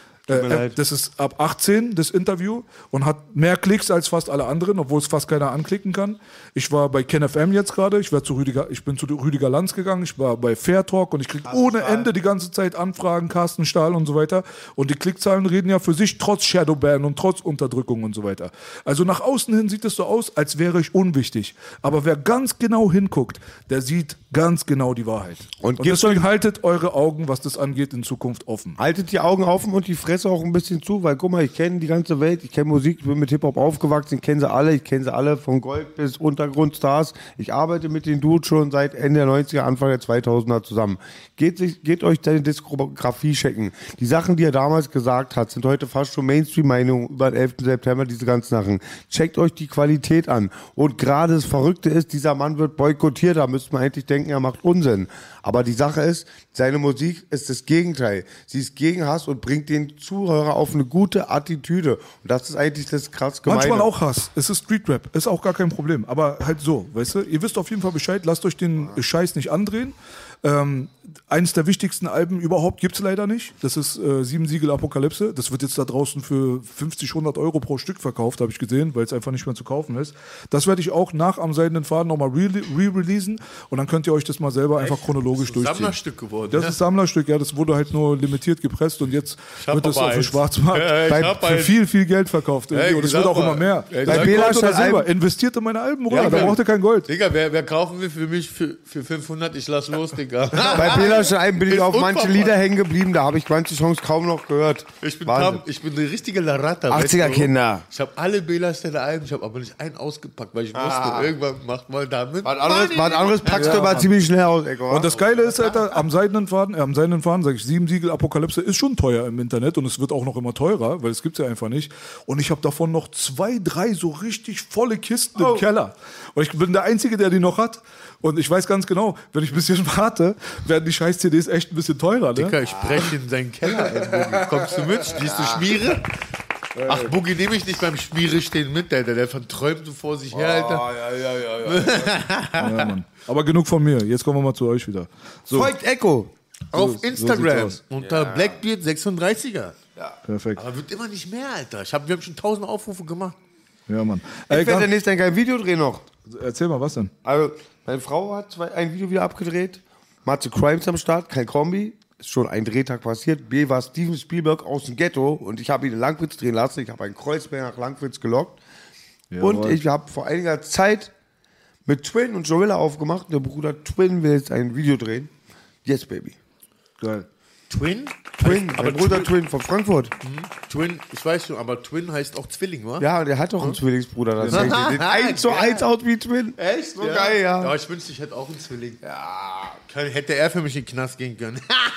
Das ist ab 18, das Interview, und hat mehr Klicks als fast alle anderen, obwohl es fast keiner anklicken kann. Ich war bei KenFM jetzt gerade, ich bin zu Rüdiger Lanz gegangen, ich war bei Fair Talk und ich kriege ohne Ende die ganze Zeit Anfragen, Carsten Stahl und so weiter. Und die Klickzahlen reden ja für sich, trotz Shadowban und trotz Unterdrückung und so weiter. Also nach außen hin sieht es so aus, als wäre ich unwichtig. Aber wer ganz genau hinguckt, der sieht ganz genau die Wahrheit. Und deswegen haltet eure Augen, was das angeht, in Zukunft offen. Haltet die Augen offen und die Fresse auch ein bisschen zu, weil guck mal, ich kenne die ganze Welt, ich kenne Musik, ich bin mit Hip-Hop aufgewachsen, ich kenne sie alle von Gold bis Untergrundstars. Ich arbeite mit den Dudes schon seit Ende der 90er, Anfang der 2000er zusammen. Geht euch deine Diskografie checken. Die Sachen, die er damals gesagt hat, sind heute fast schon Mainstream-Meinungen über den 11. September, diese ganzen Sachen. Checkt euch die Qualität an. Und gerade das Verrückte ist, dieser Mann wird boykottiert, da müsste man eigentlich denken, er macht Unsinn. Aber die Sache ist, seine Musik ist das Gegenteil. Sie ist gegen Hass und bringt den Zuhörer auf eine gute Attitüde. Und das ist eigentlich das krass Gemeine. Manchmal auch Hass. Es ist Streetrap. Ist auch gar kein Problem. Aber halt so, weißt du? Ihr wisst auf jeden Fall Bescheid. Lasst euch den Scheiß nicht andrehen. Eines der wichtigsten Alben überhaupt gibt's leider nicht. Das ist 7 Siegel Apokalypse. Das wird jetzt da draußen für 50, 100 Euro pro Stück verkauft, habe ich gesehen, weil es einfach nicht mehr zu kaufen ist. Das werde ich auch nach Am Seidenen Faden nochmal re-releasen und dann könnt ihr euch das mal selber einfach chronologisch durchziehen. Das ist ein Sammlerstück geworden. Das ist Sammlerstück, ja. Das wurde halt nur limitiert gepresst und jetzt wird es auf dem Schwarzmarkt für viel Geld verkauft. Und es wird auch immer mehr. Bei Gold oder Silber. Investiert in meine Alben, Bruder. Da braucht ihr kein Gold. Digga, wer kaufen will für mich für 500? Ich lass los, Digga. Bei Belaschen Alben bin ich auf manche Lieder hängen geblieben, da habe ich manche Songs kaum noch gehört. Ich bin eine richtige Larata. 80er-Kinder. Ich habe alle Belaschen Alben, ich habe aber nicht einen ausgepackt, weil ich wusste, irgendwann macht mal damit. Was anderes packst du aber ziemlich schnell aus, Ecko. Und das Geile ist, Alter, am Seidenen Faden, sage ich, 7 Siegel Apokalypse ist schon teuer im Internet und es wird auch noch immer teurer, weil es gibt's ja einfach nicht. Und ich habe davon noch 2, 3 so richtig volle Kisten im Keller. Und ich bin der Einzige, der die noch hat. Und ich weiß ganz genau, wenn ich ein bisschen warte, werden die scheiß CDs echt ein bisschen teurer. Ne? Dicker, ich breche in seinen Keller ein. Kommst du mit? Schließt du Schmiere? Ach, Boogie nehme ich nicht beim Schmiere stehen mit, Alter. Der verträumt so vor sich her, Alter. Ja, Mann. Aber genug von mir. Jetzt kommen wir mal zu euch wieder. So, Folgt Echo. Auf Instagram sieht's unter Blackbeard 36er. perfekt. Aber wird immer nicht mehr, Alter. Wir haben schon 1000 Aufrufe gemacht. Ja, Mann. Ich Ey, werde demnächst ein Video drehen noch. erzähl mal, was denn? Also, meine Frau hat ein Video wieder abgedreht. Matze Crimes am Start, kein Kombi. Ist schon ein Drehtag passiert. B war Steven Spielberg aus dem Ghetto und ich habe ihn in Langwitz drehen lassen. Ich habe einen Kreuzberg nach Langwitz gelockt. Jawohl. Und ich habe vor einiger Zeit mit Twin und Gorilla aufgemacht. Der Bruder Twin will jetzt ein Video drehen. Yes, baby. Geil. Twin? Twin, aber mein Bruder Twin von Frankfurt. Twin, ich weiß schon, aber Twin heißt auch Zwilling, wa? Ja, der hat doch einen Zwillingsbruder. Das sieht 1:1 aus wie Twin. Echt? So geil, ja. Ja, ich wünschte, ich hätte auch einen Zwilling. Ja. Hätte er für mich in den Knast gehen können.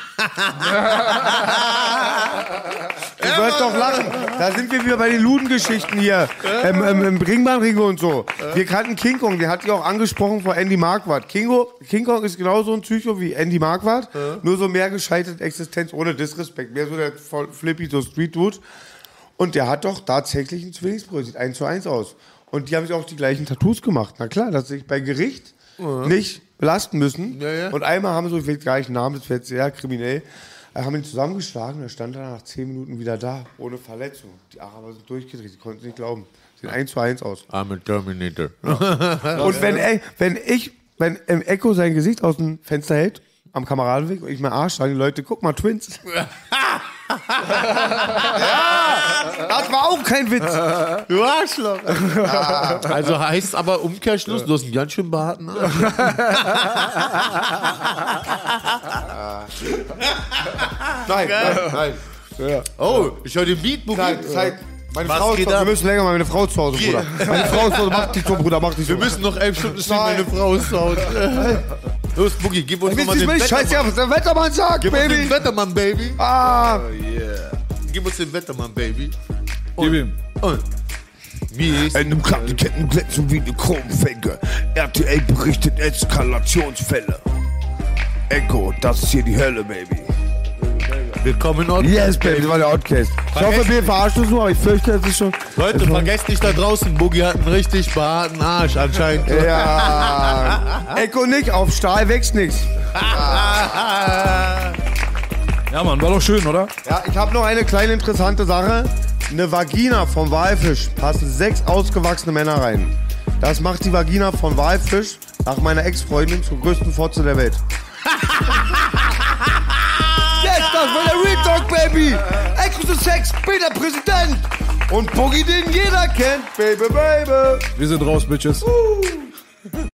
Du sollst doch lachen. Da sind wir wieder bei den Ludengeschichten hier. Im Ringbahnringe und so. Wir kannten King Kong, der hat die auch angesprochen vor Andy Marquardt. King Kong ist genauso ein Psycho wie Andy Marquardt, nur so mehr gescheiterte Existenz ohne Disrespekt. Mehr so der voll Flippy, so Street-Dude. Und der hat doch tatsächlich einen Zwillingsbruder, sieht 1:1 aus. Und die haben sich auch die gleichen Tattoos gemacht. Na klar, dass sie sich bei Gericht nicht belasten müssen. Ja, ja. Und einmal haben sie, ich will gar nicht Namen, das wäre jetzt sehr kriminell, haben ihn zusammengeschlagen und er stand dann nach 10 Minuten wieder da, ohne Verletzung. Die Araber sind durchgedreht, die konnten es nicht glauben. Sieht 1:1 aus. I'm a Terminator. Und wenn Echo sein Gesicht aus dem Fenster hält, am Kameradenweg, und ich meinen Arsch, sagen die Leute, guck mal, Twins. Das war auch kein Witz. Du Arschloch. Also heißt aber Umkehrschluss, du hast einen ganz schön behaarten Arsch. Nein. Ja. Oh, ich höre den Beat, Boogie. Zeig. Meine Was Frau ist geht zu Hause. ab? Wir müssen länger mal, meine Frau ist zu Hause, Bruder. Meine Frau ist zu Hause, mach dich so, Bruder, mach dich so. Wir müssen noch 11 Stunden stehen, meine Frau ist zu Hause. Los, Boogie, gib uns Willst nochmal du den mich scheiße, Wettermann. was der Wettermann sagt, Gib uns den Baby? Wettermann, Baby. Ah. Gib uns den Wettermann, Baby. Gib ihm. Und mies. Einem Krankenketten glänzen wie eine Chromfänge. RTL berichtet Eskalationsfälle. Echo, das ist hier die Hölle, Baby. Willkommen, Ort. Yes, Baby, das war der Outcast. Ich hoffe, wir verarschen uns nur, aber ich fürchte, es ist schon... Leute, vergesst nicht da draußen, Boogie hat einen richtig behaarten Arsch anscheinend. Ja. Echo nicht, auf Stahl wächst nichts. Ja, Mann, war doch schön, oder? Ja, ich habe noch eine kleine interessante Sache. Eine Vagina vom Walfisch passen 6 ausgewachsene Männer rein. Das macht die Vagina von Walfisch nach meiner Ex-Freundin zur größten Fotze der Welt. Yes, das war der Real Talk, Baby. Exklusiv Sex, Peter Präsident. Und Boogie, den jeder kennt. Baby, baby. Wir sind raus, Bitches.